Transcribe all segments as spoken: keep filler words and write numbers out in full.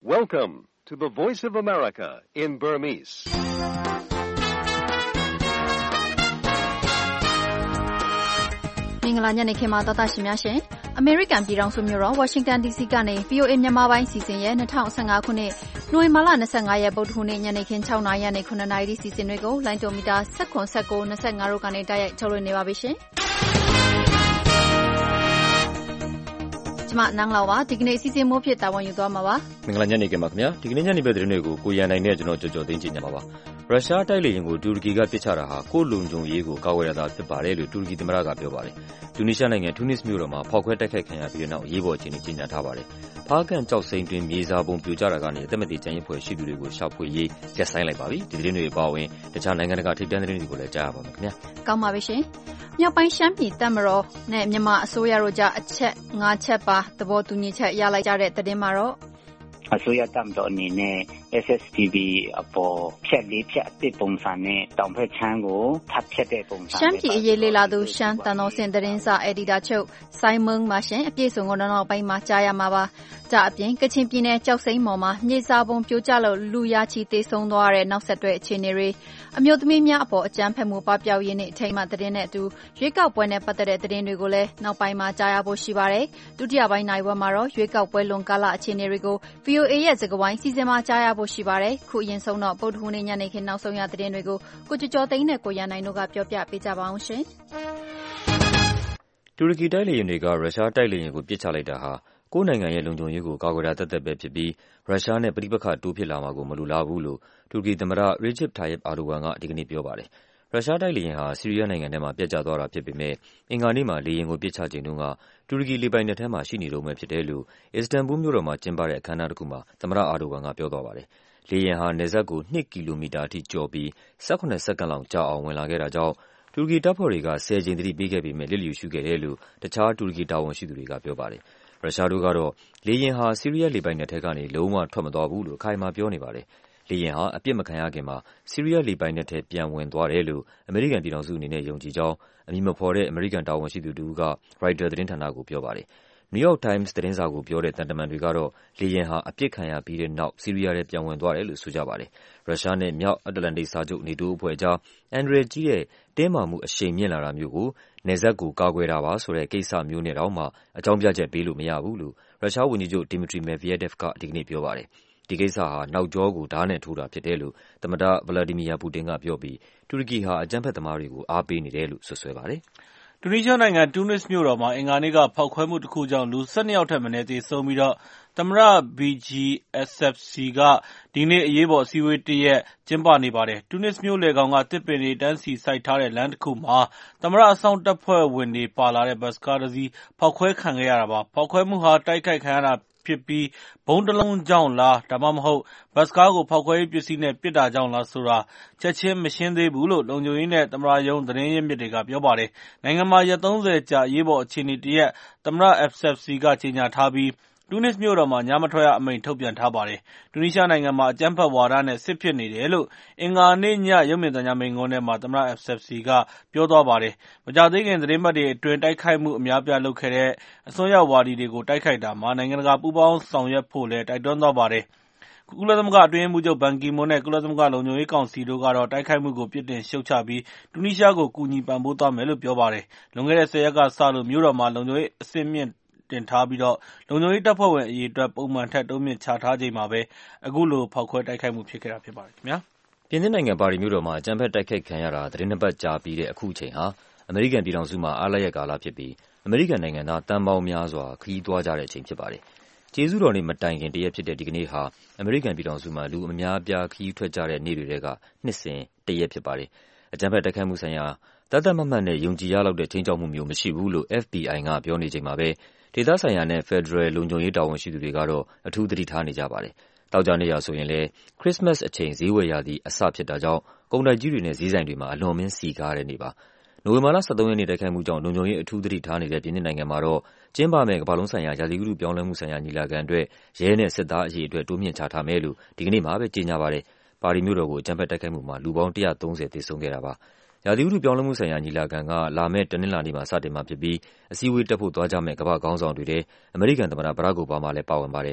Welcome to the Voice of America in Burmese. ။မင်္ဂလာညနေခင်းပါသောတာရှင်များရှင်။ American ပြည်ထောင်စုမြို့တော် Washington ဒီ စီ ကနေ ဗွီအိုအေ မြန်မာပိုင်းစီစဉ်ရဲ့၂၀၁၅ခုနှစ်နိုဝင်ဘာလ၂၅ရက်ဗုဒ္ဓဟူးနေ့ညနေခင်း၆နာရီကနေ၇နာရီထိစီစဉ်တွေကိုလိုင်းတိုမီတာ၁၇ ၁၉ ၂၅တို့ကနေတိုက်ရိုက်ထုတ်လွှင့်နေပါပြီရှင်။ကျမနန်းလောက်ပါဒီကနေ့စီစဉ်မှုဖြစ်တာဝန်ယူသွားမှာပါ။မင်္ဂလာညနေခင်းပါခင်ဗျာ။ဒီကနေ့ညနေဘက်သတင်းတွေကိုကိုရန်နိုင်နဲ့ကျွန်တော်ကြော်ကြော်သိန်းချင်ကြပါပါ။ရုရှားတိုက်လေယာဉ်ကိုတူရကီကပစ်ချတာဟာကိုယ့်လုံခြုံရေးကိုကာကွယ်ရတာဖြစ်ပါတယ်လို့တူရကီသမ္မတကပြောပါတယ်။တူနီးရှားနိုင်ငံတူနစ်မြို့တော်မှာဖောက်ခွဲတိုက်ခိုက်ခံရပြီးတဲ့နောက်အရေးပေါ်အခြေအနေကြေညာထားပါတယ်။ဖားကန်ကျောက်စိမ်းတွင်မြေစာပုံပြိုကျတာကနေအသက်မသေကျန်ရစ်ဖွယ်ရှိသူတွေကိုရှာဖွေရေးရပ်ဆိုင်းလိုက်ပါပြီ။ဒီသတင်းတွေအပါအဝင်တခြားနိုင်ငံတကာထိပ်တန်းသတင်းတွေကိုလည်းကြားရပါမယ်ခင်ဗျာ။ကောင်းပါပြီရှင်။မြောက်ပိုင်းရှမ်းပြည်တပ်မတော်နဲ့မြန်မာအစိုးရတို့ကြားအချက်၅ချက်ပါသဘောတူညီချက်ရလိုက်ကြတဲ့သတင်းမှာတော့အစိုးရတပ်မတော်အနေနဲ့ S S T V အပေါ်ဖြတ်လေးဖြတ်အသစ်ပုံစံနဲ့တောင်ဘက်ချမ်းကိုထပ်ဖြတ်တဲ့ပုံစံရှမ်းပြည်အရေးလေလာသူရှမ်းတန်တော်စင်သတင်းစာအက်ဒီတာချုပ်ဆိုင်းမုံမာရှင်အပြည့်စုံကိုနောက်ပိုင်းမှာကြားရမှာပါ။ကြအပြင်ကချင်ပြည်နယ်ကြောက်စိမ်းမော်မှာမြေစာပုံပြိုကျလို့လူရချီသေဆုံးသွားတဲ့နောက်ဆက်တွဲအခြေအနေတွေအမျိုးသမီးများအပေါ်အကြမ်းဖက်မှုပပျောက်ရေးနဲ့အထိမ်းအမှတ်သတင်းနဲ့အတူရွေးကောက်ပွဲနဲ့ပတ်သက်တဲ့သတင်းတွေကိုလည်းနောက်ပိုင်းမှာကြားရဖို့ရှိပါတယ်။ဒုတိယပိုင်းနိုင်ဝက်မှာတော့ရွေးကောက်ပွဲလွန်ကာလအခြေအနေတွေကို V O A ရဲ့စကားဝိုင်းစီစဉ်မှာကြားရဖို့ရှိပါတယ်။ခုအရင်ဆုံးတော့ဗုဒ္ဓဟူးနေ့ညနေခင်းနောက်ဆုံးရသတင်းတွေကိုကိုကျော်ကျော်သိန်းနဲ့ကိုရန်နိုင်တို့ကပြောပြပေးကြပါအောင်ရှင်။တူရကီတိုက်လေယာဉ်တွေကရုရှားတိုက်လေယာဉ်ကိုပစ်ချလိုက်တာဟာကိုယ့်နိုင်ငံရဲ့လုံခြုံရေးကိုကာကွယ်တာသက်သက်ပဲဖြစ်ပြီးရုရှားနဲ့ပဋိပက္ခတိုးဖြစ်လာမှာကိုမလိုလားဘူးလို့တူရကီသမ္မတ Recep Tayyip Erdogan ကဒီကနေ့ပြောပါတယ်။ရုရှားတိုက်လေယာဉ်ဟာဆီးရီးယားနိုင်ငံထဲမှာပျက်ကျသွားတာဖြစ်ပေမဲ့အင်္ဂါနေ့မှာလေယာဉ်ကိုပစ်ချချိန်တုန်းကတူရကီလေပိုင်နက်ထဲမှာရှိနေတုန်းပဲဖြစ်တယ်လို့အစ္စတန်ဘူလ်မြို့တော်မှာကျင်းပတဲ့အခမ်းအနားတစ်ခုမှာသမ္မတ Erdogan ကပြောသွားပါတယ်။လေယာဉ်ဟာနယ်စပ်ကို၂ကီလိုမီတာအထိကျော်ပြီး၁၇စက္ကန့်လောက်ကြာအောင်ဝင်လာခဲ့တာကြောင့်တူရကီတပ်ဖွဲ့တွေကဆယ်ကြိမ်သတိပေးခဲ့ပေမဲ့လျစ်လျူရှုခဲ့တယ်လို့တခြားတူရကီတာဝန်ရှိသူတွေကပြောပါတယ်။ရုရှားတို့ကတော့လေယာဉ်ဟာဆီးရီးယားလေပိုင်နက်ထဲကနေလုံးဝထွက်မသွားဘူးလို့အခိုင်အမာပြောနေပါတယ်။လေယာဉ်ဟာအပြစ်မခံရခင်မှာဆီးရီးယားလေပိုင်နက်ထဲပြန်ဝင်သွားတယ်လို့အမေရိကန်ပြည်ထောင်စုအနေနဲ့ယုံကြည်ကြောင်းအမည်မဖော်တဲ့အမေရိကန်တာဝန်ရှိသူတစ်ဦးကရိုက်တာသတင်းဌာနကိုပြောပါတယ်။ New York Times သတင်းစာကိုပြောတဲ့သံတမန်တွေကတော့လေယာဉ်ဟာအပြစ်ခံရပြီးတဲ့နောက်ဆီးရီးယားထဲပြန်ဝင်သွားတယ်လို့ဆိုကြပါတယ်။ရုရှားနဲ့မြောက်အတ္တလန္တိတ်စာချုပ် NATO အဖွဲ့ကြားအန္တရာယ်ကြီးတဲ့တင်းမာမှုအရှိန်မြင့်လာတာမျိုးကိုနယ်စပ်ကိုကာကွယ်တာပါဆိုတဲ့ကိစ္စမျိုးနဲ့တောင်မှအကြောင်းပြချက်ပေးလို့မရဘူးလို့ရုရှားဝန်ကြီးချုပ် Dmitry Medvedev ကဒီကနေ့ပြောပါတယ်။ဒီကိစ္စဟာနောက်ကျောကိုဓာတ်နဲ့ထိုးတာဖြစ်တယ်လို့သမ္မတ Vladimir Putin ကပြောပြီးတူရကီဟာအကြမ်းဖက်သမားတွေကိုအားပေးနေတယ်လို့စွပ်စွဲပါတယ်။တူနီးရှားနိုင်ငံတူနစ်မြို့တော်မှာအင်္ဂါနေ့ကဖောက်ခွဲမှုတစ်ခုကြောင့်လူ၁၂ယောက်ထက်မနည်းသေဆုံးပြီးတော့သမ္မတ Beji Essebsi ကဒီနေ့အရေးပေါ်အစည်းအဝေးတစ်ရပ်ကျင်းပနေပါတယ်။တူနစ်မြို့လယ်ကောင်ကသစ်ပင်တွေတန်းစီစိုက်ထားတဲ့လမ်းတစ်ခုမှာသမ္မတအစောင့်တပ်ဖွဲ့ဝင်တွေပါလာတဲ့ဘတ်စ်ကားတစ်စီးဖောက်ခွဲခံခဲ့ရတာပါ။ဖောက်ခွဲမှုဟာတိုက်ခိုက်ခံရတာဖြစ်ပြီးဗုံးတစ်လုံးကြောင့်လားဒါမှမဟုတ်ဘတ်စ်ကားကိုဖောက်ခွဲရေးပစ္စည်းနဲ့ပစ်တာကြောင့်လားဆိုတာချက်ချင်းမရှင်းသေးဘူးလို့လုံခြုံရေးနဲ့သမ္မတရုံးသတင်းရင်းမြစ်တွေကပြောပါတယ်။နိုင်ငံမှာရက်သုံးဆယ်ကြာအရေးပေါ်အခြေအနေတစ်ရပ်သမ္မတ Essebsi ကကြေညာထားပြီးတူနစ်မြို့တော်မှာညမထွက်ရအမိန့်ထုတ်ပြန်ထားပါတယ်။တူနီးရှားနိုင်ငံမှာအကြမ်းဖက်ဝါဒနဲ့စစ်ဖြစ်နေတယ်လို့အင်္ဂါနေ့ညရုပ်မြင်သံကြားမိန့်ခွန်းထဲမှာသမ္မတ Essebsi ကပြောသွားပါတယ်။မကြာသေးခင်သတင်းပတ်တွေအတွင်းတိုက်ခိုက်မှုအများအပြားလုပ်ခဲ့တဲ့အစွန်းရောက်ဝါဒီတွေကိုတိုက်ခိုက်တာမှာနိုင်ငံတကာပူးပေါင်းဆောင်ရွက်ဖို့လည်းတိုက်တွန်းသွားပါတယ်။ကုလသမဂ္ဂအတွင်းရေးမှူးချုပ်ဘန်ကီမွန်းနဲ့ကုလသမဂ္ဂလုံခြုံရေးကောင်စီတို့ကတော့တိုက်ခိုက်မှုကိုပြစ်တင်ရှုတ်ချပြီးတူနီးရှားကိုကူညီပံ့ပိုးသွားမယ်လို့ပြောပါတယ်။လွန်ခဲ့တဲ့ဆယ်ရက်ကစလို့မြို့တော်မှာလုံခြုံရေးအဆင့်မြင့်တင်ထားပြီးတော့လုံခြုံရေးတပ်ဖွဲ့ဝင်အရေအတွက်ပုံမှန်ထက်တိုးမြင့်ချထားချိန်မှာပဲအခုလိုဖောက်ခွဲတိုက်ခိုက်မှုဖြစ်ခဲ့တာဖြစ်ပါတယ်ခင်ဗျာ။ပြင်သစ်နိုင်ငံပါရီမြို့တော်မှာအကြမ်းဖက်တိုက်ခိုက်ခံရတာသတင်းနှစ်ပတ်ကြာပြီးတဲ့အခုချိန်ဟာအမေရိကန်ပြည်ထောင်စုမှာအားလပ်ရက်ကာလဖြစ်ပြီးအမေရိကန်နိုင်ငံသားတန်ပေါင်းများစွာခရီးသွားကြတဲ့အချိန်ဖြစ်ပါတယ်။ကျေးဇူးတော်နေ့မတိုင်ခင်တရက်ဖြစ်တဲ့ဒီကနေ့ဟာအမေရိကန်ပြည်ထောင်စုမှာလူအများအပြားခရီးထွက်ကြတဲ့နေ့တွေကနှစ်စဉ်တရက်ဖြစ်ပါတယ်။အကြမ်းဖက်တိုက်ခိုက်မှုဆိုင်ရာတသက်မမှတ်နဲ့ယုံကြည်ရလောက်တဲ့ချိန်ချောက်မှုမျိုးမရှိဘူးလို့ F B I ကပြောနေချိန်မှာပဲဒေသဆိုင်ရာနဲ့ဖက်ဒရယ်လုံခြုံရေးတာဝန်ရှိသူတွေကတော့အထူးသတိထားနေကြပါတယ်။တောက်ကြနေရဆိုရင်လည်းခရစ်စမတ်အချိန်ဈေးဝယ်ရသည့်အစဖြစ်တာကြောင့်ကုန်တိုက်ကြီးတွေနဲ့ဈေးဆိုင်တွေမှာအလွန်မင်းစီကားတဲ့နေ့ပါ။နိုဝင်ဘာလ၁၃ရက်နေ့တိုက်ခိုက်မှုကြောင့်လုံခြုံရေးအထူးသတိထားနေတဲ့ပြင်သစ်နိုင်ငံမှာတော့ကျင်းပမယ့်ကမ္ဘာလုံးဆိုင်ရာရာသီဥတုပြောင်းလဲမှုဆိုင်ရာညီလာခံအတွက်ရဲနဲ့စစ်သားအရေအတွက်တိုးမြင့်ချထားမယ်လို့ဒီကနေ့မှပဲကြေညာပါတယ်။ပါရီမြို့တော်ကိုအကြမ်းဖက်တိုက်ခိုက်မှုမှာလူပေါင်း၁၃၀သေဆုံးခဲ့တာပါ။ရာသီဥတုပြောင်းလဲမှုဆိုင်ရာညီလာခံကလာမယ့်တနင်္လာနေ့မှာစတင်မှာဖြစ်ပြီးအစည်းအဝေးတက်ဖို့သွားကြမယ့်ကမ္ဘာ့ခေါင်းဆောင်တွေထဲအမေရိကန်သမ္မတဘရာ့ခ် အိုဘားမားလည်းပါဝင်ပါတယ်။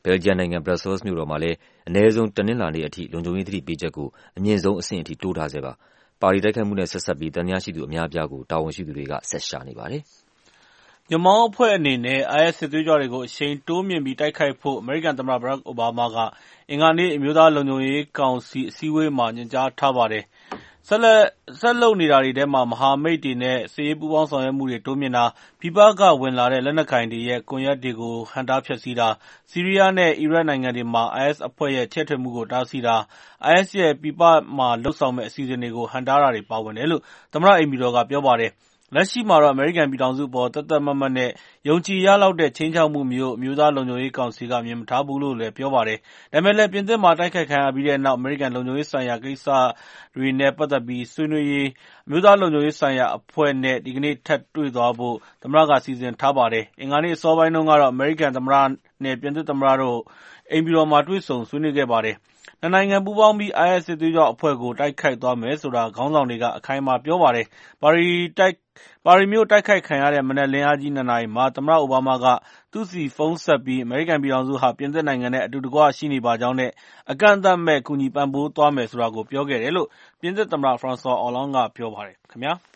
ဘယ်လ်ဂျီယံနိုင်ငံ Brussels မြို့တော်မှာလည်းအနည်းဆုံးတနင်္လာနေ့အထိလုံခြုံရေးသတိပေးချက်ကိုအမြင့်ဆုံးအဆင့်အထိတိုးထားဆဲပါ။ပါရီတိုက်ခိုက်မှုနဲ့ဆက်စပ်ပြီးသံသယရှိသူအများအပြားကိုတာဝန်ရှိသူတွေကဆက်ရှာနေပါတယ်။ညွန့်ပေါင်းအဖွဲ့အနေနဲ့ အိုင်အက်စ် စစ်သွေးကြွတွေကိုအရှိန်တိုးမြှင့်ပြီးတိုက်ခိုက်ဖို့အမေရိကန်သမ္မတ Barack Obama ကအင်္ဂါနေ့အမျိုးသားလုံခြုံရေးကောင်စီအစည်းအဝေးမှာညွှန်ကြားထားပါတယ်။ဆက်လက်ဆက်လုပ်နေတာတွေထဲမှာမဟာမိတ်တွေနဲ့စစ်ရေးပူးပေါင်းဆောင်ရွက်မှုတွေတိုးမြှင့်တာ၊ပြည်ပကဝင်လာတဲ့လက်နက်ကိုင်တွေရဲ့ကွန်ရက်တွေကိုဟန့်တားဖျက်ဆီးတာ၊ဆီးရီးယားနဲ့အီရတ်နိုင်ငံတွေမှာ အိုင်အက်စ်အဖွဲ့ရဲ့ချဲ့ထွင်မှုကိုတားဆီးတာ၊အိုင်အက်စ်ရဲ့ပြည်ပမှာလုပ်ဆောင်မယ့်အစီအစဉ်တွေကိုဟန့်တားတာတွေပါဝင်တယ်လို့သမ္မတအိမ်ဖြူတော်ကပြောပါတယ်။လက်ရှိမှာတော့အမေရိကန်ပြည်ထောင်စုအပေါ်သတ်သတ်မှတ်မှတ်နဲ့ယုံကြည်ရလောက်တဲ့ခြိမ်းခြောက်မှုမျိုးအမျိုးသားလုံခြုံရေးကောင်စီကမြင်မထားဘူးလို့လည်းပြောပါတယ်။ဒါပေမဲ့လည်းပြင်သစ်မှာတိုက်ခိုက်ခံရပြီးတဲ့နောက်အမေရိကန်လုံခြုံရေးဆိုင်ရာကိစ္စတွေနဲ့ပတ်သက်ပြီးဆွေးနွေးရေးအမျိုးသားလုံခြုံရေးဆိုင်ရာအဖွဲ့နဲ့ဒီကနေ့ထပ်တွေ့သွားဖို့သမ္မတကစီစဉ်ထားပါတယ်။အင်္ဂါနေ့အစောပိုင်းတုန်းကတော့အမေရိကန်သမ္မတနဲ့ပြင်သစ်သမ္မတတို့အိမ်ဖြူတော်မှာတွေ့ဆုံဆွေးနွေးခဲ့ပါတယ်။နှစ်နိုင်ငံပူးပေါင်းပြီး အိုင်အက်စ် စစ်သွေးကြွအဖွဲ့ကိုတိုက်ခိုက်သွားမယ်ဆိုတာခေါင်းဆောင်တွေကအခိုင်အမာပြောပါတယ်။ပါရီတိုက်ပါရီမြို့တိုက်ခိုက်ခံရတဲ့မနက်လင်းအားကြီးနှစ်နာရီမှာသမ္မတအိုဘားမားကသူ့ဆီဖုန်းဆက်ပြီးအမေရိကန်ပြည်ထောင်စုဟာပြင်သစ်နိုင်ငံနဲ့အတူတကွရှိနေပါကြောင်းနဲ့အကန့်အသတ်မဲ့ကူညီပံ့ပိုးသွားမယ်ဆိုတာကိုပြောခဲ့တယ်လို့ပြင်သစ်သမ္မတ François Hollande ကပြောပါတယ်ခင်ဗျာ။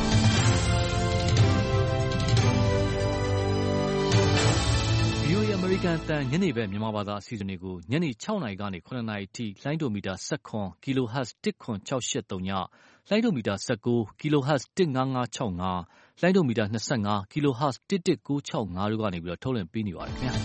ဗွီအိုအေ အမေရိကန်အသံညနေဘက်မြန်မာဘာသာအစီအစဉ်တွေကိုညနေ၆နာရီကနေ၇နာရီအထိလိုင်းဒိုမီတာ၁၇ kHz ၁၇၆၈၃ညလိုင်းဒိုမီတာ၁၉ kHz ၁၅၅၆၅လိုင်းဒိုမီတာ၂၅ kHz ၁၁၉၆၅တို့ကနေပြီးတော့ထုတ်လွှင့်ပေးနေပါတယ်ခင်ဗျာ။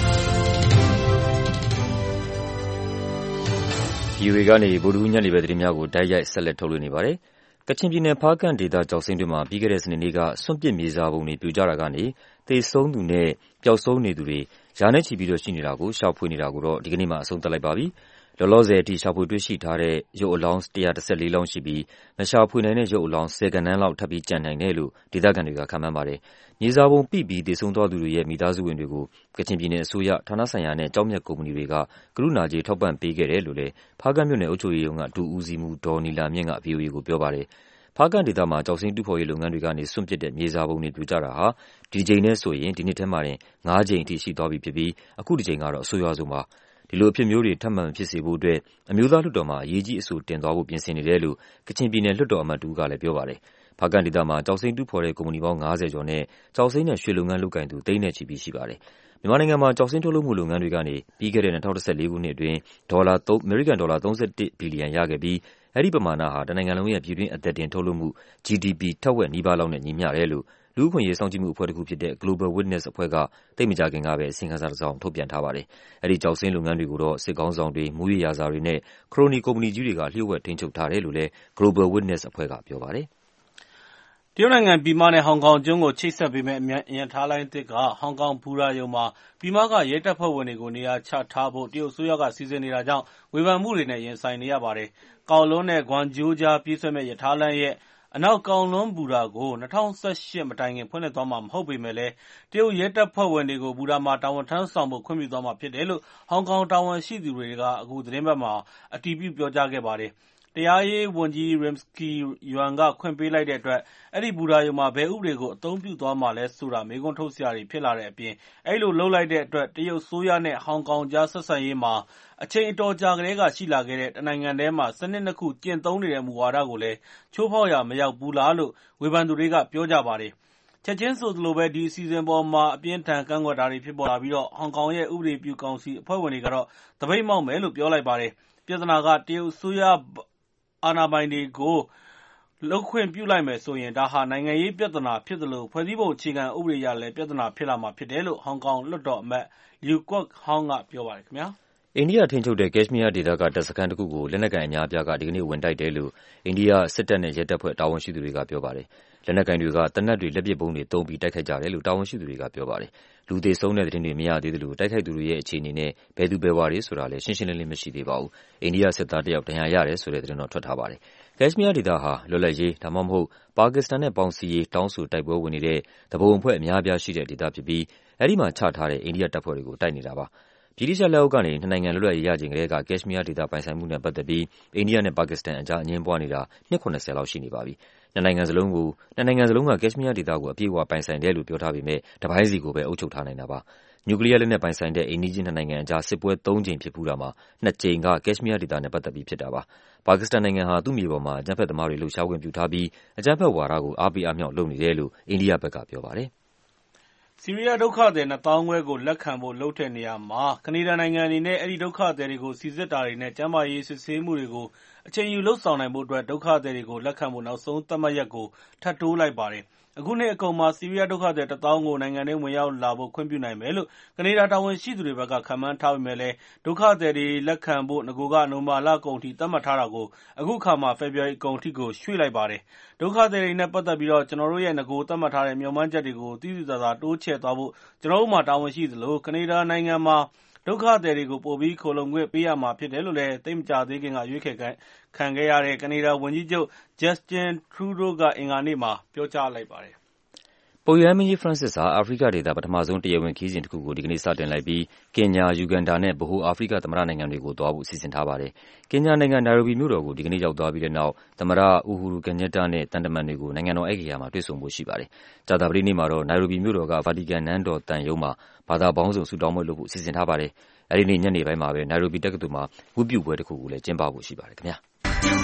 ဗွီအိုအေကနေဗုဒ္ဓဟူးညနေဘက်သတင်းများကိုတိုက်ရိုက်ဆက်လက်ထုတ်လွှင့်နေပါတယ်။ကချင်ပြည်နယ်ဖားကန့်ဒေသကျောက်စိမ်းတွင်းမှာပြီးခဲ့တဲ့စနေနေ့ကစွန့်ပစ်မြေစာပုံတွေပြိုကျတာကနေသေဆုံးသူနဲ့ပျောက်ဆုံးနေသူတွေရာနဲ့ချီပြီးတော့ရှိနေတာကိုရှာဖွေနေတာကိုတော့ဒီကနေ့မှအဆုံးသတ်လိုက်ပါပြီ။လောလောဆယ်အထိရှာဖွေတွေ့ရှိထားတဲ့ရုပ်အလောင်း၁၁၄လောင်းရှိပြီးမရှာဖွေနိုင်တဲ့ရုပ်အလောင်းဆယ်ဂဏန်းလောက်ထပ်ပြီးကျန်နိုင်တယ်လို့ဒေသခံတွေကခန့်မှန်းပါတယ်။မြေစာပုံပိပြီးသေဆုံးသွားသူတွေရဲ့မိသားစုဝင်တွေကိုကချင်ပြည်နယ်အစိုးရဌာနဆိုင်ရာနဲ့ကျောက်မျက်ကုမ္ပဏီတွေကကရုဏာကြေးထောက်ပံ့ပေးခဲ့တယ်လို့လည်းဖားကန့်မြို့နယ်အုပ်ချုပ်ရေးရုံးကဒုဦးစီးမှူးဒေါ်နီလာမြင့်ကဗွီအိုအေကိုပြောပါတယ်။ဖားကန့်ဒေသမှာကျောက်စိမ်းတူးဖော်ရေးလုပ်ငန်းတွေကနေစွန့်ပစ်တဲ့မြေစာပုံတွေပြိုကျတာဟာဒီကြိမ်နဲ့ဆိုရင်ဒီနှစ်ထဲမှာတင်ငါးကြိမ်အထိရှိသွားပြီဖြစ်ပြီးအခုဒီကြိမ်ကတော့အဆိုးရွားဆုံးပါ။ဒီလိုအဖြစ်မျိုးတွေထပ်မံဖြစ်စေဖို့အတွက်အမျိုးသားလွှတ်တော်မှာအရေးကြီးအဆိုတင်သွားဖို့ပြင်ဆင်နေတယ်လို့ကချင်ပြည်နယ်လွှတ်တော်အမတ်တဦးကလည်းပြောပါတယ်။ဖားကန့်ဒေသမှာကျောက်စိမ်းတူးဖော်တဲ့ကုမ္ပဏီပေါင်းငါးဆယ်ကျော်နဲ့ကျောက်စိမ်းနဲ့ရွှေလုပ်ငန်းလုပ်ကိုင်သူသိန်းနဲ့ချီပြီးရှိပါတယ်။မြန်မာနိုင်ငံမှာကျောက်စိမ်းထုတ်လုပ်မှုလုပ်ငန်းတွေကနေပြီးခဲ့တဲ့၂၀၁၄ခုနှစ်အတွင်းဒေါ်လာအမေရိကန်ဒေါ်လာ၃၁ဘီလီယံရခဲ့ပြီးအဲဒီပမာဏဟာတနိုင်ငံလုံးရဲ့ပြည်တွင်းအသက်တင်ထုတ်လုပ်မှု ဂျီဒီပီ ထက်ဝက်နီးပါးလောက်နဲ့ညီမျှတယ်လို့လူ့အခွင့်အရေးစောင့်ကြည့်မှုအဖွဲ့တစ်ခုဖြစ်တဲ့ Global Witness အဖွဲ့ကသိပ်မကြာခင်ကပဲအစီရင်ခံစာတစ်စောင်ထုတ်ပြန်ထားပါတယ်။အဲဒီကျောက်စိမ်းလုပ်ငန်းတွေကိုတော့စစ်ခေါင်းဆောင်တွေ၊မူးယစ်ရာဇာတွေနဲ့ခရိုနီကုမ္ပဏီကြီးတွေကလျှို့ဝှက်ထိန်းချုပ်ထားတယ်လို့လည်း Global Witness အဖွဲ့ကပြောပါတယ်။တရုတ်နိုင်ငံပြည်မနဲ့ဟောင်ကောင်ကျွန်းကိုချိတ်ဆက်ပေးမယ့်အရထားလိုင်းသစ်ကဟောင်ကောင်ဘူရာရုံမှာပြည်မကရဲတပ်ဖွဲ့ဝင်တွေကိုနေရာချထားဖို့တရုတ်အစိုးရကစီစဉ်နေတာကြောင့်ဝေဖန်မှုတွေနဲ့ရင်ဆိုင်နေရပါတယ်။ကောက်လွန်းနဲ့ဂွမ်ဂျိုးကြားပြေးဆွဲမယ့်ရထားလမ်းရဲ့အနောက်ကောင်လွန်းဘူရာကို၂၀၁၈မတိုင်ခင်ဖွင့်လှစ်သွားမှာမဟုတ်ပေမယ့်လည်းတရုတ်ရဲတပ်ဖွဲ့ဝင်တွေကိုဘူရာမှာတာဝန်ထမ်းဆောင်ဖို့ခွင့်ပြုသွားမှာဖြစ်တယ်လို့ဟောင်ကောင်တာဝန်ရှိသူတွေကအခုသတင်းပတ်မှာအတည်ပြုပြောကြားခဲ့ပါတယ်။တရားရေးဝန်ကြီး Rimsky Yuan ကခွင့်ပေးလိုက်တဲ့အတွက်အဲဒီဘူရာရုံမှာဘယ်ဥပဒေကိုအသုံးပြုသွားမှာလဲဆိုတာမေးခွန်းထုတ်စရာတွေဖြစ်လာတဲ့အပြင်အဲဒီလိုလုပ်လိုက်တဲ့အတွက်တရုတ်အစိုးရနဲ့ဟောင်ကောင်ကြားဆက်ဆံရေးမှာအချိန်အတော်ကြာကတည်းကရှိလာခဲ့တဲ့တနိုင်ငံထဲမှာစနစ်နှစ်ခုကျင့်သုံးနေတဲ့မူဝါဒကိုလည်းချိုးဖောက်ရာမရောက်ဘူးလားလို့ဝေဖန်သူတွေကပြောကြပါတယ်။ချက်ချင်းဆိုသလိုပဲဒီအစီအစဉ်ပေါ်မှာအပြင်းထန်ကန့်ကွက်တာတွေဖြစ်ပေါ်လာပြီးတော့ဟောင်ကောင်ရဲ့ဥပဒေပြုကောင်စီအဖွဲ့ဝင်တွေကတော့သပိတ်မှောက်မယ်လို့ပြောလိုက်ပါတယ်။ပြဿနာကတရုတ်အစိုးရအာဏာပိုင်တွေကိုလုပ်ခွင့်ပြုလိုက်မယ်ဆိုရင်ဒါဟာနိုင်ငံရေးပြဿနာဖြစ်သလိုဖွဲ့စည်းပုံအခြေခံဥပဒေအရလည်းပြဿနာဖြစ်လာမှာဖြစ်တယ်လို့ဟောင်ကောင်လွှတ်တော်အမတ် Liu Kwok Hong ကပြောပါတယ်ခင်ဗျာ။အိန္ဒိယထိန်းချုပ်တဲ့ကက်ရှ်မီးယားဒေသကတပ်စခန်းတစ်ခုကိုလက်နက်ကိုင်အများအပြားကဒီကနေ့ဝင်တိုက်တယ်လို့အိန္ဒိယစစ်တပ်နဲ့ရဲတပ်ဖွဲ့တာဝန်ရှိသူတွေကပြောပါတယ်။လက်နက်ကိုင်တွေကသေနတ်တွေလက်ပစ်ဗုံးတွေသုံးပြီးတိုက်ခိုက်ကြတယ်လို့တာဝန်ရှိသူတွေကပြောပါတယ်။လူသေဆုံးတဲ့သတင်းတွေမရသေးသလိုတိုက်ခိုက်သူတွေရဲ့အခြေအနေနဲ့ဘယ်သူဘယ်ဝါတွေဆိုတာလည်းရှင်းရှင်းလင်းလင်းမရှိသေးပါဘူး။အိန္ဒိယစစ်သားတစ်ယောက်ဒဏ်ရာရတယ်ဆိုတဲ့သတင်းတော့ထွက်ထားပါတယ်။ကက်ရှ်မီးယားဒေသဟာလွတ်လပ်ရေးဒါမှမဟုတ်ပါကစ္စတန်နဲ့ပေါင်းစည်းရေးတောင်းဆိုတိုက်ပွဲဝင်နေတဲ့သူပုန်အဖွဲ့အများအပြားရှိတဲ့ဒေသဖြစ်ပြီးအဲဒီမှာချထားတဲ့အိန္ဒိယတပ်ဖွဲ့တွေကိုတိုက်နေတာပါ။ဗြိတိရှ်လက်အောက်ကနေနှစ်နိုင်ငံလွတ်လပ်ရေးရချိန်ကတည်းကကက်ရှ်မီးယားဒေသပိုင်ဆိုင်မှုနဲ့ပတ်သက်ပြီးအိန္ဒိယနဲ့ပါကစ္စတန်အကြားအငြင်းပွားနေတာနှစ်၇၀လောက်ရှိနေပါပြီ။နှစ်နိုင်ငံစလုံးကိုနှစ်နိုင်ငံစလုံးကကက်ရှ်မီးယားဒေသကိုအပြည့်အဝပိုင်ဆိုင်တယ်လို့ပြောထားပေမဲ့တပိုင်းစီကိုပဲအုပ်ချုပ်ထားနိုင်တာပါ။နျူကလီးယားလက်နက်ပိုင်ဆိုင်တဲ့အိမ်နီးချင်းနှစ်နိုင်ငံအကြားစစ်ပွဲသုံးကြိမ်ဖြစ်ဖူးတာမှာနှစ်ကြိမ်ကကက်ရှ်မီးယားဒေသနဲ့ပတ်သက်ပြီးဖြစ်တာပါ။ပါကစ္စတန်နိုင်ငံဟာသူ့မြေပေါ်မှာအကြမ်းဖက်သမားတွေလှုပ်ရှားခွင့်ပြုထားပြီးအကြမ်းဖက်ဝါဒကိုအားပေးအားမြှောက်လုပ်နေတယ်လို့အိန္ဒိယဘက်ကပြောပါတယ်။ဆီးရီးယားဒုက္ခသည်နှစ်သောင်းခွဲကိုလက်ခံဖို့လုပ်တဲ့နေရာမှာကနေဒါနိုင်ငံအနေနဲ့အဲဒီဒုက္ခသည်တွေကိုစိစစ်တာတွေနဲ့ကျန်းမာရေးစစ်ဆေးမှုတွေကိုအချိန်ယူလုပ်ဆောင်နိုင်ဖို့အတွက်ဒုက္ခသည်တွေကိုလက်ခံဖို့နောက်ဆုံးသတ်မှတ်ရက်ကိုထပ်တိုးလိုက်ပါတယ်။အခုနှစ်အကုန်မှာဆီးရီးယားဒုက္ခသည်တစ်သောင်းကိုနိုင်ငံထဲဝင်ရောက်လာဖို့ခွင့်ပြုနိုင်မယ်လို့ကနေဒါတာဝန်ရှိသူတွေဘက်ကခန့်မှန်းထားပေမယ့်လည်းဒုက္ခသည်တွေလက်ခံဖို့နဂိုကနိုဝင်ဘာလကုန်ထိသတ်မှတ်ထားတာကိုအခုအခါမှာဖေဖော်ဝါရီအကုန်ထိကိုရွှေ့လိုက်ပါတယ်။ဒုက္ခသည်တွေနဲ့ပတ်သက်ပြီးကျနော်တို့ရဲ့နဂိုသတ်မှတ်ထားတဲ့မျှော်မှန်းချက်တွေကိုသိသိသာသာတိုးချဲ့သွားဖို့ကျနော်တို့မှာတာဝန်ရှိသလိုကနေဒါနိုင်ငံမှာဒုက္ခသည်တွေကိုပိုပြီးခိုလှုံခွင့်ပေးရမှာဖြစ်တယ်လို့လည်းသိပ်မကြာသေးခင်ကရွေးချယ်ခံခဲ့ရတဲ့ကနေဒါဝန်ကြီးချုပ် Justin Trudeau ကအင်္ဂါနေ့မှာပြောကြားလိုက်ပါတယ်။ပုပ်ရဟန်းမင်းကြီး Francis ဟာအာဖရိကဒေသပထမဆုံးတရားဝင်ခရီးစဉ်တစ်ခုကိုဒီကနေ့စတင်လိုက်ပြီးကင်ညာ၊ယူဂန်ဒါနဲ့ဗဟိုအာဖရိကသမ္မတနိုင်ငံတွေကိုသွားဖို့စီစဉ်ထားပါတယ်။ကင်ညာနိုင်ငံ၊နိုင်ရိုဘီမြို့တော်ကိုဒီကနေ့ရောက်သွားပြီးတဲ့နောက်သမ္မတ Uhuru Kenyatta နဲ့သံတမန်တွေကိုနိုင်ငံတော်ဧည့်ဂေဟာမှာတွေ့ဆုံဖို့ရှိပါတယ်။ကြာသပတေးနေ့မှာတော့နိုင်ရိုဘီမြို့တော်ကဗာတီကန်နန်းတော်သံရုံးမှာဘာသာပေါင်းစုံဆုတောင်းပွဲလုပ်ဖို့စီစဉ်ထားပါတယ်။အဲဒီနေ့ညနေပိုင်းမှာပဲနိုင်ရိုဘီတက္ကသိုလ်မှာဝတ်ပြုပွဲတစ်ခုကိုလည်းကျင်းပဖို့ရှိပါတယ်ခင်ဗျာ။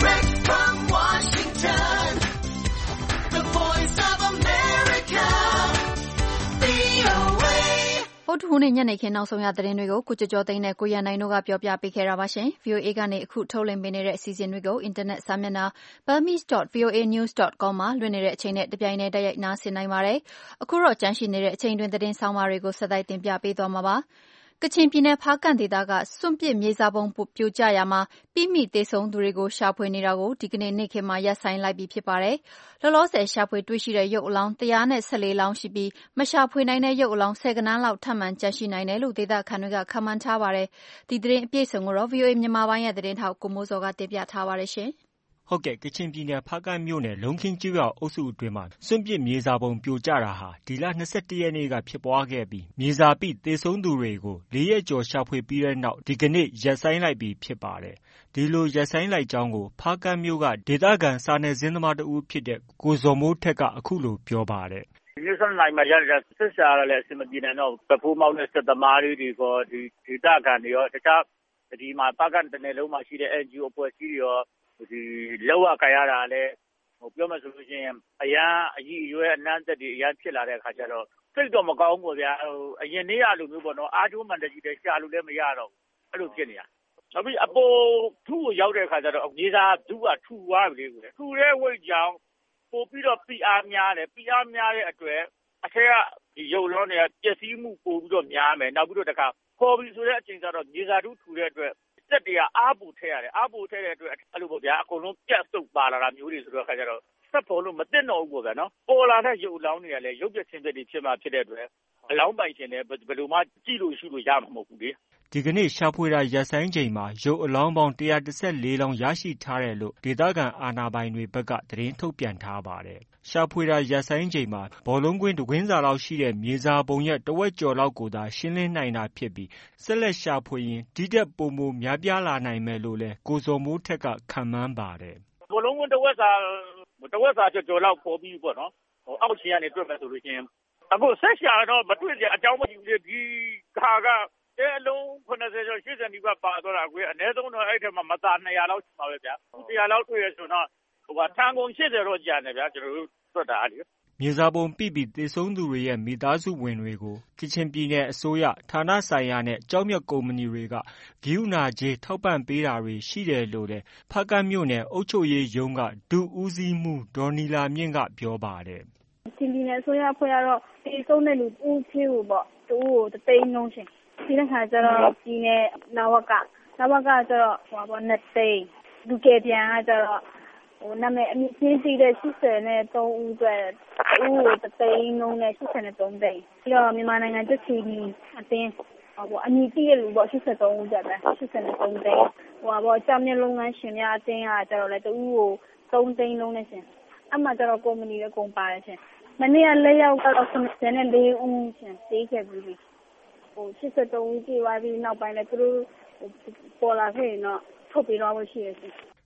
ဗုဒ္ဓဟူးနေ့ညနေခင်းနောက်ဆုံးရသတင်းတွေကိုကိုကျော်ကျော်သိန်းနဲ့ကိုရန်နိုင်တို့ကပြောပြပေးခဲ့တာပါရှင်။ဗွီအိုအေကနေအခုထုတ်လွှင့်ပေးနေတဲ့အစီအစဉ်တွေကိုအင်တာနက်စာမျက်နှာ burmese dot voa news dot com မှာလွှင့်နေတဲ့အချိန်နဲ့တပြိုင်တည်းတိုက်ရိုက်နားဆင်နိုင်ပါတယ်။အခုတော့ကျန်ရှိနေတဲ့အချိန်တွင်သတင်းဆောင်မတွေကိုဆက်တိုက်တင်ပြပေးသွားမှာပါ။ကချင်ပြည်နယ်ဖားကန့်ဒေသကစွန့်ပစ်မြေစာပုံပြိုကျရာမှာပိမိသေဆုံးသူတွေကိုရှာဖွေနေတာကိုဒီကနေ့နေ့ခင်းမှာရပ်ဆိုင်းလိုက်ပြီဖြစ်ပါတယ်။လောလောဆယ်ရှာဖွေတွေ့ရှိတဲ့ရုပ်အလောင်းတစ်ရာနဲ့ဆယ်လေးလောင်းရှိပြီးမရှာဖွေနိုင်တဲ့ရုပ်အလောင်းဆယ်ဂဏန်းလောက်ထပ်မံကျန်ရှိနိုင်တယ်လို့ဒေသခံတွေကခန့်မှန်းထားပါတယ်။ဒီသတင်းအပြည့်အစုံကိုတော့ ဗွီအိုအေမြန်မာပိုင်းရဲ့သတင်းထောက်ကိုမိုးစောကတင်ပြထားပါတယ်ရှင်။ဟုတ်ကဲ့ကချင်ပြည်နယ်ဖားကန့်မြို့နယ်လုံးခင်းကျေးရွာအုပ်စုအတွင်းမှာစွန့်ပစ်မြေစာပုံပြိုကျတာဟာဒီလ၂၁ရက်နေ့ကဖြစ်ပွားခဲ့ပြီးမြေစာပိသေဆုံးသူတွေကိုလေးရက်ကျော်ရှာဖွေပြီးတဲ့နောက်ဒီကနေ့ရပ်ဆိုင်းလိုက်ပြီဖြစ်ပါတယ်။ဒီလိုရပ်ဆိုင်းလိုက်ကြောင်းကိုဖားကန့်မြို့ကဒေသခံစာနယ်ဇင်းသမားတဦးဖြစ်တဲ့ကိုဇော်မိုးထက်ကအခုလိုပြောပါတယ်။ဒီနေ့ဆက်နိုင်မှာရတဲ့စစ်ရှာရလည်းအဆင်မပြေနိုင်တော့ဗဖိုးမောက်နဲ့စစ်သမားတွေကဒီဒေသခံတွေရောတခြားဒီမှာဖားကန့်တနယ်လုံးမှာရှိတဲ့ N G O အဖွဲ့အစည်းတွေရောဒီလောက်ရကြရတာလည်းဟိုပြောမှဆိုလို့ရှိရင်အရန်အကြီးအရွယ်အနှမ်းသက်တွေအရန်ဖြစ်လာတဲ့အခါကျတော့စိတ်တော့မကောင်းဘူးဗျာဟိုအရင်နေ့ရလိုမျိုးပေါ့နော်အားကျိုးမှန်တကြီးတဲ့ရှာလို့လည်းမရတော့ဘူးအဲ့လိုဖြစ်နေတာနောက်ပြီးအပေါ်ထူကိုရောက်တဲ့အခါကျတော့မြေသားဒုကထူသွားပြီလေထူတဲ့ဝိတ်ကြောင်ပို့ပြီးတော့ပီအားများတယ်ပီအားများတဲ့အတွက်အထက်ကဒီရုပ်လုံးတွေကပျက်စီးမှုပို့ပြီးတော့များမယ်နောက်ပြီးတော့တခါခေါ်ပြီးဆိုတဲ့အချိန်ကျတော့မြေသားဒုထူတဲ့အတွက်တက်တွေကအားပူထည့်ရတယ်အားပူထည့်တဲ့အတွက်အဲ့လိုပေါ့ဗျာအကုန်လုံးပြတ်ဆုပ်ပါလာတာမျိုးတွေဆိုတော့အခါကျတော့ဆက်ပေါ်လို့မသိတော့ဘူးပေါ့ဗျာနော်ပေါ်လာတဲ့ရုပ်လောင်းတွေကလည်းရုပ်ပြချင်းသက်တွေဖြစ်မှဖြစ်တဲ့အတွက်အလောင်းပိုင်ရှင်လည်းဘယ်လိုမှကြည့်လို့ရှိလို့ရမှာမဟုတ်ဘူးလေဒီကနေ့ရှာဖွေတာရပ်ဆိုင်းချိန်မှာရုပ်အလောင်းပေါင်းတစ်ရာတစ်ဆယ့်လေးလောင်းရရှိထားတယ်လို့ဒေသခံအာဏာပိုင်တွေဘက်ကသတင်းထုတ်ပြန်ထားပါတယ်။ရှာဖွေတာရပ်ဆိုင်းချိန်မှာဘောလုံးကွင်းတစ်ကွင်းစာလောက်ရှိတဲ့မြေစာပုံရဲ့တဝက်ကျော်လောက်ကိုသာရှင်းလင်းနိုင်တာဖြစ်ပြီးဆက်လက်ရှာဖွေရင်ဒီတက်ပိုမိုများပြားလာနိုင်မယ်လို့လည်းကိုဇော်မိုးထက်ကခန့်မှန်းပါတယ်။ဘောလုံးကွင်းတစ်ဝက်စာတစ်ဝက်စာကျော်ကျော်လောက်ပေါ်ပြီးပေါ့နော်။ဟိုအောက်ခြေကနေတွေ့မယ်ဆိုလို့ရှိရင်အခုဆက်ရှာတော့မတွေ့ကြအကြောင်းမရှိဘူးလေဒီခါကအဲအလုံးခုနှစ်ဆယ်ကျော်ရှစ်ဆယ်နီးပါးပါသွားတာကွယ်အနည်းဆုံးတော့အဲ့ထက်မှမသာနှစ်ရာလောက်ရှိပါပဲဗျာတစ်ရာလောက်တွေ့ရဆိုတော့ဟိုကထန်ကုန်ရှစ်ဆယ်တော့ကြာနေဗျာကျွန်တော်တို့တွက်တာလေမြေစာပုံပိပြီးသေဆုံးသူတွေရဲ့မိသားစုဝင်တွေကိုကချင်ပြည်နယ်အစိုးရဌာနဆိုင်ရာနဲ့ကြောက်မြတ်ကုမ္ပဏီတွေကဂိူနာကြေးထောက်ပံ့ပေးတာတွေရှိတယ်လို့လည်းဖားကန့်မြို့နယ်အုပ်ချုပ်ရေးရုံးကဒုဦးစီးမှုဒေါ်နီလာမြင့်ကပြောပါတယ်ကချင်ပြည်နယ်အစိုးရဖွဲ့ရတော့သေဆုံးတဲ့လူဦးဖြည့်ကိုပေါ့တူကိုတသိန်းလုံးရှင်ဒီနေ့ခါကျတော့ဒီနေ့နဝကနဝကကျတော့ဟိုပါနှစ်သိန်းလူကပြန်ကကျတော့ဟိုနာမည်အမြင့်ချင်းစီးတဲ့ရှစ်ဆယ်နဲ့သုံးဦးအတွက်ဦးကိုတသိန်းလုံးနဲ့ရှစ်ဆယ်နဲ့သုံးသိန်းပြီးတော့မြန်မာနိုင်ငံတက်ချီအတင်းဟိုပေါ့အမြင့်ကြီးတဲ့လူပေါ့ရှစ်ဆယ်သုံးဦးတက်ပဲရှစ်ဆယ်နဲ့သုံးသိန်းဟိုပါပေါ့ကြောင်မြလုပ်ငန်းရှင်များအတင်းကကျတော့လေတူကိုသုံးသိန်းလုံးနဲ့ရှင်အမှကျတော့ကုမ္ပဏီလည်းကုန်ပါတယ်ရှင်မနေ့ကလေးရောက်တော့ခုနှစ်ဆယ်နဲ့လေးဦးရှင်သေးခဲ့ပြီဟိုရှစ်ဆယ်သုံးဦးကြည့်သွားပြီးနောက်ပိုင်းလည်းသူတို့ပေါ်လာခဲ့ရင်တော့ထုတ်ပြီးတော့ရှိရစီ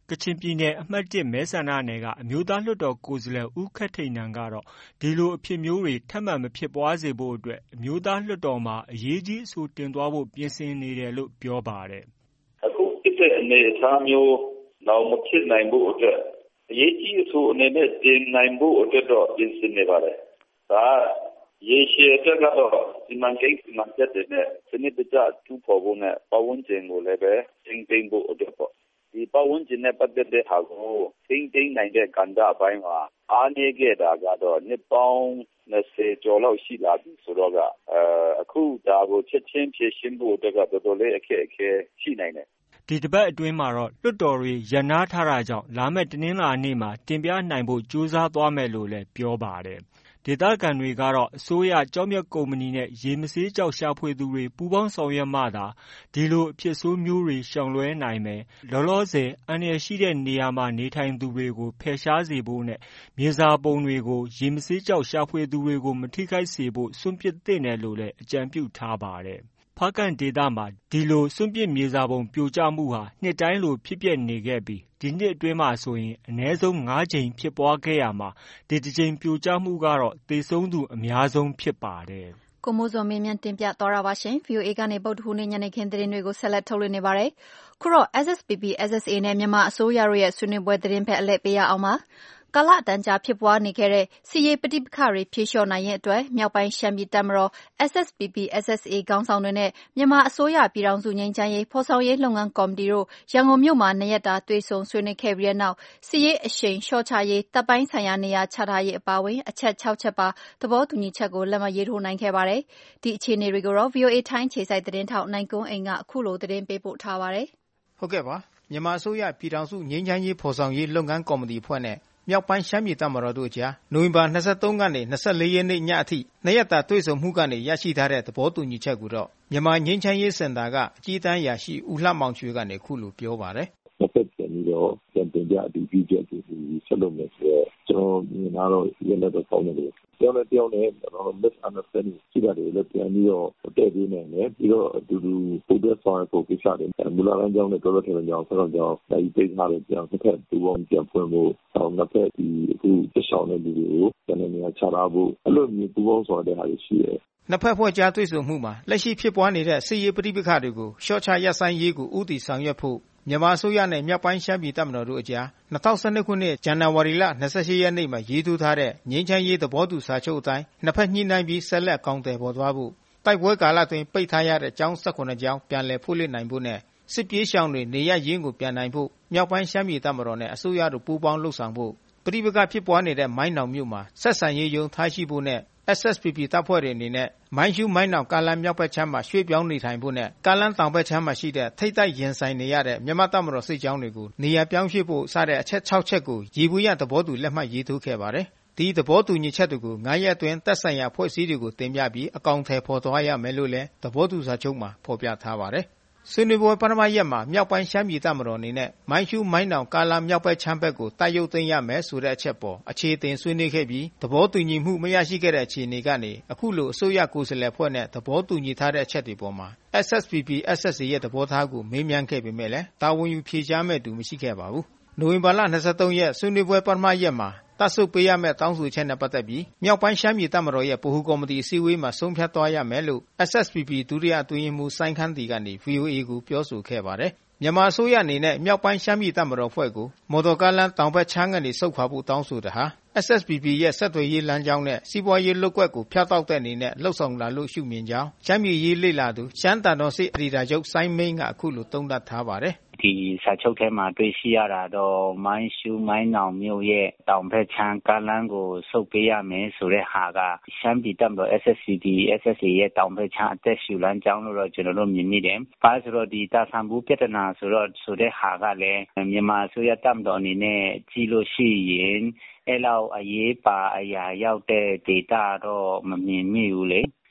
ကချင်ပြည်နယ်အမှတ်တစ်မဲဆန္ဒနယ်ကအမျိုးသားလွှတ်တော်ကိုယ်စားလှယ်ဦးခက်ထိန်နန်ကတော့ဒီလိုအဖြစ်မျိုးတွေထပ်မံမဖြစ်ပွားစေဖို့အတွက်အမျိုးသားလွှတ်တော်မှာအရေးကြီးအဆိုတင်သွားဖို့ပြင်ဆင်နေတယ်လို့ပြောပါတယ်။အခုဖြစ်တဲ့အနေအထားမျိုးတော့မဖြစ်နိုင်ဖို့အတွက်အရေးကြီးအဆိုအနေနဲ့တင်နိုင်ဖို့အတွက်တော့ပြင်ဆင်နေပါတယ်။ဒါရေရှည်အတွက်ကတော့ဒီမန်ကိန်းဒီမန်ချက်တဲ့စနစ်တကျတူပေါ်ဖို့နဲ့ပဝန်းကျင်ကိုလည်းပဲတင်တင်ဖို့အတွက်ပေါ့ဒီပဝန်းကျင်နဲ့ပတ်သက်တဲ့ဟာကိုတင်တင်နိုင်တဲ့ကဏ္ဍအပိုင်းမှာအားနည်းခဲ့တာကတော့နှစ်ပေါင်းနှစ်ဆယ်ကျော်လောက်ရှိလာပြီဆိုတော့ကအဲအခုဒါကိုချက်ချင်းဖြည့်ရှင်းဖို့အတွက်ကတော်တော်လေးအခက်အခဲရှိနိုင်တယ်ဒီတပတ်အတွင်းမှာတော့လွှတ်တော်တွေရန်နာထားတာကြောင့်လာမယ့်တနင်္လာနေ့မှာတင်ပြနိုင်ဖို့ကြိုးစားသွားမယ်လို့လည်းပြောပါတယ်ဒေသခံတွေကတော့အစိုးရကျောက်မျက်ကုမ္ပဏီနဲ့ရေမဆေးကျောက်ရှာဖွေသူတွေပူးပေါင်းဆောင်ရွက်မှသာဒီလိုအဖြစ်ဆိုးမျိုးတွေရှောင်လွှဲနိုင်မယ်လောလောဆယ်အန္တရာယ်ရှိတဲ့နေရာမှာနေထိုင်သူတွေကိုဖယ်ရှားစေဖို့နဲ့မြေစာပုံတွေကိုရေမဆေးကျောက်ရှာဖွေသူတွေကိုမထိခိုက်စေဖို့စွန့်ပစ်သင့်တယ်လို့လည်းအကြံပြုထားပါတယ်ဖားကန့်ဒေသမှာဒီလိုစွန့်ပစ်မြေစာပုံပြိုကျမှုဟာနှစ်တိုင်းလိုဖြစ်ပျက်နေခဲ့ပြီးဒီနှစ်အတွင်းမှာဆိုရင်အနည်းဆုံး၅ကြိမ်ဖြစ်ပွားခဲ့ရမှာဒီတစ်ကြိမ်ပြိုကျမှုကတော့သေဆုံးသူအများဆုံးဖြစ်ပါတယ်။ကိုမိုးစောမင်းမြန်းတင်ပြသွားတာပါရှင်။ဗွီအိုအေကနေဗုဒ္ဓဟူးနေ့ညနေခင်းသတင်းတွေကိုဆက်လက်ထုတ်လွှင့်နေပါတယ်။ခုတော့ S S P P S S A နဲ့မြန်မာအစိုးရတို့ရဲ့ဆွေးနွေးပွဲသတင်းဖက်အလှည့်ပေးရအောင်ပါ။ကာလအတန်ကြာဖြစ်ပွားနေခဲ့တဲ့စစ်ရေးပဋိပက္ခတွေဖြေလျှော့နိုင်ရေးအတွက်မြောက်ပိုင်းရှမ်းပြည်တပ်မတော် S S P P S S A ခေါင်းဆောင်တွေနဲ့မြန်မာအစိုးရပြည်ထောင်စုငြိမ်းချမ်းရေးဖော်ဆောင်ရေးလုပ်ငန်းကော်မတီတို့ရန်ကုန်မြို့မှာနှစ်ရက်တာတွေ့ဆုံဆွေးနွေးခဲ့ပြီးတဲ့နောက်စစ်ရေးအရှိန်လျှော့ချရေးတပ်ပိုင်းဆိုင်ရာနေရာချထားရေးအပါအဝင်အချက်၆ချက်ပါသဘောတူညီချက်ကိုလက်မှတ်ရေးထိုးနိုင်ခဲ့ပါတယ်။ဒီအခြေအနေတွေကိုတော့ V O A ထိုင်းခြေစိုက်သတင်းထောက်နိုင်ကွန်းအိမ်ကအခုလိုသတင်းပေးပို့ထားပါတယ်။ဟုတ်ကဲ့ပါမြန်မာအစိုးရပြည်ထောင်စုငြိမ်းချမ်းရေးဖော်ဆောင်ရေးလုပ်ငန်းကော်မတီဖွဲ့နဲ့မြောက်ပိုင်းရှမ်းပြည်တပ်မတော်တို့ကြားနိုဝင်ဘာ၂၃ကနေ၂၄ရက်နေ့ညအထိနှစ်ရက်တာတွေ့ဆုံမှုကနေရရှိထားတဲ့သဘောတူညီချက်ကိုတော့မြန်မာငြိမ်းချမ်းရေးစင်တာကအကြီးတန်းရာရှိဦးလှမောင်ချွေကနေခုလိုပြောပါတယ်။နှစ်ဖက်ပြန်ပြီးတော့ပြန်တင်ပြအတူပြုချက်ကိုဆက်လုပ်မယ်ဆိုတော့ကျွန်တော်မြင်လာတော့ရလက်တော့ကောင်းတယ်လို့ပြောနေပြောနေကျွန်တော် misunderstanding ရှိတာတွေလည်းပြန်ပြီးတော့တည့်ပြီးနေတယ်ပြီးတော့အတူတူပုံသက်ဆောင်ဖို့ကိစ္စတွေမူလာလမ်းကြောင်းနဲ့တော်တော်ထင်ကြောင်ဆက်တော့ကြောင်ဒီပိတ်ထားတဲ့ကြောင်တစ်ဖက်တူအောင်ပြန်ဖွင့်ဖို့အောင်နှစ်ဖက်ဒီအခုသက်ဆောင်တဲ့လူတွေကိုပြန်နေရာချထားဖို့အဲ့လိုမျိုးပူပေါင်းဆောင်တဲ့ဟာတွေရှိတယ်နှစ်ဖက်ဖွဲ့ကြားတွေ့ဆုံမှုမှာလက်ရှိဖြစ်ပွားနေတဲ့စစ်ရေးပဋိပက္ခတွေကိုရှော့ချရပ်ဆိုင်းရေးကိုဥတီဆောင်ရွက်ဖို့မြန်မာအစိုးရနဲ့မြောက်ပိုင်းရှမ်းပြည်တပ်မတော်တို့အကြား၂၀၁၂ခုနှစ်ဇန်နဝါရီလ၂၈ရက်နေ့မှာရေးထိုးထားတဲ့ငြိမ်းချမ်းရေးသဘောတူစာချုပ်အတိုင်းနှစ်ဖက်ညှိနှိုင်းပြီးဆက်လက်အကောင်အထည်ဖော်သွားဖို့တိုက်ပွဲကာလအတွင်းပိတ်ထားရတဲ့ကျောင်း၁၇ကျောင်းပြန်လည်ဖွင့်လှစ်နိုင်ဖို့နဲ့စစ်ပြေးရှောင်တွေနေရပ်ရင်းကိုပြန်နိုင်ဖို့မြောက်ပိုင်းရှမ်းပြည်တပ်မတော်နဲ့အစိုးရတို့ပူးပေါင်းလှုပ်ဆောင်ဖို့ပဋိပက္ခဖြစ်ပွားနေတဲ့မိုင်းနောင်မြို့မှာဆက်ဆံရေးရုံးထားရှိဖို့နဲ့ S S P P တပ်ဖွဲ့တွေအနေနဲ့မိုင်းရှူးမိုင်းနောင်ကားလမ်းမြောက်ဘက်ခြမ်းမှာရွှေ့ပြောင်းနေထိုင်ဖို့နဲ့ကားလမ်းတောင်ဘက်ခြမ်းမှာရှိတဲ့ထိပ်တိုက်ရင်ဆိုင်နေရတဲ့မြန်မာတပ်မတော်စစ်ကြောင်းတွေကိုနေရာပြောင်းရွှေ့ဖို့စတဲ့အချက်၆ချက်ကိုရေဘူးရသဘောတူလက်မှတ်ရေးထိုးခဲ့ပါတယ်။ဒီသဘောတူညီချက်တွေကို၅ရက်အတွင်းသက်ဆိုင်ရာဖွဲ့စည်းတွေကိုတင်ပြပြီးအကောင်အထည်ဖော်သွားရမယ်လို့လည်းသဘောတူစာချုပ်မှာဖော်ပြထားပါတယ်။ဆွေးနွေးပွဲပထမရက်မှာမြောက်ပိုင်းရှမ်းပြည်တပ်မတော်အနေနဲ့မိုင်းရှူးမိုင်းနောင်ကားလမ်းမြောက်ဘက်ခြမ်းဘက်ကိုတိုက်ရုပ်သိမ်းရမယ်ဆိုတဲ့အချက်ပေါ်အခြေအတင်ဆွေးနွေးခဲ့ပြီးသဘောတူညီမှုမရရှိခဲ့တဲ့အခြေအနေကနေအခုလိုအစိုးရကိုယ်စားလှယ်ဖွဲ့နဲ့သဘောတူညီထားတဲ့အချက်တွေပေါ်မှာ S S P P S S A ရဲ့သဘောထားကိုမေးမြန်းခဲ့ပေမဲ့လည်းတာဝန်ယူဖြေကြားမဲ့သူမရှိခဲ့ပါဘူး။နိုဝင်ဘာလ၂၃ရက်ဆွေးနွေးပွဲပထမရက်မှာတပ်ဆုတ်ပေးရမယ့်တောင်းဆိုချက်နဲ့ပတ်သက်ပြီးမြောက်ပိုင်းရှမ်းပြည်တပ်မတော်ရဲ့ဗဟိုကော်မတီအစည်းအဝေးမှာဆုံးဖြတ်သွားရမယ်လို့ S S P P ဒုတိယအတွင်းရေးမှူးစိုင်းခမ်းတီကနေ V O A ကိုပြောဆိုခဲ့ပါတယ်။မြန်မာအစိုးရအနေနဲ့မြောက်ပိုင်းရှမ်းပြည်တပ်မတော်ဖွဲ့ကိုမော်တော်ကားလမ်းတောင်ဘက်ခြမ်းကနေဆုတ်ခွာဖို့တောင်းဆိုတာဟာ S S P P ရဲ့ဆက်သွယ်ရေးလမ်းကြောင်းနဲ့စီးပွားရေးလုပ်ကွက်ကိုဖျက်တောက်တဲ့အနေနဲ့လှုပ်ဆောင်လာလို့ရှုမြင်ကြောင်းရှမ်းပြည်ရေးလေ့လာသူရှမ်းတန်တော်စစ်အဒီဒါချုပ်စိုင်းမင်းကအခုလိုသုံးသပ်ထားပါတယ်။ဒီစာချုပ်ထဲမှာတွေ့ရှိရတာတော့မိုင်းရှူးမိုင်းနောင်မြို့ရဲ့တောင်ဘက်ခြမ်းကားလမ်းကိုဆုတ်ပေးရမယ်ဆိုတဲ့ဟာကရှမ်းပြည်တပ်မတော် S S C D S S A ရဲ့တောင်ဘက်ခြမ်းအသက်ရှူလမ်းကြောင်းလို့တော့ကျွန်တော်တို့မြင်မိတယ်။ဘာလို့ဆိုတော့ဒီတာဆန်ဘူးပြဿနာဆိုတော့ဆိုတဲ့ဟာကလည်းမြန်မာအစိုးရတပ်မတော်အနေနဲ့ကြီးလို့ရှိရင်အဲ့လောက်အရေးပါအရာရောက်တဲ့ဒေတာတော့မမြင်မိဘူးလေ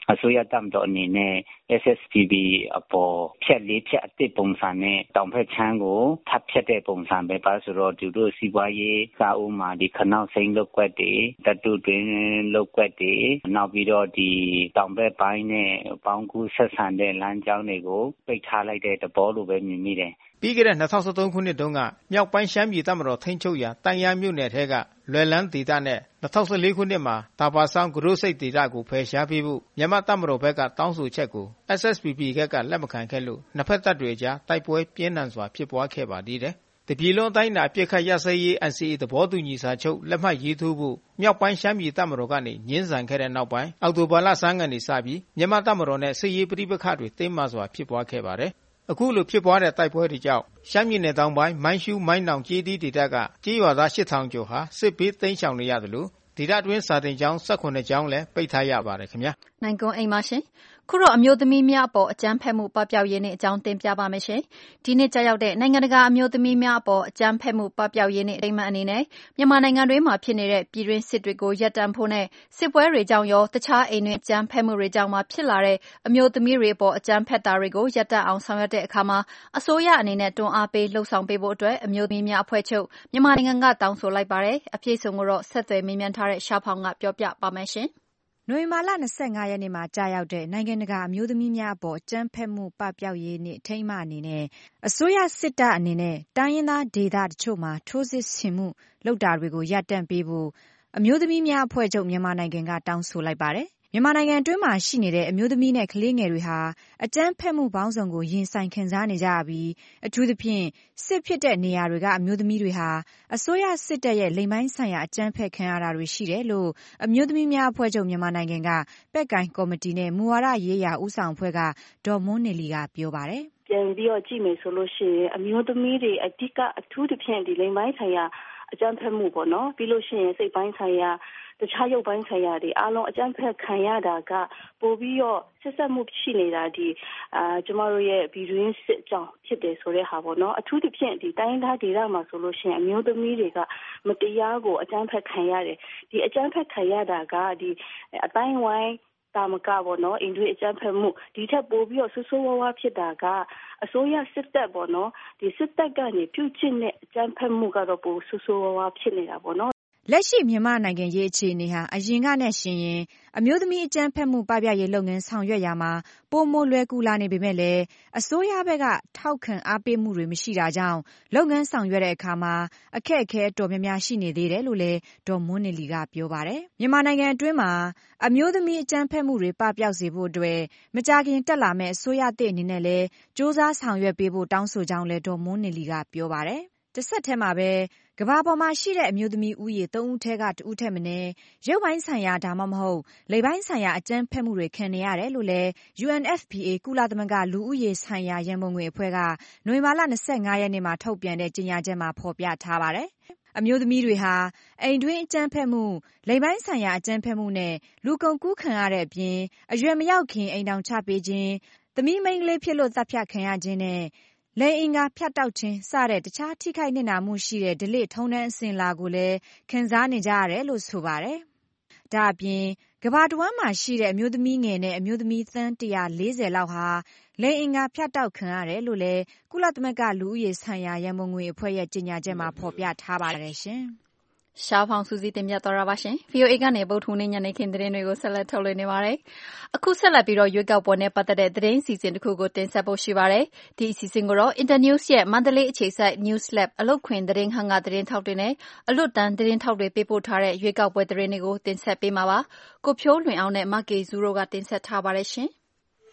အစိုးရတပ်မတော်အနေနဲ့ S S P P အပေါ်ဖြတ်လေးဖြတ်အသစ်ပုံစံနဲ့တောင်ဘက်ခြမ်းကိုထပ်ဖြတ်တဲ့ပုံစံပဲပါဆိုတော့သူတို့စီးပွားရေးစာအုပ်မှာဒီခနောက်စိမ်းလုပ်ကွက်တွေတတူတွင်လုပ်ကွက်တွေနောက်ပြီးတော့ဒီတောင်ဘက်ပိုင်းနဲ့ပေါင်းကူးဆက်ဆံတဲ့လမ်းကြောင်းတွေကိုပိတ်ထားလိုက်တဲ့သဘောလိုပဲမြင်မိတယ်ပြီးခဲ့တဲ့၂၀၁၃ခုနှစ်တုန်းကမြောက်ပိုင်းရှမ်းပြည်တပ်မတော်ထိန်းချုပ်ရာတန်ရာမြို့နယ်ထဲကလွယ်လန်းဒေသနဲ့၂၀၁၄ခုနှစ်မှာတာပါဆောင်ဂရုစိတ်ဒေသကိုဖယ်ရှားပေးဖို့မြန်မာတပ်မတော်ဘက်ကတောင်းဆိုချက်ကို S S P P ကလက်မခံခဲ့လို့နှစ်ဖက်တပ်တွေကြားတိုက်ပွဲပြင်းထန်စွာဖြစ်ပွားခဲ့ပါသေးတယ်။တပြည်လုံးအတိုင်းအတာပြစ်ခတ်ရစဲရေး N C A သဘောတူညီစာချုပ်လက်မှတ်ရေးထိုးဖို့မြောက်ပိုင်းရှမ်းပြည်တပ်မတော်ကနေညှင်းဆန်ခဲ့တဲ့နောက်ပိုင်းအောက်တိုဘာလဆန်းကနေစပြီးမြန်မာတပ်မတော်နဲ့စစ်ရေးပဋိပက္ခတွေတင်းမာစွာဖြစ်ပွားခဲ့ပါတယ်။အခုလိုဖြစ်ပွားတဲ့တိုက်ပွဲတွေကြောင့်ရှမ်းပြည်နယ်တောင်ပိုင်းမိုင်းရှူးမိုင်းနောင်ကျေးတီးဒေသကကျေးရွာသားရှစ်ထောင်ကျော်ဟာစစ်ဘေးတိမ်းရှောင်နေရတယ်လို့ဒေသတွင်းစာတင်ကျောင်း၁၇ကျောင်းလည်းပိတ်ထားရပါတယ်ခင်ဗျာနိုင်ကွန်းအိမ်ပါရှင်ခုတော့အမျိုးသမီးများအပေါ်အကြမ်းဖက်မှုပပျောက်ရေးနေ့အကြောင်းတင်ပြပါမယ်ရှင်ဒီနေ့ကြာရောက်တဲ့နိုင်ငံတကာအမျိုးသမီးများအပေါ်အကြမ်းဖက်မှုပပျောက်ရေးနေ့အထိမ်းအမှတ်အနေနဲ့မြန်မာနိုင်ငံတွင်းမှာဖြစ်နေတဲ့ပြည်တွင်းစစ်တွေကိုရပ်တန့်ဖို့နဲ့စစ်ပွဲတွေကြောင့်ရောတခြားအိမ်တွင်းအကြမ်းဖက်မှုတွေကြောင့်မှဖြစ်လာတဲ့အမျိုးသမီးတွေအပေါ်အကြမ်းဖက်တာတွေကိုရပ်တန့်အောင်ဆောင်ရွက်တဲ့အခါမှာအစိုးရအနေနဲ့တွန်းအားပေးလှုံ့ဆော်ပေးဖို့အတွက်အမျိုးသမီးများအဖွဲ့ချုပ်မြန်မာနိုင်ငံကတောင်းဆိုလိုက်ပါတယ်အပြည့်စုံကိုတော့ဆက်သွယ်မေးမြန်းထားတဲ့ရှားဖောင်ကပြောပြပါမယ်ရှင်နိုဝင်ဘာလ၂၅ရက်နေ့မှာကြာရောက်တဲ့နိုင်ငံတကာအမျိုးသမီးများအပေါ်အကြမ်းဖက်မှုပပျောက်ရေးနေ့အထိမ်းအမှတ်အနေနဲ့အစိုးရစစ်တပ်အနေနဲ့တိုင်းရင်းသားဒေသတချို့မှာထိုးစစ်ဆင်မှုလုပ်တာတွေကိုရပ်တန့်ပေးဖို့အမျိုးသမီးများအဖွဲ့ချုပ်မြန်မာနိုင်ငံကတောင်းဆိုလိုက်ပါတယ်မြန်မာနိုင်ငံအတွင်းမှာရှိနေတဲ့အမျိုးသမီးနဲ့ကလေးငယ်တွေဟာအကြမ်းဖက်မှုပေါင်းစုံကိုရင်ဆိုင်ခံစားနေကြရပြီးအထူးသဖြင့်စစ်ဖြစ်တဲ့နေရာတွေကအမျိုးသမီးတွေဟာအစိုးရစစ်တပ်ရဲ့လိမ်ပိုင်းဆိုင်ရာအကြမ်းဖက်ခံရတာတွေရှိတယ်လို့အမျိုးသမီးများအဖွဲ့ချုပ်မြန်မာနိုင်ငံကပက်ကိုင်ကော်မတီနဲ့မူဝါဒရေးရာဦးဆောင်အဖွဲ့ကဒေါ်မွန်းနေလီကပြောပါတယ်ပြန်ပြီးတော့ကြည့်မယ်ဆိုလို့ရှိရင်အမျိုးသမီးတွေအဓိကအထူးသဖြင့်ဒီလိမ်ပိုင်းဆိုင်ရာအကြမ်းဖက်မှုပေါ့နော်ပြီးလို့ရှိရင်စိတ်ပိုင်းဆိုင်ရာတခြားရုပ်ပိုင်းဆိုင်ရာတွေအားလုံးအကြမ်းဖက်ခံရတာကပိုပြီးတော့ဆက်ဆက်မှုရှိနေတာဒီအာကျမတို့ရဲ့ဗီဒီယိုစစ်ကြောင်းဖြစ်တယ်ဆိုတဲ့ဟာပေါ့နော်အထူးသဖြင့်ဒီတိုင်းသားဒေသမှာဆိုလို့ရှိရင်အမျိုးသမီးတွေကမတရားကိုအကြမ်းဖက်ခံရတယ်ဒီအကြမ်းဖက်ခံရတာကဒီအတိုင်းဝိုင်းတာမကပေါ့နော်အိန္ဒိယအကြမ်းဖက်မှုဒီထက်ပိုပြီးတော့ဆူဆူဝါးဝါဖြစ်တာကအစိုးရစစ်တပ်ပေါ့နော်ဒီစစ်တပ်ကနေပြုကျင့်တဲ့အကြမ်းဖက်မှုကတော့ပိုဆူဆူဝါးဝါဖြစ်နေတာပေါ့နော်လက်ရှိမြန်မာနိုင်ငံရေးအခြေအနေဟာအရင်ကနဲ့ရှင်ရင်အမျိုးသမီးအကြမ်းဖက်မှုပပျောက်ရေးလုပ်ငန်းဆောင်ရွက်ရာမှာပိုမိုလွယ်ကူလာနေပေမဲ့လည်းအစိုးရဘက်ကထောက်ခံအားပေးမှုတွေမရှိတာကြောင့်လုပ်ငန်းဆောင်ရွက်တဲ့အခါမှာအခက်အခဲအတော်များများရှိနေသေးတယ်လို့လည်းဒေါ်မွန်းနေလီကပြောပါတယ်မြန်မာနိုင်ငံအတွင်းမှာအမျိုးသမီးအကြမ်းဖက်မှုတွေပပျောက်စေဖို့အတွက်မကြာခင်တက်လာမဲ့အစိုးရသစ်အနေနဲ့လည်းစ조사ဆောင်ရွက်ပေးဖို့တောင်းဆိုကြောင်းလည်းဒေါ်မွန်းနေလီကပြောပါတယ်တစ်ဆက်တည်းမှာပဲကမ္ဘာပေါ်မှာရှိတဲ့အမျိုးသမီးဦးရေသုံးဦးထဲကတဦးထက်မနည်းရုပ်ပိုင်းဆိုင်ရာဒါမှမဟုတ်လိင်ပိုင်းဆိုင်ရာအကြမ်းဖက်မှုတွေခံနေရတယ်လို့လည်း U N F P A ကုလသမဂ္ဂလူဦးရေဆိုင်ရာရန်ပုံငွေအဖွဲ့ကနိုဝင်ဘာလ၂၅ရက်နေ့မှာထုတ်ပြန်တဲ့ကြေညာချက်မှာဖော်ပြထားပါတယ်။အမျိုးသမီးတွေဟာအိမ်တွင်းအကြမ်းဖက်မှုလိင်ပိုင်းဆိုင်ရာအကြမ်းဖက်မှုနဲ့လူကုန်ကူးခံရတဲ့အပြင်အရွယ်မရောက်ခင်အိမ်တောင်ချပေးခြင်းသမီးမိန်းကလေးဖြစ်လို့သတ်ဖြတ်ခံရခြင်းနဲ့လိင်အင်္ဂါဖြတ်တောက်ခြင်းစတဲ့တခြားထိခိုက်နစ်နာမှုရှိတဲ့ဒလိထုံးတမ်းအစဉ်လာကိုလည်းခံစားနေကြရတယ်လို့ဆိုပါတယ်။ဒါအပြင်ကမ္ဘာတဝန်းမှာရှိတဲ့အမျိုးသမီးငယ်နဲ့အမျိုးသမီးသန်း၁၄၀လောက်ဟာလိင်အင်္ဂါဖြတ်တောက်ခံရတယ်လို့လည်းကုလသမဂ္ဂလူဦးရေဆိုင်ရာရန်ပုံငွေအဖွဲ့ရဲ့ကြေညာချက်မှာဖော်ပြထားပါတယ်ရှင်။ရှားဖောင်စူးစီးတင်ပြသွားတာပါရှင်။ V O A ကနေဗုဒ္ဓဟူးနေ့ညနေခင်းသတင်းတွေကိုဆက်လက်ထုတ်လွှင့်နေပါတယ်။အခုဆက်လက်ပြီးတော့ရွေးကောက်ပွဲနဲ့ပတ်သက်တဲ့သတင်းအစီအစဉ်တစ်ခုကိုတင်ဆက်ဖို့ရှိပါတယ်။ဒီအစီအစဉ်ကိုတော့ Internews ရဲ့မန္တလေးအခြေစိုက် News Lab အလုပ်ခွင်သတင်းဟန်ကသတင်းထောက်တွေနဲ့အလွတ်တန်းသတင်းထောက်တွေပေးပို့ထားတဲ့ရွေးကောက်ပွဲသတင်းတွေကိုတင်ဆက်ပေးမှာပါ။ကိုဖြိုးလွင်အောင်နဲ့မကေဇူရိုကတင်ဆက်ထားပါတယ်ရှင်။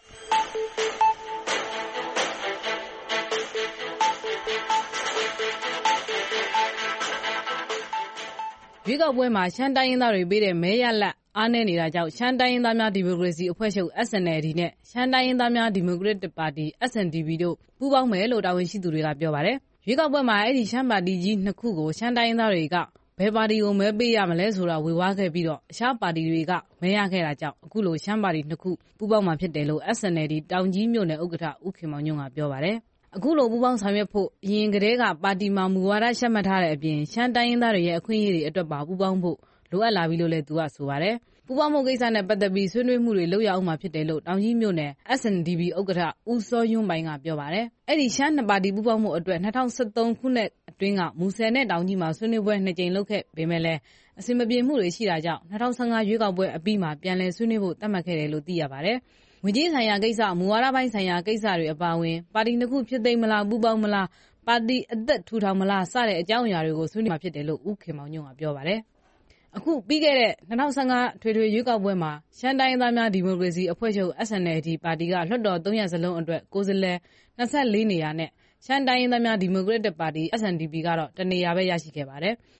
ရွေးကောက်ပွဲမှာရှမ်းတိုင်းရင်းသားတွေပေးတဲ့မဲရလဒ်အားနည်းနေတာကြောင့်ရှမ်းတိုင်းရင်းသားများဒီမိုကရေစီအဖွဲ့ချုပ် S N L D နဲ့ရှမ်းတိုင်းရင်းသားများဒီမိုကရက်တစ်ပါတီ S N D P တို့ပူးပေါင်းမယ်လို့တာဝန်ရှိသူတွေကပြောပါတယ်။ရွေးကောက်ပွဲမှာအဲ့ဒီရှမ်းပါတီကြီးနှစ်ခုကိုရှမ်းတိုင်းရင်းသားတွေကဘယ်ပါတီကိုမဲပေးရမလဲဆိုတာဝေဝါးခဲ့ပြီးတော့အခြားပါတီတွေကမဲရခဲ့တာကြောင့်အခုလိုရှမ်းပါတီနှစ်ခုပူးပေါင်းမှာဖြစ်တယ်လို့ S N L D တောင်ကြီးမြို့နယ်ဥက္ကဋ္ဌဦးခင်မောင်ညွန့်ကပြောပါတယ်။အခုလိုပူးပေါင်းဆောင်ရွက်ဖို့အရင်ကတည်းကပါတီမှာမူဝါဒရှက်မှတ်ထားတဲ့အပြင်ရှမ်းတိုင်းရင်းသားတွေရဲ့အခွင့်အရေးတွေအတွက်ပါပူးပေါင်းဖို့လိုအပ်လာပြီလို့လည်းသူကဆိုပါတယ်ပူးပေါင်းမှုကိစ္စနဲ့ပတ်သက်ပြီးဆွေးနွေးမှုတွေလုပ်ရအောင်မှာဖြစ်တယ်လို့တောင်ကြီးမြို့နယ် အက်စ် အန် ဒီ ပီ ဥက္ကဋ္ဌဦးစောယွန်းပိုင်ကပြောပါတယ်။အဲ့ဒီရှမ်းနှစ်ပါတီပူးပေါင်းမှုအတွက်၂၀၁၃ခုနှစ်အတွင်းကမူဆယ်နဲ့တောင်ကြီးမှာဆွေးနွေးပွဲနှစ်ကြိမ်လုပ်ခဲ့ပေမဲ့လည်းအဆင်မပြေမှုတွေရှိတာကြောင့်၂၀၁၅ရွေးကောက်ပွဲအပြီးမှာပြန်လည်ဆွေးနွေးဖို့သတ်မှတ်ခဲ့တယ်လို့သိရပါတယ်။ငွေကြေးဆိုင်ရာကိစ္စမူဝါဒပိုင်းဆိုင်ရာကိစ္စတွေအပါအဝင်ပါတီနှစ်ခုဖြစ်သိမ်းမလားပူးပေါင်းမလားပါတီအသက်ထူထောင်မလားစတဲ့အကြောင်းအရာတွေကိုဆွေးနွေးမှာဖြစ်တယ်လို့ဦးခင်မောင်ညွန့်ကပြောပါတယ်။အခုပြီးခဲ့တဲ့၂၀၁၅ထွေထွေရွေးကောက်ပွဲမှာရှမ်းတိုင်းရင်းသားများဒီမိုကရေစီအဖွဲ့ချုပ် အက်စ် အန် အယ်လ် ဒီ ပါတီကလွှတ်တော်သုံးရပ်စလုံးအတွက်ကိုယ်စားလှယ်၂၄နေရာနဲ့ရှမ်းတိုင်းရင်းသားများဒီမိုကရက်တစ်ပါတီ အက်စ် အန် ဒီ ပီ ကတော့တနေရာပဲရရှိခဲ့ပါတယ်။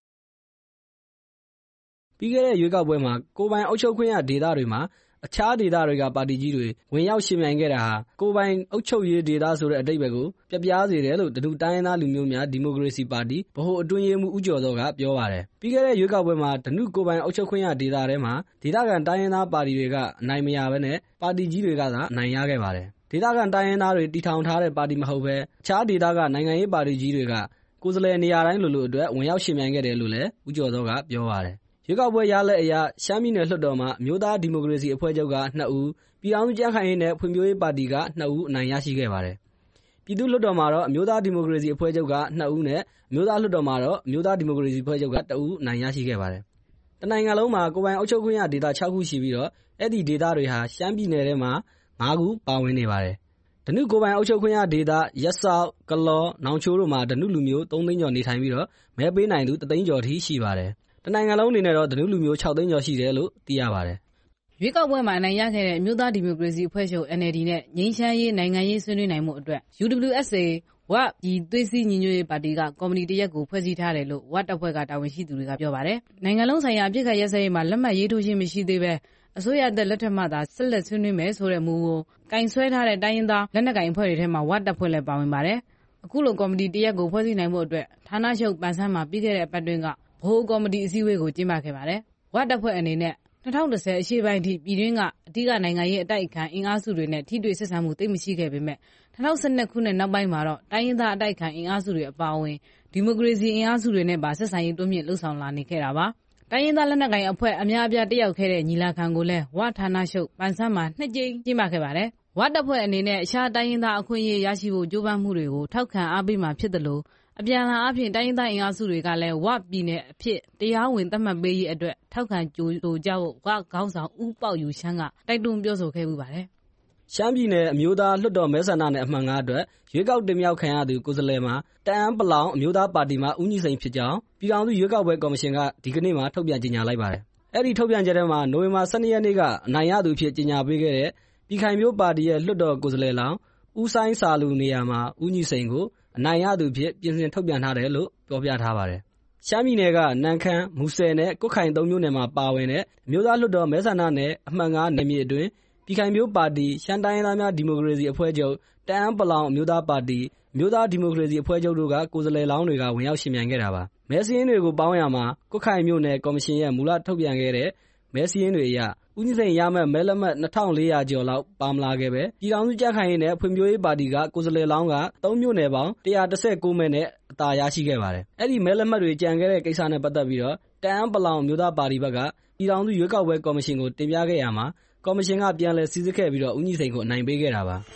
ပြီးခဲ့တဲ့ရွေးကောက်ပွဲမှာကိုယ်ပိုင်အုပ်ချုပ်ခွင့်ရဒေသတွေမှာအခြားဒေသတွေကပါတီကြီးတွေဝင်ရောက်ရှင်ပြိုင်ခဲ့တာဟာကိုယ်ပိုင်အုပ်ချုပ်ရေးဒေသဆိုတဲ့အဓိပ္ပာယ်ကိုပြပြားစေတယ်လို့တနူတိုင်းရင်းသားလူမျိုးများဒီမိုကရေစီပါတီဗဟိုအတွင်းရေးမှူးဦးကျော်စောကပြောပါတယ်။ပြီးခဲ့တဲ့ရွေးကောက်ပွဲမှာတနူကိုယ်ပိုင်အုပ်ချုပ်ခွင့်ရဒေသထဲမှာဒေသခံတိုင်းရင်းသားပါတီတွေကအနိုင်မရဘဲနဲ့ပါတီကြီးတွေကသာအနိုင်ရခဲ့ပါတယ်။ဒေသခံတိုင်းရင်းသားတွေတည်ထောင်ထားတဲ့ပါတီမဟုတ်ဘဲအခြားဒေသကနိုင်ငံရေးပါတီကြီးတွေကကိုယ်စားလှယ်နေရာတိုင်းလိုလိုအတွက်ဝင်ရောက်ရှင်ပြိုင်ခဲ့တယ်လို့လည်းဦးကျော်စောကပြောပါတယ်။ရွေးကောက်ပွဲရလဒ်အရရှမ်းပြည်နယ်လွှတ်တော်မှာအမျိုးသားဒီမိုကရေစီအဖွဲ့ချုပ်ကနှစ်ဦးပြည်ထောင်စုကြံ့ခိုင်ရေးနဲ့ဖွံ့ဖြိုးရေးပါတီကနှစ်ဦးအနိုင်ရရှိခဲ့ပါတယ်။ပြည်သူ့လွှတ်တော်မှာတော့အမျိုးသားဒီမိုကရေစီအဖွဲ့ချုပ်ကနှစ်ဦးနဲ့အမျိုးသားလွှတ်တော်မှာတော့အမျိုးသားဒီမိုကရေစီအဖွဲ့ချုပ်ကတစ်ဦးအနိုင်ရရှိခဲ့ပါတယ်။တနိုင်ငံလုံးမှာကိုယ်ပိုင်အုပ်ချုပ်ခွင့်ရဒေသ၆ခုရှိပြီးတော့အဲ့ဒီဒေသတွေဟာရှမ်းပြည်နယ်ထဲမှာ၅ခုပါဝင်နေပါတယ်။ဓနုကိုယ်ပိုင်အုပ်ချုပ်ခွင့်ရဒေသရက်စောက်၊ကလော်၊နောင်ချိုတို့မှာဓနုလူမျိုးသုံးသိန်းကျော်နေထိုင်ပြီးတော့မဲပေးနိုင်သူတစ်သိန်းကျော်ထိရှိပါတယ်။တနိုင်ငံလုံးအနေနဲ့တော့ဓနုလူမျိုး၆သိန်းကျော်ရှိတယ်လို့သိရပါတယ်။ရွေးကောက်ပွဲမှာအနိုင်ရခဲ့တဲ့အမျိုးသားဒီမိုကရေစီအဖွဲ့ချုပ် အန် အယ်လ် ဒီနဲ့ငြိမ်းချမ်းရေးနိုင်ငံရေးဆွေးနွေးနိုင်မှုအတွက် ယူ ဒဘလျူ အက်စ် အေ ဝပြည်သွေးစည်းညီညွတ်ရေးပါတီကကော်မတီတစ်ရပ်ကိုဖွဲ့စည်းထားတယ်လို့ဝတပ်ဖွဲ့ကတာဝန်ရှိသူတွေကပြောပါတယ်။နိုင်ငံလုံးဆိုင်ရာအပစ်ခတ်ရပ်စဲရေးမှာလက်မှတ်ရေးထိုးခြင်းမရှိသေးဘဲအစိုးရသက်လက်ထက်မှသာဆက်လက်ဆွေးနွေးမယ်ဆိုတဲ့မူကိုကင်ဆွဲထားတဲ့တိုင်းရင်းသားလက်နက်ကိုင်အဖွဲ့တွေထဲမှာဝတပ်ဖွဲ့လည်းပါဝင်ပါတယ်။အခုလိုကော်မတီတစ်ရပ်ကိုဖွဲ့စည်းနိုင်မှုအတွက်ဌာနချုပ်ပန်ဆန်းမှာပြီးခဲ့တဲ့အပတ်တွင်းကဗဟိုကော်မတီအစည်းအဝေးကိုကျင်းပခဲ့ပါတယ်။ဝတပ်ဖွဲ့အနေနဲ့၂၀၁၀အရှေ့ပိုင်းထိပြည်တွင်းကအဓိကနိုင်ငံရေးအတိုက်အခံအင်အားစုတွေနဲ့ထိတွေ့ဆက်ဆံမှုသိပ်မရှိခဲ့ပေမဲ့၂၀၁၂ခုနှစ်နောက်ပိုင်းမှာတော့တိုင်းရင်းသားအတိုက်အခံအင်အားစုတွေအပါအဝင်ဒီမိုကရေစီအင်အားစုတွေနဲ့ပါဆက်ဆံရေးတိုးမြင့်လှုပ်ဆောင်လာနေခဲ့တာပါ။တိုင်းရင်းသားလက်နက်ကိုင်အဖွဲ့အများအပြားတက်ရောက်ခဲ့တဲ့ညီလာခံကိုလည်းဝဌာနချုပ်ပန်ဆန်းမှာနှစ်ကြိမ်ကျင်းပခဲ့ပါတယ်။ဝတပ်ဖွဲ့အနေနဲ့အခြားတိုင်းရင်းသားအခွင့်အရေးရရှိဖို့ကြိုးပမ်းမှုတွေကိုထောက်ခံအားပေးမှာဖြစ်သလိုအပြန်အလှန်အားဖြင့်တိုင်းရင်းသားအင်အားစုတွေကလည်းဝပြည်နယ်အဖြစ်တရားဝင်သတ်မှတ်ပေးရေးအတွက်ထောက်ခံကြိုဆိုကြဖို့ဝခေါင်းဆောင်ဦးပေါက်ယူရှမ်းကတိုက်တွန်းပြောဆိုခဲ့မှုပါတယ်။ရှမ်းပြည်နယ်အမျိုးသားလွှတ်တော်မဲဆန္ဒနယ်အမှတ်၅အတွက်ရွေးကောက်တင်မြှောက်ခံရသူကိုယ်စားလှယ်မှာတအန်းပလောင်အမျိုးသားပါတီမှဦးညီစိန်ဖြစ်ကြောင်းပြည်ထောင်စုရွေးကောက်ပွဲကော်မရှင်ကဒီကနေ့မှထုတ်ပြန်ကြေညာလိုက်ပါတယ်။အဲ့ဒီထုတ်ပြန်ချက်ထဲမှာနိုဝင်ဘာ၁၂ရက်နေ့ကအနိုင်ရသူဖြစ်ကြေညာပေးခဲ့တဲ့ပြည်ခိုင်မျိုးပါတီရဲ့လွှတ်တော်ကိုယ်စားလှယ်လောင်းဦးဆိုင်စာလူနေရာမှာဦးညီစိန်ကိုအနိုင်ရသူဖြစ်ပြင်ဆင်ထုတ်ပြန်ထားတယ်လို့ပြောပြထားပါတယ်။ရှမ်းပြည်နယ်ကနန်းခမ်း၊မူဆယ်နဲ့ကွတ်ခိုင်သုံးမြို့နယ်မှာပါဝင်တဲ့အမျိုးသားလွှတ်တော်မဲဆန္ဒနယ်အမှတ်၅နယ်မြေအတွင်းပြည်ခိုင်မျိုးပါတီရှမ်းတိုင်းရင်းသားများဒီမိုကရေစီအဖွဲ့ချုပ်တအန်းပလောင်အမျိုးသားပါတီအမျိုးသားဒီမိုကရေစီအဖွဲ့ချုပ်တို့ကကိုယ်စားလှယ်လောင်းတွေကဝင်ရောက်ရှင်ပြိုင်ခဲ့တာပါ။မဲစည်းရင်းတွေကိုပေါင်းရမှာကွတ်ခိုင်မြို့နယ်ကော်မရှင်ရဲ့မူလထုတ်ပြန်ခဲ့တဲ့မဲစည်းရင်းတွေအရဦးညီစိန်ရမဲ့မဲလက်မှတ်၂ထောင်လေးရာကျော်လောက်ပါမလာခဲ့ပဲပြည်ထောင်စုကြံ့ခိုင်ရေးနဲ့ဖွံ့ဖြိုးရေးပါတီကကိုယ်စားလှယ်လောင်းကသုံးမြို့နယ်ပေါင်း၁၁၉မဲနဲ့အသာရရှိခဲ့ပါတယ်။အဲ့ဒီမဲလက်မှတ်တွေကျန်ခဲ့တဲ့ကိစ္စနဲ့ပတ်သက်ပြီးတော့တအန်းပလောင်မျိုးသားပါတီဘက်ကပြည်ထောင်စုရွေးကောက်ပွဲကော်မရှင်ကိုတင်ပြခဲ့ရမှာကော်မရှင်ကပြန်လည်စိစစ်ခဲ့ပြီးတော့ဦးညီစိန်ကိုအနိုင်ပေးခဲ့တာပါ။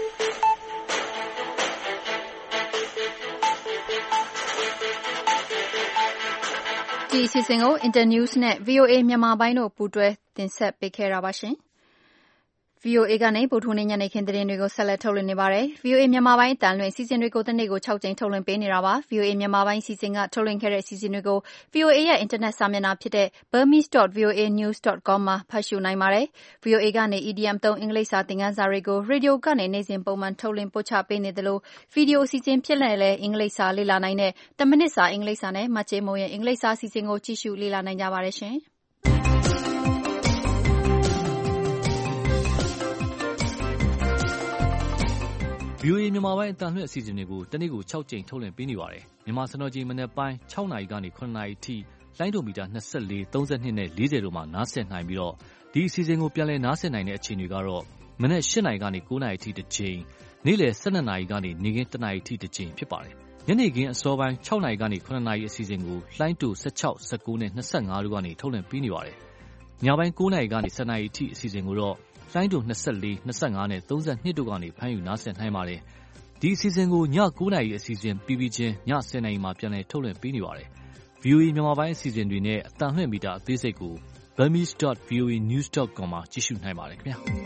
ဒီအစီအစဉ်ကို Internews နဲ့ ဗွီအိုအေ မြန်မာပိုင်းတို့ပူးတွဲတင်ဆက်ပေးခဲ့တာပါရှင်။ဗွီအိုအေကနေဗုဒ္ဓဟူးနေ့ညနေခင်းသတင်းတွေကိုဆက်လက်ထုတ်လွှင့်နေပါတယ်။ ဗွီအိုအေမြန်မာပိုင်းအတန်လွှင့်စီစဉ်တွေကိုတစ်နေ့ကို၆ကြိမ်ထုတ်လွှင့်ပေးနေတာပါ။ ဗွီအိုအေမြန်မာပိုင်းစီစဉ်ကထုတ်လွှင့်ခဲ့တဲ့စီစဉ်တွေကို ဗွီအိုအေရဲ့အင်တာနက်စာမျက်နှာဖြစ်တဲ့ burmese dot v o a news dot com မှာဖတ်ရှုနိုင်ပါတယ်။ ဗွီအိုအေကနေ အီဒီအမ် သုံးအင်္ဂလိပ်စာသင်ခန်းစာတွေကိုရေဒီယိုကနေနေ့စဉ်ပုံမှန်ထုတ်လွှင့်ပို့ချပေးနေသလိုဗီဒီယိုအစီအစဉ်ဖြစ်လည်းအင်္ဂလိပ်စာလေ့လာနိုင်တဲ့တစ်မိနစ်စာအင်္ဂလိပ်စာနဲ့မကြေးမိုးရဲ့အင်္ဂလိပ်စာအစီအစဉ်ကိုကြည့်ရှုလေ့လာနိုင်ကြပါတယ်ရှင်။ဗွီအိုအေမြန်မာပိုင်းအတန်လွှင့်အစီအစဉ်တွေကိုတနေ့ကို၆ကြိမ်ထုတ်လွှင့်ပေးနေပါတယ်။မြန်မာစံတော်ချိန်မနက်ပိုင်း၆နာရီကနေ၇နာရီအထိလိုင်းဒိုမီတာ၂၄၊၃၂နဲ့၄၀တို့မှာနားဆင်နိုင်ပြီးတော့ဒီအစီအစဉ်ကိုပြန်လည်နားဆင်နိုင်တဲ့အချိန်တွေကတော့မနက်၈နာရီကနေ၉နာရီအထိတစ်ချိန်နေ့လယ်၁၂နာရီကနေနေ့ခင်းတစ်နာရီအထိတစ်ချိန်ဖြစ်ပါတယ်။ညနေခင်းအစောပိုင်း၆နာရီကနေ၇နာရီအစီအစဉ်ကိုလိုင်းဒို၁၆၊၁၉နဲ့၂၅တို့ကနေထုတ်လွှင့်ပေးနေပါတယ်။ညပိုင်းကိုးနာရီကနေဆယ်နာရီထိအစီအစဉ်ကိုတော့လိုင်းဒို၂၄, ၂၅နဲ့၃၂တို့ကနေဖမ်းယူနားဆင်နိုင်ပါတယ်။ဒီအစီအစဉ်ကိုညကိုးနာရီအစီအစဉ်ပြီးပြီးချင်းညဆယ်နာရီမှာပြန်လည်ထုတ်လွှင့်ပေးနေပါတယ်။ ဗွီအိုအေမြန်မာပိုင်းအစီအစဉ်တွေနဲ့အသံလွှင့်မီတာအသေးစိတ်ကို burmese dot v o a news dot com မှာကြည့်ရှုနိုင်ပါတယ်ခင်ဗျာ။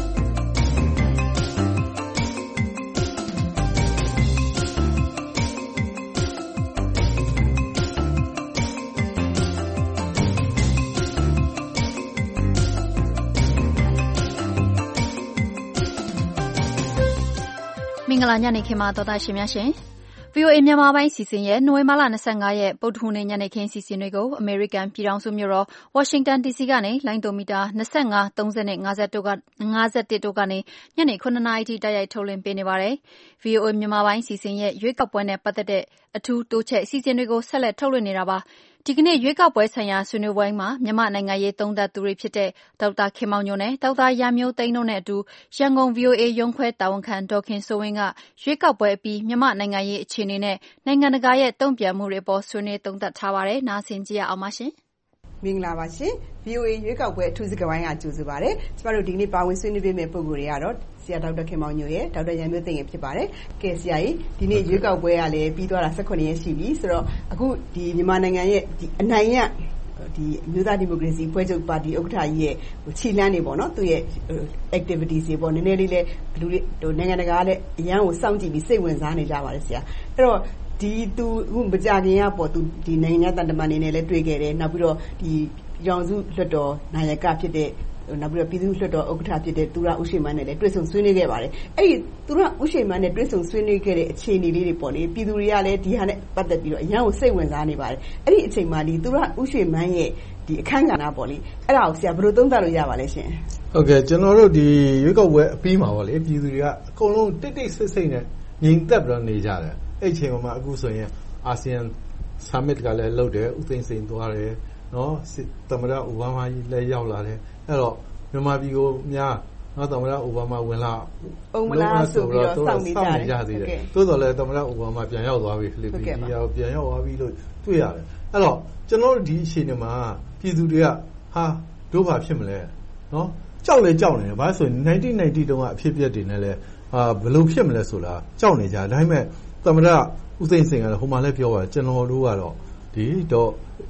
မင်္ဂလာညနေခင်းမှာတော်သားရှင်များရှင် ဗွီအိုအေမြန်မာပိုင်းစီစဉ်ရဲ့နိုဝင်ဘာလ၂၅ရက်ပုဒ်ထူနေ့ညနေခင်းစီစဉ်တွေကိုအမေရိကန်ပြည်ထောင်စုမြို့တော်ဝါရှင်တန်ဒီစီကနေလိုင်းဒိုမီတာ၂၅, ၃၀နဲ့၅၁တို့ကနေညနေခုနှစ်နာရီထိတိုက်ရိုက်ထုတ်လွှင့်ပေးနေပါတယ်။ ဗွီအိုအေမြန်မာပိုင်းစီစဉ်ရဲ့ရွေးကောက်ပွဲနဲ့ပတ်သက်တဲ့အထူးတိုးချဲ့စီစဉ်တွေကိုဆက်လက်ထုတ်လွှင့်နေတာပါ။ဒီကနေ့ရွေးကောက်ပွဲဆိုင်ရာဆွေးနွေးပွဲမှာမြန်မာနိုင်ငံရေးသုံးသပ်သူတွေဖြစ်တဲ့ဒေါက်တာခင်မောင်ညိုနဲ့ဒေါက်တာရန်မျိုးသိန်းတို့နဲ့အတူရန်ကုန် ဗွီအိုအေရုံးခွဲတာဝန်ခံဒေါ်ခင်စိုးဝင်းကရွေးကောက်ပွဲအပြီးမြန်မာနိုင်ငံရေးအခြေအနေနဲ့နိုင်ငံတကာရဲ့တုံ့ပြန်မှုတွေအပေါ်ဆွေးနွေးသုံးသပ်ထားပါတယ်။နားဆင်ကြရအောင်ပါရှင်။မင်္ဂလာပါရှင်။ ဗွီအိုအေရွေးကောက်ပွဲအထူးစကားဝိုင်းကကြိုဆိုပါရစေ။ကျမတို့ဒီနေ့ပါဝင်ဆွေးနွေးပေးမယ့်ပုဂ္ဂိုလ်တွေကတော့ဆရာဒေါက်တာခင်မောင်ညိုရဲ့ဒေါက်တာရန်မျိုးသိန်းရဲ့ဖြစ်ပါတယ်။ကဲဆရာကြီးဒီနေ့ရွေးကောက်ပွဲကလည်းပြီးသွားတာ၁၇ရက်ရှိပြီဆိုတော့အခုဒီမြန်မာနိုင်ငံရဲ့ဒီအနိုင်ရဒီအမျိုးသားဒီမိုကရေစီဖွဲ့ချုပ်ပါတီဥက္ကဋ္ဌကြီးရဲ့ခြေလှမ်းတွေပေါ့နော်သူ့ရဲ့ activities တွေပေါ့နည်းနည်းလေးလဲလူတွေနိုင်ငံတကာကလည်းအရန်ကိုစောင့်ကြည့်ပြီးစိတ်ဝင်စားနေကြပါတယ်ဆရာအဲ့တော့ဒီသူအခုမကြခင်ကပေါ့သူဒီနိုင်ငံတန်တမန်နေနဲ့လည်းတွေ့ခဲ့တယ်နောက်ပြီးတော့ဒီရောင်စုလွှတ်တော်နာယကဖြစ်တဲ့နောက်ပြီးတော့ပြည်သူ့လွှတ်တော်ဥက္ကဋ္ဌဖြစ်တဲ့သူရဦးရှိမန်းနဲ့လည်းတွေ့ဆုံဆွေးနွေးခဲ့ပါတယ်အဲ့ဒီသူရဦးရှိမန်းနဲ့တွေ့ဆုံဆွေးနွေးခဲ့တဲ့အခြေအနေလေးတွေပေါ့လေပြည်သူတွေကလည်းဒီဟာနဲ့ပတ်သက်ပြီးတော့အရန်ကိုစိတ်ဝင်စားနေပါတယ်အဲ့ဒီအချိန်မှာဒီသူရဦးရှိမန်းရဲ့ဒီအခန်းကဏ္ဍပေါ့လေအဲ့ဒါကိုဆရာဘယ်လိုသုံးသပ်လို့ရပါလဲရှင်ဟုတ်ကဲ့ကျွန်တော်တို့ဒီရွေးကောက်ပွဲအပြီးမှာပေါ့လေပြည်သူတွေကအကုန်လုံးတိတ်တိတ်ဆိတ်ဆိတ်နဲ့ငြိမ်သက်ပြီးတော့နေကြတယ်အဲ့အချိန်မှာအခုဆိုရင်အာဆီယံ summit ကလည်းလုပ်တယ်ဦးသိန်းစိန်သွားတယ်နော်သမ္မတအိုဘားမားကြီးလည်းရောက်လာတယ်အဲ့တော့မြန်မာပြည်ကိုများနော်သမ္မတအိုဘားမားဝင်လာအောင်မလားဆိုပြီးတော့စောင့်နေကြတယ်သို့တော်လည်းသမ္မတအိုဘားမားပြန်ရောက်သွားပြီဖိလစ်ပိုင်ပြည်ရောက်ပြန်ရောက်သွားပြီလို့တွေ့ရတယ်အဲ့တော့ကျွန်တော်တို့ဒီအချိန်တွေမှာပြည်သူတွေကဟာတို့ဘာဖြစ်မလဲနော်ကြောက်လဲကြောက်နေတယ်ဘာလို့ဆိုရင်၁၉၉၀တုန်းကအဖြစ်အပျက်တွေနဲ့လဲဟာဘယ်လိုဖြစ်မလဲဆိုလားကြောက်နေကြဒါပေမဲ့သမ္မတဦးသိန်းစိန်ကလည်းဟိုမှာလည်းပြောပါတယ်ကျွန်တော်တို့ကတော့ဒီတော့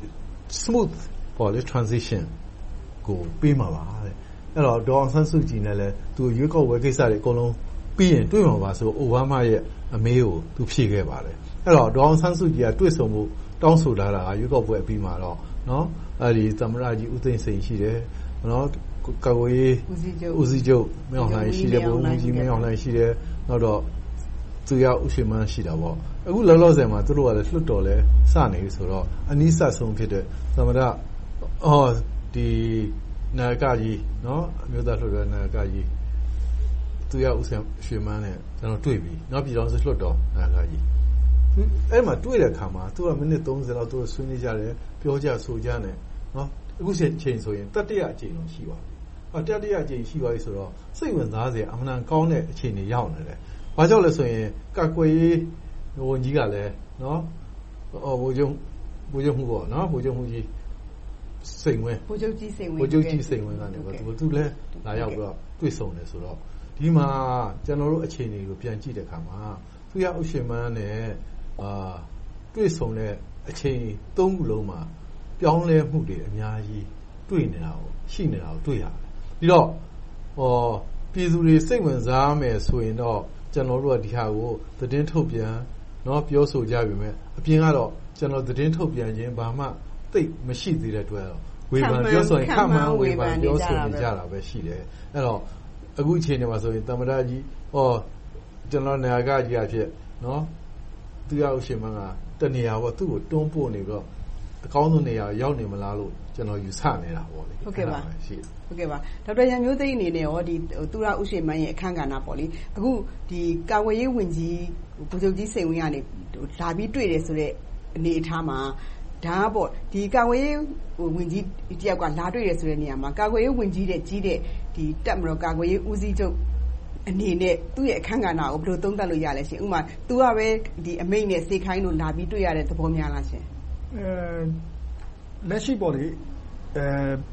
smooth ပေါ်လေ transition ကိုပေးမှာပါတဲ့အဲ့တော့ဒေါ်အောင်ဆန်းစုကြည်နဲ့လည်းသူရွေးကောက်ပွဲကိစ္စတွေအကုန်လုံးပြီးရင်တွေ့မှာပါဆိုအိုဘားမားရဲ့အမေးကိုသူဖြေခဲ့ပါတယ်အဲ့တော့ဒေါ်အောင်ဆန်းစုကြည်ကတွေ့ဆုံမှုတောင်းဆိုလာတာကရွေးကောက်ပွဲအပြီးမှာတော့နော်အဲ့ဒီသမ္မတကြီးဦးသိန်းစိန်ရှိတယ်နော်ကာကွယ်ရေးဦးစီးချုပ်မင်းအောင်လှိုင်ရှိတယ်ဘုံဦးကြီးမင်းအောင်လှိုင်ရှိတယ်နောက်တော့သူရဦးရှိမန်းရှိတာပေါ့အခုလောလောဆယ်မှာသူတို့ကလည်းလွှတ်တော်လဲစနေပြီဆိုတော့အနည်းဆက်ဆုံးဖြစ်တဲ့သမ္မတအော်ဒီနာယကကြီးနော်အမျိုးသားလွှတ်တော်နာယကကြီးသူရဦးရှိမန်းနဲ့ကျွန်တော်တွေ့ပြီနောက်ပြည်တော်စုလွှတ်တော်နာယကကြီးအဲ့မှာတွေ့တဲ့အခါမှာသူကမိနစ်သုံးဆယ်လောက်သူဆွေးနွေးကြတယ်ပြောကြဆိုကြတယ်နော်အခုချိန်ဆိုရင်တတိယအကြိမ်တော့ရှိပါပြီအော်တတိယအကြိမ်ရှိပါပြီဆိုတော့စိတ်ဝင်စားစရာအမှန်တန်ကောင်းတဲ့အခြေအနေရောက်နေတယ်ဘာကြောင့်လဲဆိုရင်ကာကွယ်ရေးဝန်ကြီးကလည်းနော်အော်ဘိုးကျုံဘိုးကျုံမှုပေါ့နော်ဘိုးကျုံမှုကြီးစိန်ဝင်ဘိုးကျုံကြီးစိန်ဝင်ဘိုးကျုံကြီးစိန်ဝင်ကနေတော့သူလည်းလာရောက်ပြီးတော့တွေ့ဆုံတယ်ဆိုတော့ဒီမှာကျွန်တော်တို့အခြေအနေကိုပြန်ကြည့်တဲ့အခါမှာသူရဥရှင်မန်းနဲ့အာတွေ့ဆုံတဲ့အချိန်သုံးခုလုံးမှာပြောင်းလဲမှုတွေအများကြီးတွေ့နေတာကိုရှိနေတာကိုတွေ့ရတယ်ပြီးတော့ဟောပြည်သူတွေစိတ်ဝင်စားမယ်ဆိုရင်တော့ကျွန်တော်တို့ကဒီဟာကိုသတင်းထုတ်ပြန်နော်ပြောဆိုကြပြီမဲ့အပြင်ကတော့ကျွန်တော်သတင်းထုတ်ပြန်ခြင်းဘာမှသိမရှိသေးတဲ့အတွက်ဝေဖန်ပြောဆိုရင်ခမှန်ဝေဖန်ပြောဆိုနေကြတာပဲရှိတယ်အဲ့တော့အခုအချိန်မှာဆိုရင်သမ္မတကြီးဟောကျွန်တော်နာယကကြီးအဖြစ်နော်သူရဦးရှင်မန်းကတနေရာပေါ့သူ့ကိုတွန်းပို့နေတော့အကောင်းဆုံးနေရာရောက်နေမလားလို့ကျွန်တော်ယူဆနေတာပေါ့လေဟုတ်ကဲ့ပါရှိဟုတ်ကဲ့ပါဒေါက်တာရန်မျိုးသိန်းအနေနဲ့ရောဒီသူရဦးရှင်မန်းရဲ့အခန်းကဏ္ဍပေါ့လေအခုဒီကာကွယ်ရေးဝန်ကြီးဗိုလ်ချုပ်ကြီးစိန်ဝင်းကနေလာပြီးတွေ့တယ်ဆိုတဲ့အနေအထားမှာဒါပေါ့ဒီကာကွယ်ရေးဝန်ကြီးတယောက်ကလာတွေ့တယ်ဆိုတဲ့နေရာမှာကာကွယ်ရေးဝန်ကြီးတဲ့ကြီးတဲ့ဒီတပ်မတော်ကာကွယ်ရေးဦးစီးချုပ်အနေနဲ့သူ့ရဲ့အခန်းကဏ္ဍကိုဘယ်လိုသုံးသပ်လို့ရလဲရှင်ဥပမာ तू ကပဲဒီအမိတ်နဲ့စေခိုင်းလို့လာပြီးတွေ့ရတဲ့သဘောများလားရှင်အဲလက်ရှိပေါ့လေအဲ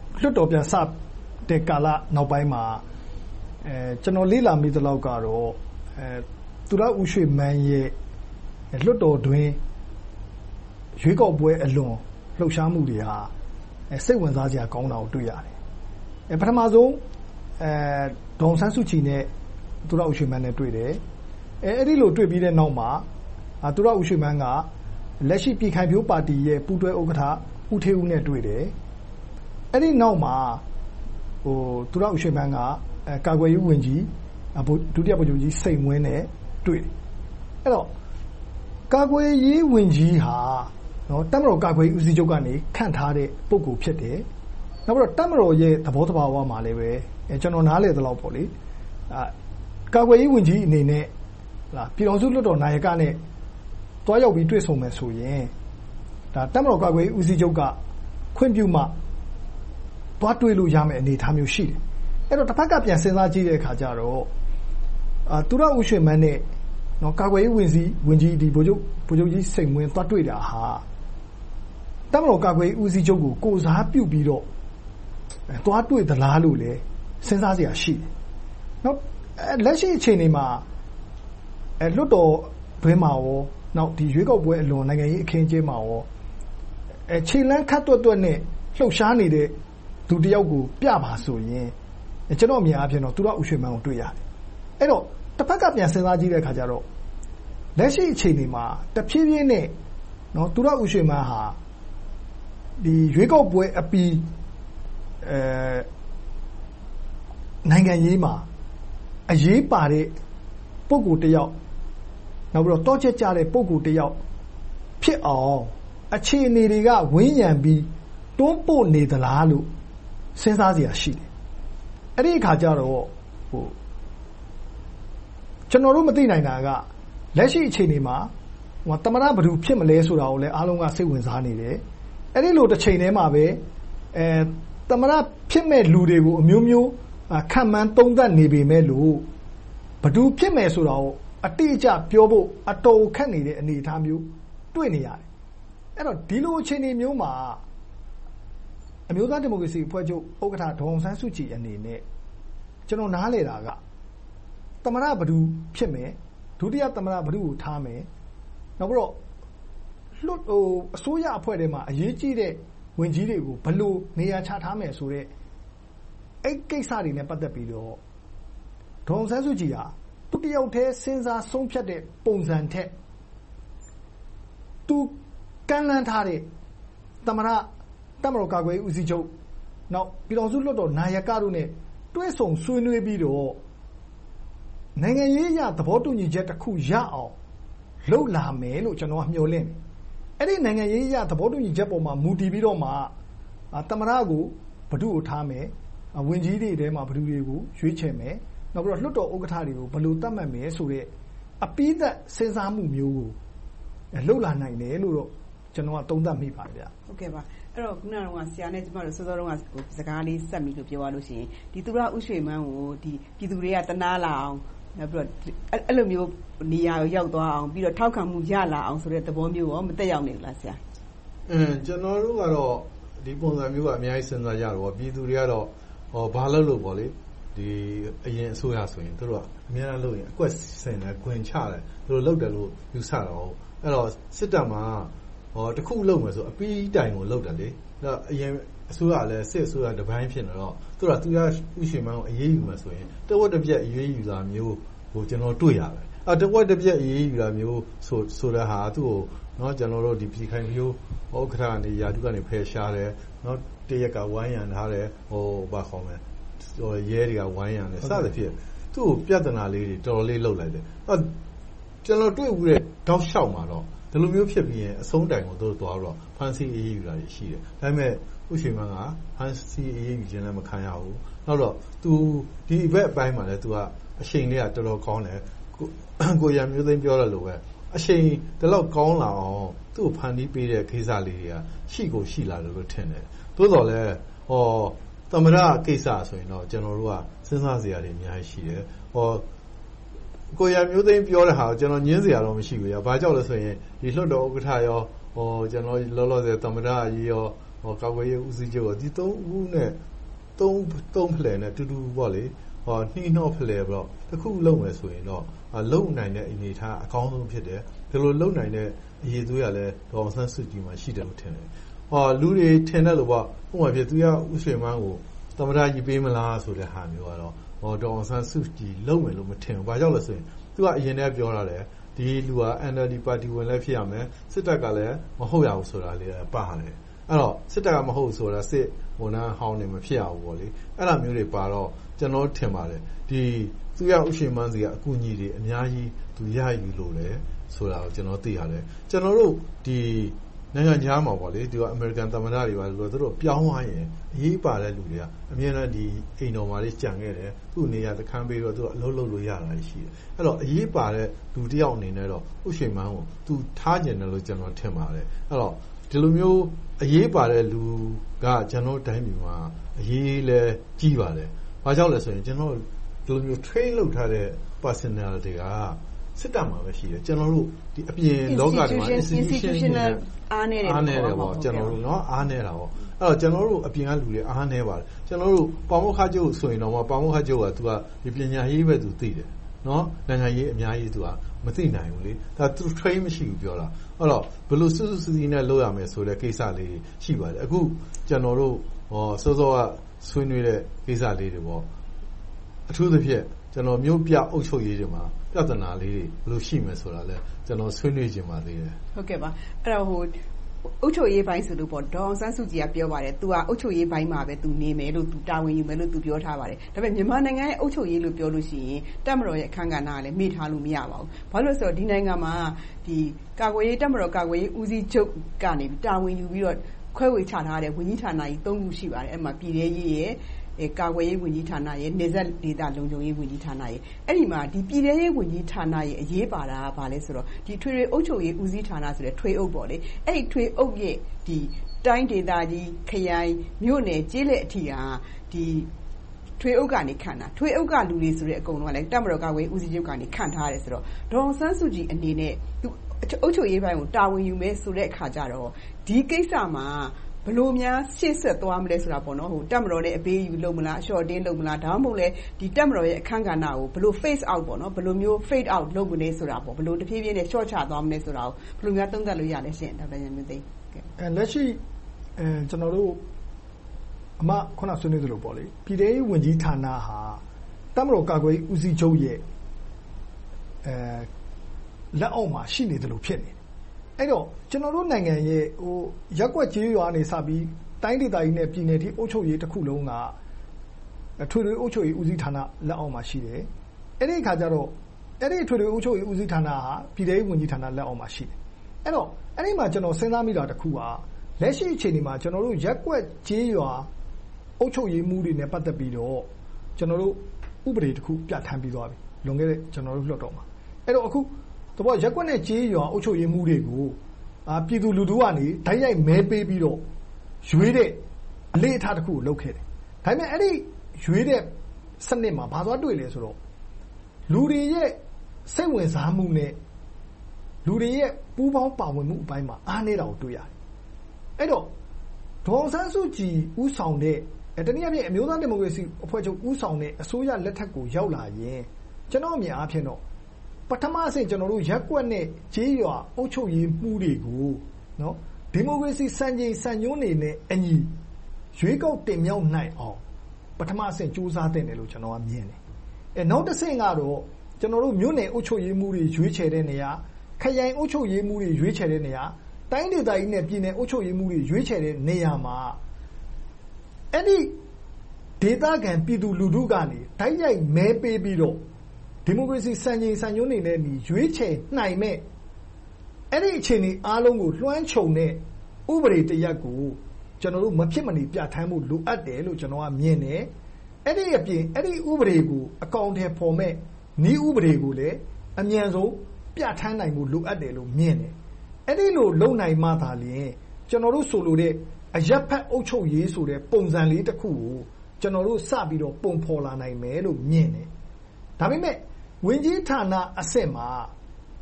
လွတ်တော်ပြန်စတဲ့ကာလနောက်ပိုင်းမှာအဲကျွန်တော်လေးလာမိသလောက်ကတော့အဲသူရဦးရွှေမန်းရဲ့လွတ်တော်တွင်ရွေးကောက်ပွဲအလွန်လှုပ်ရှားမှုတွေဟာအဲစိတ်ဝင်စားစရာကောင်းတာကိုတွေ့ရတယ်အဲပထမဆုံးအဲဒေါ်ဆန်းစုကြည်နဲ့သူရဦးရွှေမန်းနဲ့တွေ့တယ်အဲအဲ့ဒီလိုတွေ့ပြီးတဲ့နောက်မှာသူရဦးရွှေမန်းကလက်ရှိပြည်ခိုင်ဖြိုးပါတီရဲ့ပူးတွဲဥက္ကဋ္ဌဦးထေးဦးနဲ့တွေ့တယ်အဲ့ဒီနောက်မှာဟိုသူရဦးရွှေမန်းကအဲကာကွယ်ရေးဝန်ကြီးဒုတိယဗိုလ်ချုပ်ကြီးစိန်ဝင်းနဲ့တွေ့တယ်အဲ့တော့ကာကွယ်ရေးဝန်ကြီးဟာနော်တပ်မတော်ကာကွယ်ရေးဦးစီးချုပ်ကနေခန့်ထားတဲ့ပုဂ္ဂိုလ်ဖြစ်တယ်နောက်ပြီးတော့တပ်မတော်ရဲ့သဘောတဘာဝမှာလည်းပဲအဲကျွန်တော်နားလည်သလောက်ပေါ့လေအာကာကွယ်ရေးဝန်ကြီးအနေနဲ့လာပြည်တော်စုလွှတ်တော်နာယကနဲ့တွားရောက်ပြီးတွေ့ဆုံမယ်ဆိုရင်ဒါတပ်မတော်ကာကွယ်ရေးဦးစီးချုပ်ကခွင့်ပြုမှတွားတွေ့လို့ရမယ့်အနေအထားမျိုးရှိတယ်အဲ့တော့တစ်ဖက်ကပြန်စဉ်းစားကြည့်တဲ့အခါကျတော့အာသူရဦးရွှေမန်းနဲ့နော်ကာကွယ်ရေးဝန်ကြီးဝန်ကြီးဒီဗိုလ်ချုပ်ဗိုလ်ချုပ်ကြီးစိန်ဝင်းတွားတွေ့တာဟာတပ်မတော်ကာကွယ်ရေးဦးစီးချုပ်ကိုကိုစားပြုပြီးတော့တွားတွေ့သလားလို့လည်းစဉ်းစားစရာရှိတယ်နော်လက်ရှိအခြေအနေမှာအဲလွတ်တော်တွင်းမှာရောနောက်ဒီရွေးကောက်ပွဲအလွန်နိုင်ငံရေးအခင်းအကျင်းမှာရောအဲခြေလန်းခတ်တွတ်တွတ်နဲ့လှုပ်ရှားနေတဲ့သူတယောက်ကိုပြပါဆိုရင်ကျွန်တော်အမြင်အားဖြင့်တော့သူရဦးရွှေမန်းကိုတွေ့ရတယ်အဲ့တော့တစ်ဖက်ကပြန်စဉ်းစားကြည့်တဲ့အခါကျတော့လက်ရှိအခြေအနေမှာတဖြည်းဖြည်းနဲ့နော်သူရဦးရွှေမန်းဟာဒီရွေးကောက်ပွဲအပီးအဲနိုင်ငံရေးမှာအရေးပါတဲ့ပုဂ္ဂိုလ်တယောက်နောက်ပြီးတော့တောချက်ကြတဲ့ပုဂ္ဂိုလ်တယောက်ဖြစ်အောင်အခြေအနေတွေကဝင်းရံပြီးတွန်းပို့နေသလားလို့စဉ်းစားစရာရှိတယ်အဲ့ဒီအခါကျတော့ဟိုကျွန်တော်တို့မသိနိုင်တာကလက်ရှိအခြေအနေမှာဟိုတမရဘယ်သူဖြစ်မလဲဆိုတာကိုလည်းအားလုံးကစိတ်ဝင်စားနေတယ်အဲ့ဒီလိုတစ်ချိန်တည်းမှာပဲအဲတမရဖြစ်မဲ့လူတွေကိုအမျိုးမျိုးခံမှန်းသုံးသပ်နေပေမဲ့လို့ဘယ်သူဖြစ်မယ်ဆိုတာကိုအတိအကျပြောဖို့အတော်ခက်နေတဲ့အနေအထားမျိုးတွေ့နေရတယ်အဲ့တော့ဒီလိုအခြေအနေမျိုးမှာအမျိုးသားဒီမိုကရေစီအဖွဲ့ချုပ်ဥက္ကဋ္ဌဒေါ်အောင်ဆန်းစုကြည်အနေနဲ့ကျွန်တော်နားလည်တာကသမရဘဒူဖြစ်မယ်ဒုတိယသမရဘဒူကိုထားမယ်နောက်ပြီးတော့လွတ်ဟိုအစိုးရအဖွဲ့ထဲမှာအရေးကြီးတဲ့ဝင်ကြီးတွေကိုဘယ်လိုနေရာချထားမယ်ဆိုတော့အဲ့ကိစ္စတွေနဲ့ပတ်သက်ပြီးတော့ဒေါ်အောင်ဆန်းစုကြည်ဟာသူတယောက်တည်းစဉ်းစားဆုံးဖြတ်တဲ့ပုံစံထက်သူကမ်းလှမ်းထားတဲ့သမရတပ်မတော်ကာကွယ်ရေးဦးစီးချုပ်နောက်ပြည်တော်စုလွှတ်တော်နာယကတို့နဲ့တွဲဆုံဆွေးနွေးပြီးတော့နိုင်ငံရေးအရသဘောတူညီချက်တစ်ခုရအောင်လုပ်လာမယ်လို့ကျွန်တော်ကမျှော်လင့်တယ်။အဲ့ဒီနိုင်ငံရေးအရသဘောတူညီချက်ပေါ်မှာမူတည်ပြီးတော့မှသမရကိုဘဒုကိုထားမယ်။ဝင်ကြီးတွေထဲမှာဘဒုတွေကိုရွေးချယ်မယ်။နောက်ပြီးတော့လွှတ်တော်ဥက္ကဋ္ဌတွေကိုဘယ်လိုတတ်မှတ်မယ်ဆိုတဲ့အပိသက်စဉ်းစားမှုမျိုးကိုလှုပ်လာနိုင်တယ်လို့တော့ကျွန်တော်ကသုံးသပ်မိပါတယ်ဗျ။ဟုတ်ကဲ့ပါ။အဲ့တော့ခုနကဆရာနဲ့ကျမတို့စောစောတုန်းကစကားလေးဆက်ပြီးလို့ပြောရလို့ရှိရင်ဒီသူရဦးရွှေမန်းကိုဒီပြည်သူတွေကတနာလာအောင်နောက်ပြီးတော့အဲ့လိုမျိုးနေရာကိုရောက်သွားအောင်ပြီးတော့ထောက်ခံမှုရလာအောင်ဆိုတဲ့သဘောမျိုးရောမတက်ရောက်နေဘူးလားဆရာအင်းကျွန်တော်တို့ကတော့ဒီပုံစံမျိုးကအများကြီးစဉ်းစားကြတော့ပြည်သူတွေကတော့ဟောဘာလို့လို့ပေါ့လေဒီအရင်အစိုးရဆိုရင်တို့ကအများအားလို့ရင်အကွက်ဆင်တယ်ခွင်ချတယ်တို့လောက်တယ်လို့ယူဆတော့အဲ့တော့စစ်တပ်မှာဟောတခုလုံးမယ်ဆိုအပီးတိုင်ကိုလောက်တယ်လေအဲ့အရင်အစိုးရလည်းစစ်အစိုးရတပိုင်းဖြစ်နေတော့သူကသူရဥရှင်မန်းကိုအရေးယူမှဆိုရင်တဝက်တစ်ပြက်အရေးယူတာမျိုးကိုကျွန်တော်တွေ့ရတယ်အဲတဝက်တစ်ပြက်အရေးယူတာမျိုးဆိုဆိုတဲ့ဟာသူ့ကိုเนาะကျွန်တော်တို့ဒီပြည်ခိုင်မျိုးဥက္ကဋ္ဌကနေယာတုကနေဖယ်ရှားတယ်เนาะတရက်ကဝိုင်းရံထားတယ်ဟိုဘာခေါ်မလဲဟိုရဲတွေကဝိုင်းရံတယ်စသဖြင့်သူ့ကိုပြဿနာလေးတွေတော်တော်လေးလှုပ်လိုက်တယ်အဲကျွန်တော်တွေ့ဦးတဲ့တောက်လျှောက်မှာတော့ဒီလိုမျိုးဖြစ်ပြီးရင်အဆုံးတိုင်ကိုတို့သွားတော့ဖန်စီအေးယူတာရှိတယ်ဒါပေမဲ့ဥရှင်မန်းကဖန်စီအေးယူခြင်းလည်းမခံရဘူးနောက်တော့ तू ဒီဘက်အပိုင်းမှာလည်း तू ကအချိန်လေးကတော်တော်ကောင်းတယ်ကိုရံမျိုးသိမ်းပြောရလို့ပဲအချိန်ဒီလောက်ကောင်းလာအောင်သူ့ကိုဖန်တီးပေးတဲ့ခေတ်စားလေးတွေကရှိကိုရှိလာလို့ထင်တယ်သို့တော်လည်းဟောသမရကိစ္စဆိုရင်တော့ကျွန်တော်တို့ကစဉ်းစားစရာတွေအများကြီးရှိတယ်ဟောကိုရမျိုးသိမ်းပြောတဲ့ဟာကိုကျွန်တော်ညင်းစရာတော့မရှိဘူးရ။ဘာကြောင့်လဲဆိုရင်ဒီလွှတ်တော်ဥက္ကဋ္ဌရောဟိုကျွန်တော်လောလောဆယ်သမ္မတကြီးရောဟဟောကာကွယ်ရေးဦးစီးချုပ်ကဒီသုံးဦးနဲ့သုံးသုံးဖလှယ်နဲ့တူတူပေါ့လေဟောနှီးနှောဖလှယ်ပြီးတော့တစ်ခုလုံးမယ်ဆိုရင်တော့လုံနိုင်တဲ့အနေအထားအကောင်းဆုံးဖြစ်တယ်ဒီလိုလုံနိုင်တဲ့အရေးသွေးရလဲဒေါအောင်ဆန်းစုကြည်မှာရှိတယ်လို့ထင်တယ်ဟောလူတွေထင်တယ်လို့ပေါ့ဥပမာပြသူရဦးရွှေမန်းကိုသမ္မတကြီးပေးမလားဆိုတဲ့ဟာမျိုးကတော့ဟောဒေါအောင်ဆန်းစုကြည်လုံမယ်လို့မထင်ဘူးဘာကြောင့်လဲဆိုရင်သူကအရင်တည်းပြောရတယ်ဒီလူက N L D ပါတီဝင်လည်းဖြစ်ရမယ်စစ်တပ်ကလည်းမဟုတ်ရဘူးဆိုတာလေးပါတယ်အဲ့တော့စစ်တပ်ကမဟုတ်ဆိုတာစစ်ဝန်ထမ်းဟောင်းနေမဖြစ်ရဘူးပေါ့လေအဲ့လိုမျိုးတွေပါတော့ကျွန်တော်ထင်ပါတယ်ဒီသူရဥရှင်မန်းစီကအကူအညီတွေအများကြီးသူရယူလို့လေဆိုတာကိုကျွန်တော်သိရတယ်ကျွန်တော်တို့ဒီနိုင်ငံခြားမှာပေါ့လေဒီကအမေရိကန်သမ္မတတွေပါလို့သူတို့ပြောင်းသွားရင်အရေးပါတဲ့လူတွေကအမြဲတမ်းဒီအိမ်တော်မှာလေးကြံခဲ့တယ်သူ့နေရာတခန်းပေးတော့သူကအလုပ်လုပ်လို့ရတာရှိတယ်အဲ့တော့အရေးပါတဲ့လူတစ်ယောက်အနေနဲ့တော့ဥရှင်မန်းကိုသူထားကျင်တယ်လို့ကျွန်တော်ထင်ပါတယ်အဲ့တော့ဒီလိုမျိုးအရေးပါတဲ့လူကကျွန်တော်တိုင်းပြည်မှာအရေးလဲကြီးပါတယ်ဘာကြောင့်လဲဆိုရင်ကျွန်တော်ဒီလိုမျိုး train လုပ်ထားတဲ့ personality ကစစ်တပ်မှာပဲရှိတယ်ကျွန်တော်တို့ဒီအပြင်လောကတွေမှာ institutional အားနေတယ်အားနေတယ်ပေါ့ကျွန်တော်တို့เนาะအားနေတာပေါ့အဲ့တော့ကျွန်တော်တို့အပြင်ကလူတွေအားနေပါတယ်ကျွန်တော်တို့ပေါမောခကျုပ်ဆိုရင်တော့ပေါမောခကျုပ်က तू ကဒီပညာရေးပဲ तू သိတယ်เนาะနိုင်ငံရေးအများကြီး तू ကမသိနိုင်ဘူးလေဒါ तू train မရှိဘူးပြောတာအဲ့တော့ဘယ်လိုစွတ်စွတ်စီးနဲ့လုပ်ရမယ်ဆိုတဲ့ကိစ္စလေးရှိပါတယ်အခုကျွန်တော်တို့ဟောစောစောကဆွေးနွေးတဲ့ကိစ္စလေးတွေပေါ့အထူးသဖြင့်ကျွန်တော်မျိုးပြအုပ်ချုပ်ရေးတွေမှာပြဿနာလေးတွေဘယ်လိုရှိမယ်ဆိုတာလဲကျွန်တော်ဆွေးနွေးခြင်းပါသေးတယ်ဟုတ်ကဲ့ပါအဲ့တော့ဟိုအုပ်ချုပ်ရေးပိုင်းဆိုလို့ပေါ့ဒေါအောင်ဆန်းစုကြည်ကပြောပါတယ်သူကအုပ်ချုပ်ရေးပိုင်းမှာပဲသူနေမယ်လို့သူတာဝန်ယူမယ်လို့သူပြောထားပါတယ်ဒါပေမဲ့မြန်မာနိုင်ငံရဲ့အုပ်ချုပ်ရေးလို့ပြောလို့ရှိရင်တပ်မတော်ရဲ့အခမ်းကဏ္ဍကလည်းမေ့ထားလို့မရပါဘူးဘာလို့လဲဆိုတော့ဒီနိုင်ငံမှာဒီကာကွယ်ရေးတပ်မတော်ကာကွယ်ရေးဦးစီးချုပ်ကနေတာဝန်ယူပြီးတော့ခွဲဝေချထားတဲ့ဝန်ကြီးဌာနကြီးသုံးခုရှိပါတယ်အဲ့မှာပြည်ထရေးရဲ့ကာကွယ်ရေးဝန်ကြီးဌာနရဲ့နေဆက်ဒေသလုံခြုံရေးဝန်ကြီးဌာနရဲ့အဲ့ဒီမှာဒီပြည်ထရေးဝန်ကြီးဌာနရဲ့အရေးပါတာကဘာလဲဆိုတော့ဒီထွေထွေအုပ်ချုပ်ရေးဦးစီးဌာနဆိုတဲ့ထွေအုပ်ပေါ့လေအဲ့ဒီထွေအုပ်ရဲ့ဒီတိုင်းဒေသကြီးခရိုင်မြို့နယ်ကျေးလက်အထိဟာဒီထွေအုပ်ကနေခန့်တာထွေအုပ်ကလူတွေဆိုတဲ့အကုန်လုံးကလည်းတပ်မတော်ကာကွယ်ရေးဦးစီးချုပ်ကနေခန့်ထားတယ်ဆိုတော့ဒေါအောင်ဆန်းစုကြည်အနေနဲ့သူအုပ်ချုပ်ရေးပိုင်းကိုတာဝန်ယူမယ်ဆိုတဲ့အခါကျတော့ဒီကိစ္စမှာဘယ်လိုများရှေ့ဆက်သွားမလဲဆိုတာပေါ့နော်ဟိုတပ်မတော်နဲ့အပေးယူလုပ်မလားအလျှော့တင်းလုပ်မလားဒါမှမဟုတ်လဲဒီတပ်မတော်ရဲ့အခမ်းကဏ္ဍကိုဘယ်လို face out ပေါ့နော်ဘယ်လိုမျိုး fade out လုပ်မလဲဆိုတာပေါ့ဘယ်လိုတဖြည်းဖြည်းနဲ့ short ချသွားမလဲဆိုတာကိုဘယ်လိုများသုံးသပ်လို့ရလဲရှင်ဒေါက်တာရန်မျိုးသိန်းအဲလက်ရှိအဲကျွန်တော်တို့အမခုနဆွေးနွေးသလိုပေါ့လေပြည်ထောင်စုဝန်ကြီးဌာနဟာတပ်မတော်ကာကွယ်ရေးဦးစီးချုပ်ရဲ့အဲလက်အောက်မှာရှိနေတယ်လို့ဖြစ်နေတယ်အဲ့တော့ကျွန်တော်တို့နိုင်ငံရဲ့ဟိုရက်ွက်ကြေးရွာနေစပြီးတိုင်းဒေသကြီးနဲ့ပြည်နယ်ထိအုပ်ချုပ်ရေးတစ်ခုလုံးကထွေထွေအုပ်ချုပ်ရေးဦးစီးဌာနလက်အောက်မှာရှိတယ်အဲ့ဒီအခါကျတော့အဲ့ဒီထွေထွေအုပ်ချုပ်ရေးဦးစီးဌာနဟာပြည်ထောင်စုဝန်ကြီးဌာနလက်အောက်မှာရှိတယ်အဲ့တော့အဲ့ဒီမှာကျွန်တော်စဉ်းစားမိတာတစ်ခုကလက်ရှိအချိန်ဒီမှာကျွန်တော်တို့ရက်ွက်ကြေးရွာအုပ်ချုပ်ရေးမှုတွေနဲ့ပတ်သက်ပြီးတော့ကျွန်တော်တို့ဥပဒေတစ်ခုပြဋ္ဌာန်းပြီးသွားပြီလွန်ခဲ့တဲ့ကျွန်တော်တို့လွှတ်တော်မှာအဲ့တော့အခုတဘောရက်ကွက်နဲ့ကြေးရွာအုပ်ချုပ်ရေးမှုတွေကိုအာပြည်သူလူထုကနေဓာတ်ရိုက်မဲပေးပြီးတော့ရွေးတဲ့အလေးအထားတစ်ခုကိုလုပ်ခဲ့တယ်။ဒါပေမဲ့အဲ့ဒီရွေးတဲ့စနစ်မှာဘာသွားတွေ့လဲဆိုတော့လူတွေရဲ့စိတ်ဝင်စားမှုနဲ့လူတွေရဲ့ပူးပေါင်းပါဝင်မှုအပိုင်းမှာအားနည်းတာကိုတွေ့ရတယ်။အဲ့တော့ဒေါအောင်ဆန်းစုကြည်ဦးဆောင်တဲ့တနည်းအားဖြင့်အမျိုးသားဒီမိုကရေစီအဖွဲ့ချုပ်ဦးဆောင်တဲ့အစိုးရလက်ထက်ကိုရောက်လာရင်ကျွန်တော်အမြင်အားဖြင့်တော့ပထမအဆင့်ကျွန်တော်တို့ရက်ကွက်နဲ့ကြေးရွာအုပ်ချုပ်ရေးမှုတွေကိုနော်ဒီမိုကရေစီစံချိန်စံညွှန်းတွေနဲ့အညီရွေးကောက်တင်မြှောက်နိုင်အောင်ပထမအဆင့်စူးစမ်းတဲ့တယ်လို့ကျွန်တော်ကမြင်တယ်။အဲနောက်တစ်ဆင့်ကတော့ကျွန်တော်တို့မြို့နယ်အုပ်ချုပ်ရေးမှုတွေရွေးချယ်တဲ့နေရာခရိုင်အုပ်ချုပ်ရေးမှုတွေရွေးချယ်တဲ့နေရာတိုင်းဒေသကြီးနဲ့ပြည်နယ်အုပ်ချုပ်ရေးမှုတွေရွေးချယ်တဲ့နေရာမှာအဲ့ဒီဒေသခံပြည်သူလူထုကနေဓာတ်ရိုက်မဲပေးပြီးတော့ဒီမိုကရေစီစံချိန်စံညွှန်းတွေနဲ့ညီရွေးချယ်နိုင်မဲ့အဲ့ဒီအခြေအနေအားလုံးကိုလွှမ်းခြုံတဲ့ဥပဒေတရက်ကိုကျွန်တော်တို့မဖြစ်မနေပြဋ္ဌာန်းမှုလိုအပ်တယ်လို့ကျွန်တော်ကမြင်တယ်အဲ့ဒီအပြင်အဲ့ဒီဥပဒေကိုအကောင့်ထဲပေါ်မဲ့ဤဥပဒေကိုလည်းအမြန်ဆုံးပြဋ္ဌာန်းနိုင်မှုလိုအပ်တယ်လို့မြင်တယ်အဲ့ဒီလိုလုပ်နိုင်မှသာလျှင်ကျွန်တော်တို့ဆိုလိုတဲ့အရက်ဖက်အုပ်ချုပ်ရေးဆိုတဲ့ပုံစံလေးတစ်ခုကိုကျွန်တော်တို့စပြီးတော့ပုံဖော်လာနိုင်မယ်လို့မြင်တယ်ဒါပေမဲ့ဝင်ကြီးဌာနအဆင့်မှာ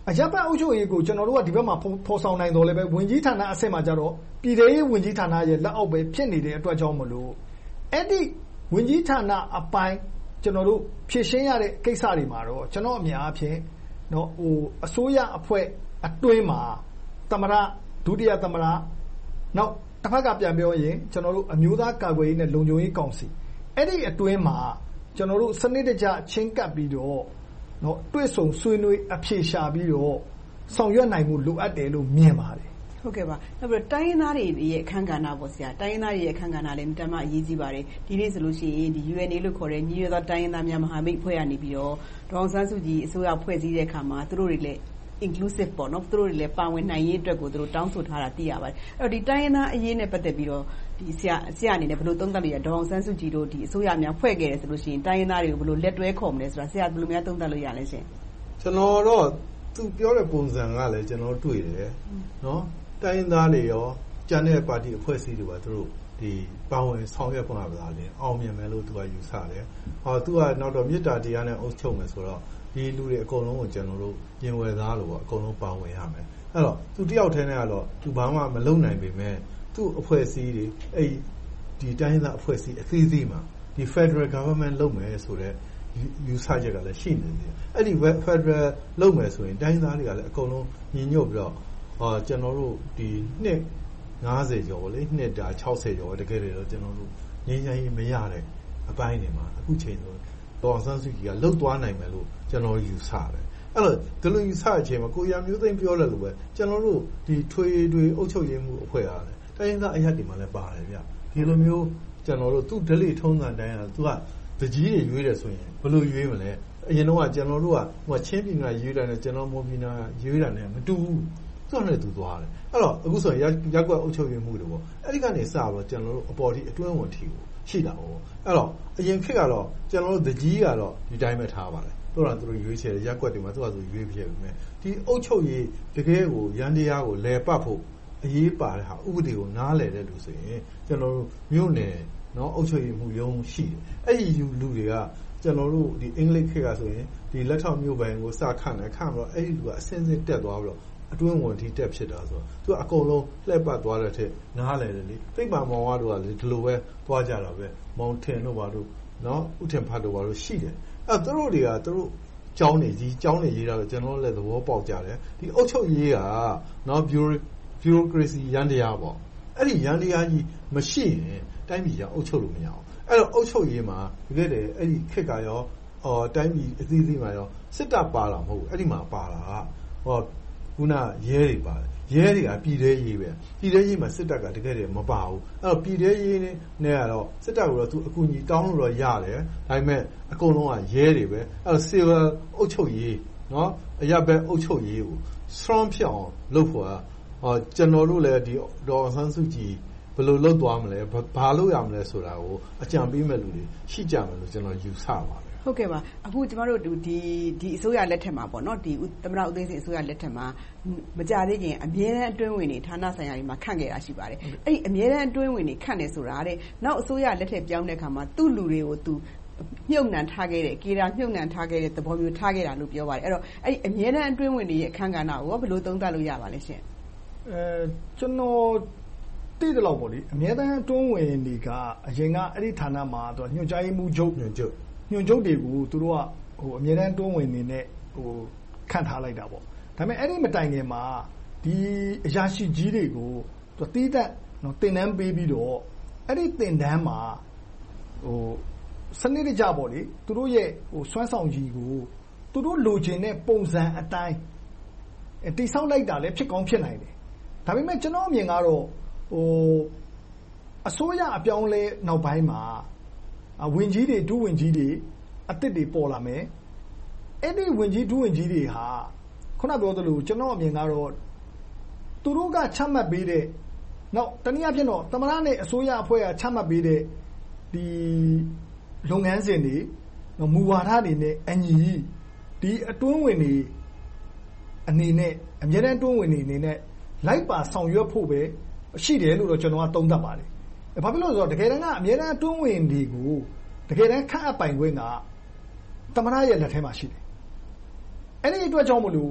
အရပ်ဘက်အုပ်ချုပ်ရေးကိုကျွန်တော်တို့ကဒီဘက်မှာဖော်ဆောင်နိုင်တော်လဲပဲဝင်ကြီးဌာနအဆင့်မှာကြတော့ပြည်ထောင်ရေးဝင်ကြီးဌာနရဲ့လက်အောက်ပဲဖြစ်နေတဲ့အတွက်ကြောင့်မလို့အဲ့ဒီဝင်ကြီးဌာနအပိုင်းကျွန်တော်တို့ဖြည့်ရှင်းရတဲ့ကိစ္စတွေမှာတော့ကျွန်တော်အများအဖြစ်နော်ဟိုအစိုးရအဖွဲ့အတွင်းမှာသမရဒုတိယသမရနောက်တစ်ဖက်ကပြန်ပြောရင်ကျွန်တော်တို့အမျိုးသားကာကွယ်ရေးနဲ့လုံခြုံရေးကောင်စီအဲ့ဒီအတွင်းမှာကျွန်တော်တို့စနစ်တကျချင်းကပ်ပြီးတော့နော်တွေ့ဆုံဆွေးနွေးအဖြေရှာပြီးတော့ဆောင်ရွက်နိုင်မှုလိုအပ်တယ်လို့မြင်ပါတယ်ဟုတ်ကဲ့ပါနောက်ပြီးတိုင်းရင်းသားတွေရဲ့အခမ်းကဏ္ဍပေါ့ဆရာတိုင်းရင်းသားတွေရဲ့အခမ်းကဏ္ဍလည်းတမအရေးကြီးပါတယ်ဒီနေ့ဆိုလို့ရှိရင်ဒီ U N A လို့ခေါ်တဲ့ညီရသောတိုင်းရင်းသားများမဟာမိတ်ဖွဲ့ရနေပြီးတော့ဒေါအောင်ဆန်းစုကြည်အစိုးရဖွဲ့စည်းတဲ့အခါမှာသူတို့တွေလည်း inclusive ပေါ့နော်သူတို့တွေလည်းပါဝင်နိုင်ရေးအတွက်ကိုသူတို့တောင်းဆိုထားတာသိရပါတယ်အဲ့တော့ဒီတိုင်းရင်းသားအရေးနဲ့ပတ်သက်ပြီးတော့ဒီဆရာဆရာအနေနဲ့ဘယ်လိုသုံးသပ်လို့ရဒေါအောင်ဆန်းစုကြည်တို့ဒီအစိုးရများဖွဲ့ခဲ့တယ်ဆိုလို့ရှိရင်တိုင်းရင်းသားတွေကိုဘယ်လိုလက်တွဲခေါ်မလဲဆိုတာဆရာဘယ်လိုများသုံးသပ်လို့ရလဲရှင်ကျွန်တော်တော့သူပြောတဲ့ပုံစံကလည်းကျွန်တော်တွေ့တယ်နော်တိုင်းရင်းသားတွေရောကျန်တဲ့ပါတီအဖွဲ့အစည်းတွေပါသူတို့ဒီပါဝင်ဆောင်ရွက်ပုံကပါလေအောင်မြင်မယ်လို့သူကယူဆတယ်ဟောသူကနောက်တော့မြစ်တာတရားနဲ့အုပ်ချုပ်မယ်ဆိုတော့ဒီလူတွေအကုန်လုံးကိုကျွန်တော်တို့ပြင်ဝယ်သားလို့ပေါ့အကုန်လုံးပါဝင်ရမယ်အဲ့တော့သူတယောက်တည်းနဲ့ကတော့သူဘာမှမလုပ်နိုင်ပေမဲ့သူ့အဖွဲ့အစည်းတွေအဲ့ဒီတိုင်းရင်းသားအဖွဲ့အစည်းအသီးသီးမှာဒီ Federal Government လုပ်မယ်ဆိုတော့ယူဆချက်ကလည်းရှိနေတယ်အဲ့ဒီ Federal လုပ်မယ်ဆိုရင်တိုင်းရင်းသားတွေကလည်းအကုန်လုံးညီညွတ်ပြီးတော့ဟောကျွန်တော်တို့ဒီနှစ်၅၀ကျော်လေနှစ်တာ၆၀ကျော်တကယ်လေတော့ကျွန်တော်တို့ငြိမ်းချမ်းရေးမရတဲ့အပိုင်းတွေမှာအခုချိန်ဆိုဒေါအောင်ဆန်းစုကြည်ကလှုပ်သွားနိုင်မယ်လို့ကျွန်တော်ယူဆတယ်အဲ့တော့ဒီလိုယူဆတဲ့အချိန်မှာကိုရမျိုးသိန်းပြောတယ်လို့ပဲကျွန်တော်တို့ဒီထွေတွေအုပ်ချုပ်ရေးမှုအဖွဲ့အားလည်းတိုင်းရင်းသားအရက်တွေမှာလည်းပါတယ်ဗျဒီလိုမျိုးကျွန်တော်တို့သူ့ဒလိထုံးစံတိုင်းကသူကတကြီးတွေရွေးတယ်ဆိုရင်ဘယ်လိုရွေးမလဲအရင်တော့ကကျွန်တော်တို့ကဟိုချင်းပြည်နယ်ရွေးတာနဲ့ကျွန်တော်မော်ပြည်နယ်ရွေးတာနဲ့မတူဘူးသူ့နဲ့သူသွားတယ်အဲ့တော့အခုဆိုရင်ရက်ကွက်အုပ်ချုပ်ရေးမှုတွေပေါ့အဲ့ဒီကနေစတော့ကျွန်တော်တို့အပေါ်ထိအတွင်းဝင်ထိကိုရှိတာပေါ့အဲ့တော့အရင်ခေတ်ကတော့ကျွန်တော်တို့တကြီးကတော့ဒီတိုင်းပဲထားပါတယ်တို့တော့သူတို့ရွေးချယ်ရက်ကွက်တွေမှာသူကသူရွေးပြည့်ပြီမဲ့ဒီအုပ်ချုပ်ရေးတကယ်ကိုရန်တရားကိုလဲပတ်ဖို့အရေးပါတဲ့ဟာဥပဒေကိုနားလည်တဲ့လူဆိုရင်ကျွန်တော်တို့မြို့နယ်နော်အုပ်ချုပ်ရေးမှုရုံးရှိတယ်အဲ့ဒီလူတွေကကျွန်တော်တို့ဒီအင်္ဂလိပ်ခေတ်ကဆိုရင်ဒီလက်ထောက်မြို့ပိုင်ကိုစခန့်တယ်ခန့်ပြီးတော့အဲ့ဒီလူကအစင်းစင်းတက်သွားပြီးတော့အတွင်းဝင်ထိတက်ဖြစ်တာဆိုတော့သူကအကုန်လုံးလှည့်ပတ်သွားတဲ့ထက်နားလည်တယ်လေသိပ္ပံမောင်ဝါတို့ကလေဒီလိုပဲသွားကြတာပဲမောင်ထင်တို့ဘာတို့နော်ဥထင်ဖတ်တို့ဘာတို့ရှိတယ်အဲ့သူတို့တွေကသူတို့ကျောင်းနေကြီးကျောင်းနေရေးတာတော့ကျွန်တော်လည်းသဘောပေါက်ကြတယ်ဒီအုပ်ချုပ်ရေးကနော် bureaucracy ရန်တရားပေါ့အဲ့ဒီရန်တရားကြီးမရှိရင်တိုင်းပြည်ကအုပ်ချုပ်လို့မရအောင်အဲ့တော့အုပ်ချုပ်ရေးမှာတကယ်တည်းအဲ့ဒီခက်ကရောအော်တိုင်းပြည်အသီးသီးမှာရောစစ်တပ်ပါလာမဟုတ်ဘူးအဲ့ဒီမှာပါလာဟောခုနရဲတွေပါတယ်ရဲတွေကပြည်သေးရေးပဲပြည်သေးရေးမှာစစ်တပ်ကတကယ်တည်းမပါဘူးအဲ့တော့ပြည်သေးရေးနဲ့ကတော့စစ်တပ်ကတော့သူအကူအညီတောင်းလို့တော့ရတယ်ဒါပေမဲ့အကုန်လုံးကရဲတွေပဲအဲ့တော့ civil အုပ်ချုပ်ရေးနော်အရပ်ဘက်အုပ်ချုပ်ရေးကို strong ဖြစ်အောင်လုပ်ဖို့ကဟောကျွန်တော်တို့လည်းဒီဒေါ်အောင်ဆန်းစုကြည်ဘယ်လိုလုပ်သွားမလဲဘာလုပ်ရမလဲဆိုတာကိုအကြံပေးမဲ့လူတွေရှိကြမယ်လို့ကျွန်တော်ယူဆပါတယ်ဟုတ်ကဲ့ပါအခုကျမတို့ဒီဒီအစိုးရလက်ထက်မှာပေါ့နော်ဒီသမ္မတဦးသိန်းစိန်အစိုးရလက်ထက်မှာမကြသေးခင်အမြဲတမ်းအတွင်းဝင်တွေဌာနဆိုင်ရာတွေမှာခန့်ခဲ့တာရှိပါတယ်အဲ့ဒီအမြဲတမ်းအတွင်းဝင်တွေခန့်နေဆိုတာတဲ့နောက်အစိုးရလက်ထက်ပြောင်းတဲ့အခါမှာသူ့လူတွေကိုသူမြုပ်နှံထားခဲ့တယ်ကေရာမြုပ်နှံထားခဲ့တဲ့သဘောမျိုးထားခဲ့တာလို့ပြောပါတယ်အဲ့တော့အဲ့ဒီအမြဲတမ်းအတွင်းဝင်တွေရဲ့အခန်းကဏ္ဍကိုဘယ်လိုသုံးသပ်လို့ရပါလဲရှင်အဲကျွန်တော်တည်တယ်လို့ပေါ့လေအမြဲတမ်းအတွင်းဝင်တွေကအရင်ကအဲ့ဒီဌာနမှာသူညွှန်ကြားရေးမှူးချုပ်ညွှန်ချုပ်ညွှန်ချုပ်တွေကိုသူတို့ကဟိုအမြဲတမ်းတွန်းဝင်နေနဲ့ဟိုခန့်ထားလိုက်တာပေါ့ဒါပေမဲ့အဲ့ဒီမတိုင်ခင်မှာဒီအရာရှိကြီးတွေကိုသူတီးတက်နော်တင်တန်းပေးပြီးတော့အဲ့ဒီတင်တန်းမှာဟိုစနစ်တကျပေါ့လေသူတို့ရဲ့ဟိုစွမ်းဆောင်ရည်ကိုသူတို့လိုချင်တဲ့ပုံစံအတိုင်းတိဆောက်လိုက်တာလည်းဖြစ်ကောင်းဖြစ်နိုင်တယ်ဒါပေမဲ့ကျွန်တော်အမြင်ကတော့ဟိုအစိုးရအပြောင်းလဲနောက်ပိုင်းမှာဝင်ကြီးတွေဒုဝင်ကြီးတွေအသစ်တွေပေါ်လာမယ်အဲ့ဒီဝင်ကြီးဒုဝင်ကြီးတွေဟာခုနပြောသလိုကျွန်တော်အမြင်ကတော့သူတို့ကချမှတ်ပေးတဲ့နောက်တနည်းအားဖြင့်တော့သမ္မတနဲ့အစိုးရအဖွဲ့ကချမှတ်ပေးတဲ့ဒီလုပ်ငန်းစဉ်တွေမူဝါဒတွေနဲ့အညီဒီအတွင်းဝင်တွေအနေနဲ့အများနဲ့အတွင်းဝင်တွေအနေနဲ့လိုက်ပါဆောင်ရွက်ဖို့ပဲရှိတယ်လို့တော့ကျွန်တော်ကသုံးသပ်ပါတယ်ဘာဖြစ်လို့လဲဆိုတော့တကယ်တမ်းကအများနဲ့အတွင်းဝင်တွေကိုတကယ်တမ်းခန့်အပ်ပိုင်ခွင့်ကသမ္မတရဲ့လက်ထဲမှာရှိတယ်အဲ့ဒီအတွက်ကြောင့်မလို့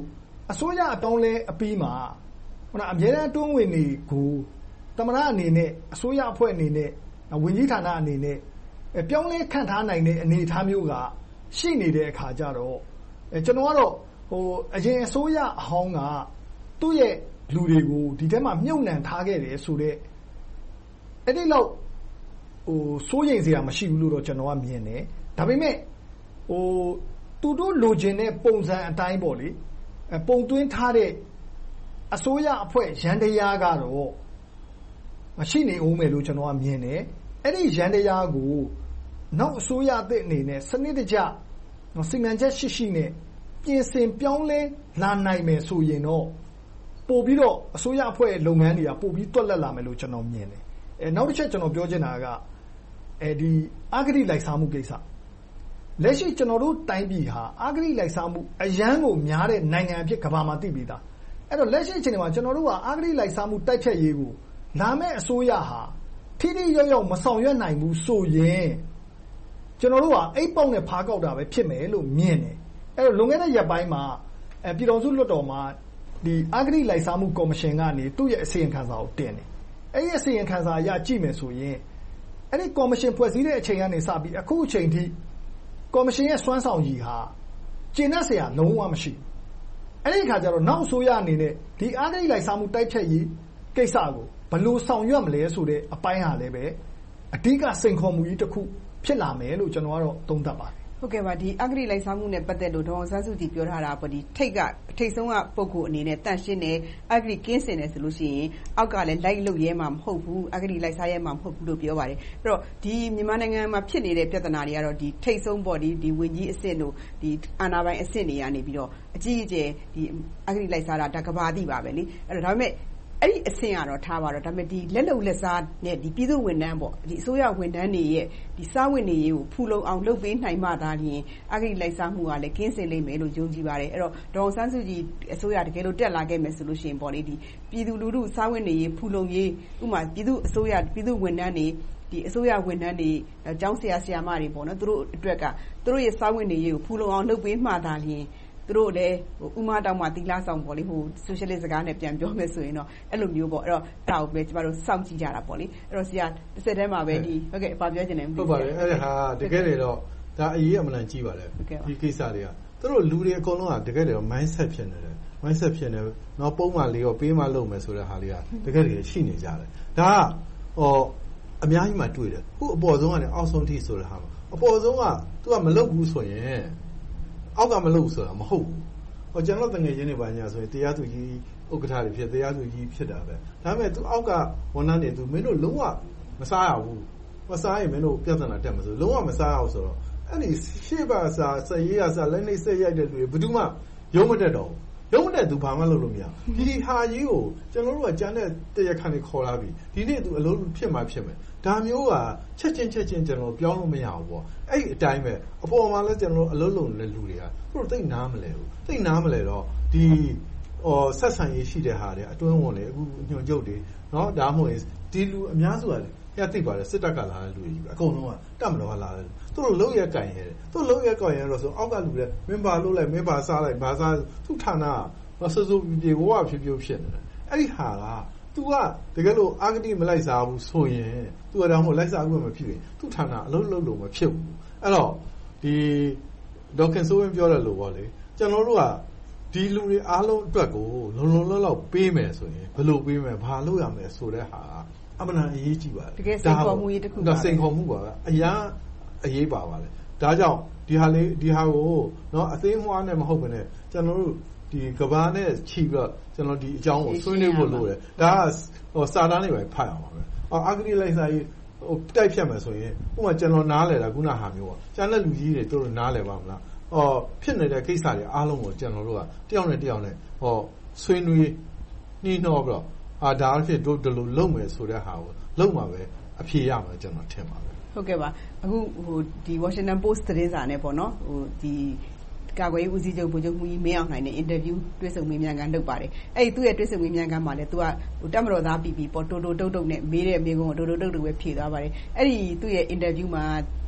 အစိုးရအပြောင်းလဲအပြီးမှာဟိုအမြဲတမ်းတွန်းဝင်နေကိုသမ္မတအနေနဲ့အစိုးရအဖွဲ့အနေနဲ့ဝန်ကြီးဌာနအနေနဲ့ပြောင်းလဲခန့်ထားနိုင်တဲ့အနေအထားမျိုးကရှိနေတဲ့အခါကျတော့ကျွန်တော်ကတော့ဟိုအရင်အစိုးရအဟောင်းကသူ့ရဲ့လူတွေကိုဒီထဲမှာမြုပ်နှံထားခဲ့တယ်ဆိုတော့အဲ့ဒီလောက်ဟိုစိုးရိမ်စရာမရှိဘူးလို့တော့ကျွန်တော်ကမြင်တယ်ဒါပေမဲ့ဟိုသူတို့လိုချင်တဲ့ပုံစံအတိုင်းပေါ့လေပုံသွင်းထားတဲ့အစိုးရအဖွဲ့ရန်တရားကတော့မရှိနေအောင်မယ်လို့ကျွန်တော်ကမြင်တယ်အဲ့ဒီရန်တရားကိုနောက်အစိုးရအသစ်အနေနဲ့စနစ်တကျစီမံချက်ရှိရှိနဲ့ပြင်ဆင်ပြောင်းလဲလာနိုင်မယ်ဆိုရင်တော့ပို့ပြီးတော့အစိုးရအဖွဲ့လုပ်ငန်းတွေကပို့ပြီးတွက်လက်လာမယ်လို့ကျွန်တော်မြင်တယ်အဲနောက်တစ်ချက်ကျွန်တော်ပြောချင်တာကအဲဒီအဂတိလိုက်စားမှုကိစ္စလက်ရှိကျွန်တော်တို့တိုင်းပြည်ဟာအဂတိလိုက်စားမှုအရန်ကိုများတဲ့နိုင်ငံအဖြစ်ကမ္ဘာမှာသိပြီးသားအဲ့တော့လက်ရှိအချိန်မှာကျွန်တော်တို့ကအဂတိလိုက်စားမှုတိုက်ဖြတ်ရေးကိုလာမယ့်အစိုးရဟာထိထိရောက်ရောက်မဆောင်ရွက်နိုင်ဘူးဆိုရင်ကျွန်တော်တို့ကအိတ်ပေါက်နဲ့ဖားကောက်တာပဲဖြစ်မယ်လို့မြင်တယ်အဲ့တော့လွန်ခဲ့တဲ့ရက်ပိုင်းမှာအဲပြည်တော်စုလွှတ်တော်မှာဒီအဂတိလိုက်စားမှုကော်မရှင်ကနေသူ့ရဲ့အစီရင်ခံစာကိုတင်တယ်အဲ့ဒီအစီရင်ခံစာအရကြည့်မယ်ဆိုရင်အဲ့ဒီကော်မရှင်ဖွဲ့စည်းတဲ့အချိန်ကနေစပြီးအခုအချိန်ထိကော်မရှင်ရဲ့စွမ်းဆောင်ရည်ဟာကျင့်တတ်စရာလုံးဝမရှိဘူးအဲ့ဒီအခါကျတော့နောက်အစိုးရအနေနဲ့ဒီအဂတိလိုက်စားမှုတိုက်ဖြတ်ရေးကိစ္စကိုဘယ်လိုဆောင်ရွက်မလဲဆိုတဲ့အပိုင်းဟာလည်းပဲအဓိကစိန်ခေါ်မှုကြီးတစ်ခုဖြစ်လာမယ်လို့ကျွန်တော်ကတော့သုံးသပ်ပါတယ်ဟုတ်ကဲ့ပါဒီအဂတိလိုက်စားမှုနဲ့ပတ်သက်လို့ဒေါ်အောင်ဆန်းစုကြည်ပြောထားတာပေါ့ဒီထိတ်ကထိတ်ဆုံးကပုံကိုအနေနဲ့တန့်ရှင်းတယ်အဂတိကင်းစင်တယ်ဆိုလို့ရှိရင်အောက်ကလည်းလိုက်လုရဲမှာမဟုတ်ဘူးအဂတိလိုက်စားရဲမှာမဟုတ်ဘူးလို့ပြောပါတယ်အဲ့တော့ဒီမြန်မာနိုင်ငံမှာဖြစ်နေတဲ့ပြဿနာတွေကတော့ဒီထိတ်ဆုံးပေါ့ဒီဒီဝင်ကြီးအစ်စ်တို့ဒီအာဏာပိုင်အစ်စ်တွေကနေပြီးတော့အကြီးအကျယ်ဒီအဂတိလိုက်စားတာဒါကဘာသိပါပဲလေအဲ့တော့ဒါပေမဲ့အဲ့ဒီအဆင့်ကတော့ထားပါတော့ဒါပေမဲ့ဒီလက်လုံလက်စားနဲ့ဒီပြည်သူဝန်ထမ်းပေါ့ဒီအစိုးရဝန်ထမ်းတွေရဲ့ဒီစားဝတ်နေရေးကိုဖူလုံအောင်လုပ်ပေးနိုင်မှသာလျှင်အဂတိလိုက်စားမှုကလည်းကင်းစင်လိမ့်မယ်လို့ယုံကြည်ပါတယ်အဲ့တော့ဒေါ်အောင်ဆန်းစုကြည်အစိုးရတကယ်လို့တက်လာခဲ့မယ်ဆိုလို့ရှိရင်ပေါ့လေဒီပြည်သူလူထုစားဝတ်နေရေးဖူလုံရေးဥပမာပြည်သူအစိုးရပြည်သူဝန်ထမ်းတွေဒီအစိုးရဝန်ထမ်းတွေကျောင်းဆရာဆရာမတွေပေါ့နော်သူတို့အတွက်ကသူတို့ရဲ့စားဝတ်နေရေးကိုဖူလုံအောင်လုပ်ပေးမှသာလျှင်သူတို့လည်းဥမာတောင်မှသီလဆောင်ပေါ့လေဟို socialist စကားနဲ့ပြန်ပြောမယ်ဆိုရင်တော့အဲ့လိုမျိုးပေါ့အဲ့တော့အဲ့ဒါကိုပဲကျမတို့စောင့်ကြည့်ကြတာပေါ့လေအဲ့တော့ဆရာတစ်စက်တည်းမှာပဲဒီဟုတ်ကဲ့ဘာပြောချင်လဲမသိဘူးဟုတ်ပါတယ်အဲ့ဒါဟာတကယ်လေတော့ဒါအရေးအမှန်ကြီးပါတယ်ဒီကိစ္စတွေကသူတို့လူတွေအကုန်လုံးကတကယ်လေတော့ mindset ဖြစ်နေတယ် mindset ဖြစ်နေတော့ပုံမှန်လေးရောပေးမှလုပ်မယ်ဆိုတဲ့ဟာလေးကတကယ်လေရှိနေကြတယ်ဒါကဟောအများကြီးမှတွေ့တယ်ခုအပေါ်ဆုံးကနေအောက်ဆုံးထိဆိုတဲ့ဟာမှာအပေါ်ဆုံးကသူကမလုပ်ဘူးဆိုရင်အောက်ကမလုပ်ဆိုတာမဟုတ်ဘူးဟောကျွန်တော်တငယ်ချင်းတွေပါညာဆိုရင်တရားသူကြီးဥက္ကဋ္ဌတွေဖြစ်တရားသူကြီးဖြစ်တာပဲဒါပေမဲ့သူအောက်ကဝန်ထမ်းတွေသူမင်းတို့လုံးဝမစားရဘူးမစားရင်မင်းတို့ပြဿနာတက်မှာဆိုလုံးဝမစားရအောင်ဆိုတော့အဲ့ဒီရှေ့ပါစားစရေးရစားလက်နေဆက်ရိုက်တဲ့လူတွေဘယ်သူမှရုံးမတက်တော့ရုံးမတက်သူဘာမှလုပ်လို့မရဒီဒီဟာကြီးကိုကျွန်တော်တို့ကကြမ်းတဲ့တရားခံတွေခေါ်လာပြီဒီနေ့သူအလုံးဖြစ်မှဖြစ်မယ်ဒါမျိုးကချက်ချင်းချက်ချင်းကျွန်တော်ပြောင်းလို့မရဘူးပေါ့အဲ့ဒီအတိုင်းပဲအပေါ်မှာလည်းကျွန်တော်အလုံးလုံးတဲ့လူတွေကသူတို့သိနားမလဲဘူးသိနားမလဲတော့ဒီဟောဆက်ဆံရေးရှိတဲ့ဟာတွေအတွင်းဝင်လေအခုညွှန်ချုပ်တွေเนาะဒါမှမဟုတ်ဒီလူအများစုကလည်းရသိပါတယ်စစ်တပ်ကလာတဲ့လူတွေအကုန်လုံးကတက်မတော်လာတယ်သူတို့လုံးရကင်ရတယ်သူတို့လုံးရကင်ရတော့ဆိုအောက်ကလူတွေမင်းပါလို့လိုက်မင်းပါစားလိုက်ဘာစားသူ့ဌာနကဆူဆူပြေဝဝဖြစ်ဖြစ်ဖြစ်နေတယ်အဲ့ဒီဟာကतू ကတကယ်လို့အာဂတိမလိုက်စားဘူးဆိုရင် तू ကတော့ဟိုလိုက်စားဘူးမဖြစ်ရင်သူ့ဌာနအလုံးလုံးလုံးမဖြစ်ဘူးအဲ့တော့ဒီဒေါက်ခင်စိုးဝင်းပြောတယ်လို့ပေါ့လေကျွန်တော်တို့ကဒီလူတွေအားလုံးအတွက်ကိုလုံလုံလောက်လောက်ပေးမယ်ဆိုရင်ဘယ်လိုပေးမယ်ဘာလုပ်ရမလဲဆိုတဲ့ဟာအမှန်အရေးကြီးပါတယ်တကယ်စိန်ခေါ်မှုကြီးတစ်ခုပါဒါစိန်ခေါ်မှုပါပဲအရာအရေးပါပါလေဒါကြောင့်ဒီဟာလေးဒီဟာကိုเนาะအသိအမွှားနဲ့မဟုတ်ဘဲနဲ့ကျွန်တော်တို့ဒီကဘာနဲ့ခြိပြီးတော့ကျွန်တော်ဒီအကြောင်းကိုဆွေးနွေးဖို့လိုတယ်ဒါကဟိုစာတမ်းတွေပဲဖတ်အောင်ပါပဲအော်အဂတိလိုက်စားရေးဟိုတိုက်ဖြတ်မယ်ဆိုရင်ဥပမာကျွန်တော်နားလဲတာခုနဟာမျိုးပေါ့ကျန်တဲ့လူကြီးတွေတို့နားလဲပါမလားအော်ဖြစ်နေတဲ့ကိစ္စတွေအားလုံးကိုကျွန်တော်တို့ကတယောက်နဲ့တယောက်နဲ့ဟောဆွေးနွေးနှီးနှောပြီးတော့အာဒါအဖြစ်တို့ဒီလိုလုပ်မယ်ဆိုတဲ့ဟာကိုလုပ်မှာပဲအဖြေရမှာကျွန်တော်ထင်ပါတယ်ဟုတ်ကဲ့ပါအခုဟိုဒီ Washington Post သတင်းစာနဲ့ပေါ့နော်ဟိုဒီကာကွယ်ရေးဦးစီးချုပ်ဗိုလ်ချုပ်မှူးကြီးမင်းအောင်လှိုင်နဲ့ interview တွေ့ဆုံမေးမြန်းခန်းလုပ်ပါတယ်အဲ့ဒီသူ့ရဲ့တွေ့ဆုံမေးမြန်းခန်းမှာလည်းသူကဟိုတက်မတော်သားပြီးပြီးပေါ့တိုတိုတုတ်တုတ်နဲ့မေးတဲ့မေးခွန်းကိုတိုတိုတုတ်တုတ်ပဲဖြေသွားပါတယ်အဲ့ဒီသူ့ရဲ့ interview မှာ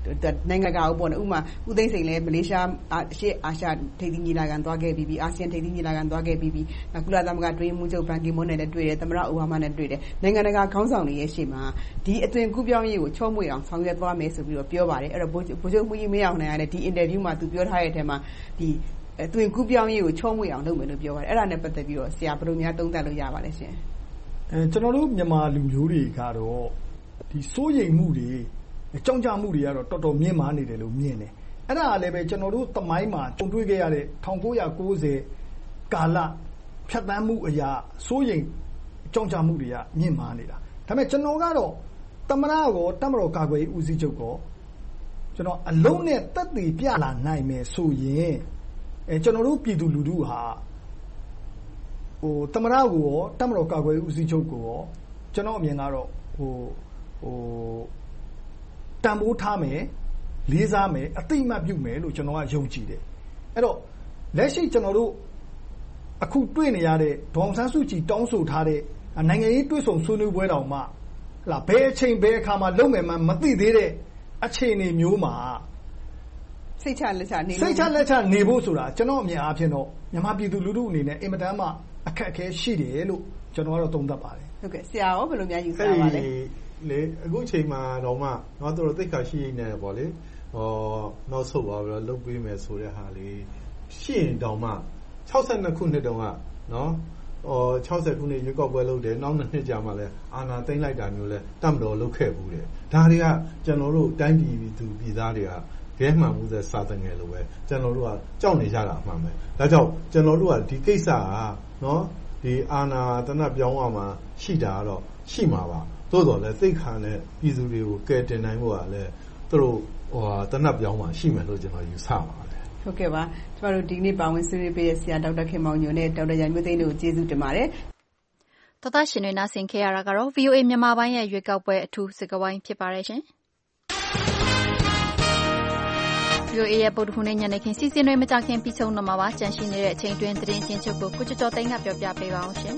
နိုင်ငံကဥပမာဦးသိန်းစိန်လည်းမလေးရှားအရှေ့အာရှထိပ်သီးညီလာခံသွားခဲ့ပြီးပြီအာဆီယံထိပ်သီးညီလာခံသွားခဲ့ပြီးပြီကုလသမဂ္ဂတွင်းမှုချုပ်ဘန်ကီမွန်းနဲ့လည်းတွေ့တယ်သမ္မတအိုဘားမားနဲ့တွေ့တယ်နိုင်ငံတကာခေါင်းဆောင်တွေရဲ့ရှေ့မှာဒီအသွင်ကူးပြောင်းရေးကိုချောမွေ့အောင်ဆောင်ရွက်သွားမယ်ဆိုပြီးတော့ပြောပါတယ်အဲ့တော့ဗိုလ်ချုပ်မှုကြီးမင်းအောင်လှိုင်ကလည်းဒီအင်တာဗျူးမှာသူပြောထားတဲ့အထက်မှာဒီအသွင်ကူးပြောင်းရေးကိုချောမွေ့အောင်လုပ်မယ်လို့ပြောပါတယ်အဲ့ဒါနဲ့ပတ်သက်ပြီးတော့ဆရာဘယ်လိုများသုံးသပ်လို့ရပါလဲရှင်အဲကျွန်တော်တို့မြန်မာလူမျိုးတွေကတော့ဒီစိုးရိမ်မှုတွေအကြောင်းကြမှုတွေကတော့တော်တော်မြင့်မားနေတယ်လို့မြင်တယ်အဲ့ဒါလည်းပဲကျွန်တော်တို့သမိုင်းမှာကြုံတွေ့ခဲ့ရတဲ့၁၉၉၀ကာလဖြတ်သန်းမှုအရာစိုးရိမ်အကြောင်းကြမှုတွေကမြင့်မားနေတာဒါပေမဲ့ကျွန်တော်ကတော့သမ္မတရောတပ်မတော်ကာကွယ်ရေးဦးစီးချုပ်ကောကျွန်တော်အလုံးနဲ့တက်တည်ပြလာနိုင်မယ်ဆိုရင်အဲကျွန်တော်တို့ပြည်သူလူထုဟာဟိုသမ္မတကိုရောတပ်မတော်ကာကွယ်ရေးဦးစီးချုပ်ကိုရောကျွန်တော်အမြင်ကတော့ဟိုဟိုတန်ဖိုးထားမယ်လေးစားမယ်အသိအမှတ်ပြုမယ်လို့ကျွန်တော်ကယုံကြည်တယ်အဲ့တော့လက်ရှိကျွန်တော်တို့အခုတွေ့နေရတဲ့ဒေါအောင်ဆန်းစုကြည်တောင်းဆိုထားတဲ့နိုင်ငံရေးတွေ့ဆုံဆွေးနွေးပွဲတောင်မှလာဘယ်အချိန်ဘယ်အခါမှာလုပ်မယ်မှမသိသေးတဲ့အခြေအနေမျိုးမှာစိတ်ချလက်ချနေစိတ်ချလက်ချနေဖို့ဆိုတာကျွန်တော်အမြင်အားဖြင့်တော့မြန်မာပြည်သူလူထုအနေနဲ့အင်မတန်မှအခက်အခဲရှိတယ်လို့ကျွန်တော်ကတော့သုံးသပ်ပါတယ်ဟုတ်ကဲ့ဆရာရောဘယ်လိုများယူဆပါလဲလေအခုချိန်မှာတော့မှတော့တို့သိက္ခာရှိနေတယ်ပေါ့လေဟောနောက်ဆုတ်သွားပြီးတော့လုပ်ပေးမယ်ဆိုတဲ့ဟာလေးရှင်းတောင်မှ၆၂ခုနှစ်တုန်းကနော်ဟော၆၀ခုနှစ်ရွေးကောက်ပွဲလုပ်တယ်နောက်နှစ်နှစ်ကြာမှလည်းအာဏာသိမ်းလိုက်တာမျိုးလဲတတ်မတော်လုပ်ခဲ့ဘူးတယ်ဒါတွေကကျွန်တော်တို့တိုင်းပြည်သူပြည်သားတွေကခဲမှန်မှုတဲ့စာသင်ငယ်လိုပဲကျွန်တော်တို့ကကြောက်နေကြတာအမှန်ပဲဒါကြောင့်ကျွန်တော်တို့ကဒီကိစ္စကနော်ဒီအာဏာတနတ်ပြောင်းရမှာရှိတာကတော့ရှိမှာပါသို့တော်လည်းသိက္ခာနဲ့ပြည်သူတွေကိုကယ်တင်နိုင်ဖို့ကလည်းသူတို့ဟိုတနတ်ပြောင်းမှာရှိမယ်လို့ကျွန်တော်ယူဆပါတယ်ဟုတ်ကဲ့ပါကျမတို့ဒီနေ့ပါဝင်ဆွေးနွေးပေးတဲ့ဆရာဒေါက်တာခင်မောင်ညိုနဲ့ဒေါက်တာရန်မျိုးသိန်းတို့ကိုကျေးဇူးတင်ပါတယ်တော်တော်ရှင်တွေနားဆင်ခဲ့ရတာကတော့ ဗွီအိုအေ မြန်မာပိုင်းရဲ့ရွေးကောက်ပွဲအထူးစကားဝိုင်းဖြစ်ပါတယ်ရှင်ဗွီအိုအေရဲ့ပုဒ်ခုနဲ့ညနေခင်းစီစဉ်တွေမကြခင်ပြီးဆုံးတော့မှာပါကြန့်ရှိနေတဲ့အချိန်တွင်သတင်းချင်းချုပ်ကိုကိုကျော်ကျော်သိန်းကပြောပြပေးပါအောင်ရှင်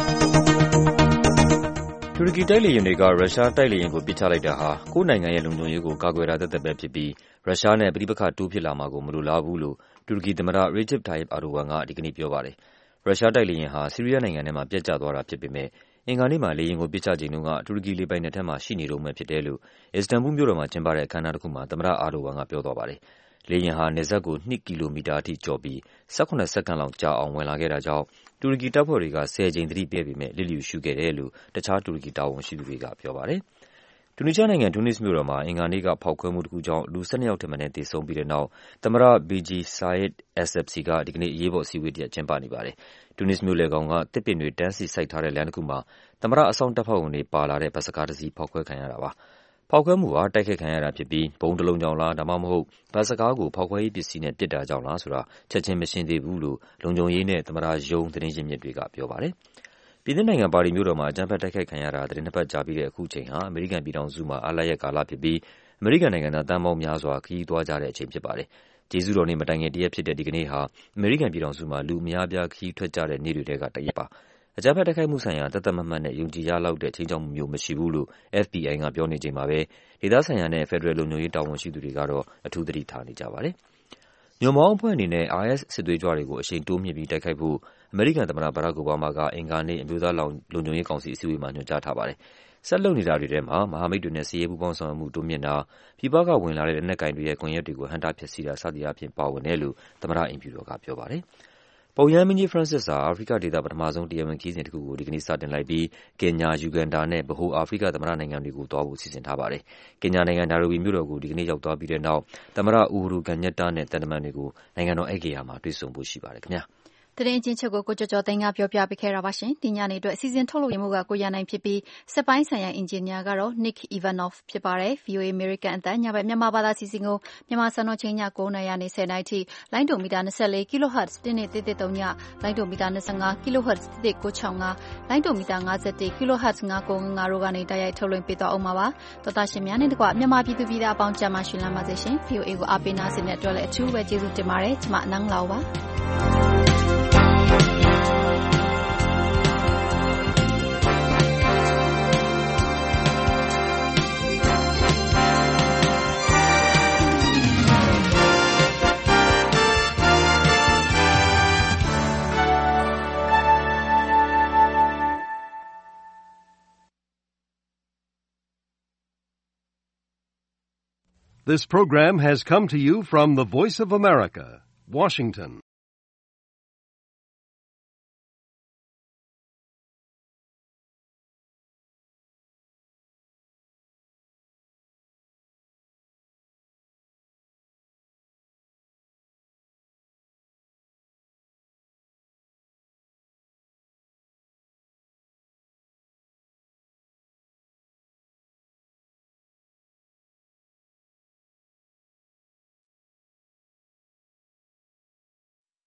တူရကီတိုက်လေယာဉ်တွေကရုရှားတိုက်လေယာဉ်ကိုပစ်ချလိုက်တာဟာကိုယ့်နိုင်ငံရဲ့လုံခြုံရေးကိုကာကွယ်တာသက်သက်ပဲဖြစ်ပြီးရုရှားနဲ့ပဋိပက္ခတိုးဖြစ်လာမှာကိုမလိုလားဘူးလို့တူရကီသမ္မတ Recep Tayyip Erdogan ကဒီကနေ့ပြောပါတယ်။ရုရှားတိုက်လေယာဉ်ဟာဆီးရီးယားနိုင်ငံထဲမှာပျက်ကျသွားတာဖြစ်ပေမဲ့အင်္ဂါနေ့မှာလေယာဉ်ကိုပစ်ချချိန်တုန်းကတူရကီလေပိုင်နက်ထဲမှာရှိနေတုန်းပဲဖြစ်တယ်လို့အစ္စတန်ဘူလ်မြို့တော်မှာကျင်းပတဲ့အခမ်းအနားတစ်ခုမှာသမ္မတ Erdogan ကပြောသွားပါတယ်။လေယာဉ်ဟာနယ်စပ်ကိုနှစ်ကီလိုမီတာအထိကျော်ပြီး၁၇စက္ကန့်လောက်ကြာအောင်ဝင်လာခဲ့တာကြောင့်တူရကီတပ်ဖွဲ့တွေကဆယ်ကြိမ်သတိပေးပေမဲ့လျစ်လျူရှုခဲ့တယ်လို့တခြားတူရကီတာဝန်ရှိသူတွေကပြောပါတယ်။တူနီးရှားနိုင်ငံတူနစ်မြို့တော်မှာအင်္ဂါနေ့ကဖောက်ခွဲမှုတစ်ခုကြောင့်လူ၁၂ယောက်ထက်မနည်းသေဆုံးပြီးတဲ့နောက်သမ္မတ Beji Said Essebsi ကဒီကနေ့အရေးပေါ်အစည်းအဝေးတစ်ရပ်ကျင်းပနေပါတယ်။တူနစ်မြို့လယ်ကောင်ကတစ်ပင်တွေတန်းစီစိုက်ထားတဲ့လမ်းတစ်ခုမှာသမ္မတအဆောင်တပ်ဖွဲ့ဝင်တွေပါလာတဲ့ဘတ်စကားတစ်စီးဖောက်ခွဲခံရတာပါ။ဖောက်ခွဲမှုဟာတိုက်ခိုက်ခံရတာဖြစ်ပြီးဘုံတစ်လုံးကြောင့်လားဒါမှမဟုတ်ဘတ်စကားကိုဖောက်ခွဲရေးပစ္စည်းနဲ့ပစ်တာကြောင့်လားဆိုတာချက်ချင်းမရှင်းသေးဘူးလို့လုံခြုံရေးနဲ့သမ္မတရုံးသတင်းရင်းမြစ်တွေကပြောပါတယ်။ပြည်သစ်နိုင်ငံပါရီမြို့တော်မှာအကြမ်းဖက်တိုက်ခိုက်ခံရတာသတင်းနှစ်ပတ်ကြာပြီးတဲ့အခုချိန်ဟာအမေရိကန်ပြည်ထောင်စုမှာအားလပ်ရက်ကာလဖြစ်ပြီးအမေရိကန်နိုင်ငံသားသန်းပေါင်းများစွာခရီးသွားကြတဲ့အချိန်ဖြစ်ပါတယ်။ကျေးဇူးတော်နေ့မတိုင်ခင်တရက်ဖြစ်တဲ့ဒီကနေ့ဟာအမေရိကန်ပြည်ထောင်စုမှာလူအများအပြားခရီးထွက်ကြတဲ့နေ့တွေထဲကတစ်ရက်ပါ။အကြမ်းဖက်တိုက်ခိုက်မှုဆိုင်ရာသက်သက်မမှတ်နဲ့ယုံကြည်ရလောက်တဲ့ခြိမ်းခြောက်မှုမျိုးမရှိဘူးလို့ F B I ကပြောနေချိန်မှာပဲဒေသဆိုင်ရာနဲ့ဖက်ဒရယ်လုံခြုံရေးတာဝန်ရှိသူတွေကတော့အထူးသတိထားနေကြပါတယ်။ညွန့်ပေါင်းအဖွဲ့အနေနဲ့ I S စစ်သွေးကြွတွေကိုအရှိန်တိုးမြှင့်ပြီးတိုက်ခိုက်ဖို့အမေရိကန်သမ္မတဘရာ့ခ် အိုဘားမားကအင်္ဂါနေ့အမျိုးသားလုံခြုံရေးကောင်စီအစည်းအဝေးမှာညွှန်ကြားထားပါတယ်။ဆက်လုပ်နေတာတွေထဲမှာမဟာမိတ်တွေနဲ့စစ်ရေးပူးပေါင်းဆောင်ရွက်မှုတိုးမြှင့်တာ၊ပြည်ပကဝင်လာတဲ့လက်နက်ကိုင်တွေရဲ့ကွန်ရက်တွေကိုဟန့်တားဖျက်ဆီးတာစသည်အားဖြင့်ပါဝင်တယ်လို့သမ္မတအိမ်ဖြူတော်ကပြောပါတယ်။ပုပ်ရဟန်းမင်းကြီး Francis ဟာအာဖရိကဒေသပထမဆုံးတရားဝင်ခရီးစဉ်တစ်ခုကိုဒီကနေ့စတင်လိုက်ပြီးကင်ညာ၊ယူဂန်ဒါနဲ့ဗဟိုအာဖရိကသမ္မတနိုင်ငံတွေကိုသွားဖို့စီစဉ်ထားပါတယ်။ကင်ညာနိုင်ငံ၊နာရိုဘီမြို့တော်ကိုဒီကနေ့ရောက်သွားပြီးတဲ့နောက်သမ္မတ Uhuru Kenyatta နဲ့သံတမန်တွေကိုနိုင်ငံတော်ဧည့်ဂေဟာမှာတွေ့ဆုံဖို့ရှိပါတယ်ခင်ဗျာ။သတင်းချင်းချုပ်ကိုကိုကျော်ကျော်သိန်းကပြောပြပေးခဲ့တာပါရှင်။ဒီညနေအတွက်အစီအစဉ်ထုတ်လုပ်ရေးမှူးကကိုရန်နိုင်ဖြစ်ပြီးစက်ပိုင်းဆိုင်ရာအင်ဂျင်နီယာကတော့ Nick Ivanov ဖြစ်ပါတယ်။ V O A American အသံညဘက်မြန်မာဘာသာစီစဉ်ကိုမြန်မာစံတော်ချိန်ည၉နာရီကနေ၁၀နာရီထိလိုင်းဒိုမီတာ၂၄ kHz တစ်နှစ်တစ်တစ်သုံးညလိုင်းဒိုမီတာ၂၅ kHz တစ်တစ်ကို၆ငါးလိုင်းဒိုမီတာ၅၁ kHz ၅ကိုငါးတို့ကနေတိုက်ရိုက်ထုတ်လွှင့်ပေးသွားအောင်ပါပါ။တော်သားရှင်များနဲ့တကွမြန်မာပြည်သူပြည်သားအပေါင်းကြမ်းမှရှင်လမ်းပါစေရှင်။ V O A ကိုအားပေးနားဆင်တဲ့အတွက်လည်းအထူးပဲကျေးဇူးတင်ပါတယ်။ကျွန်မနန်းလောက်ပါ။ This program has come to you from the Voice of America, Washington.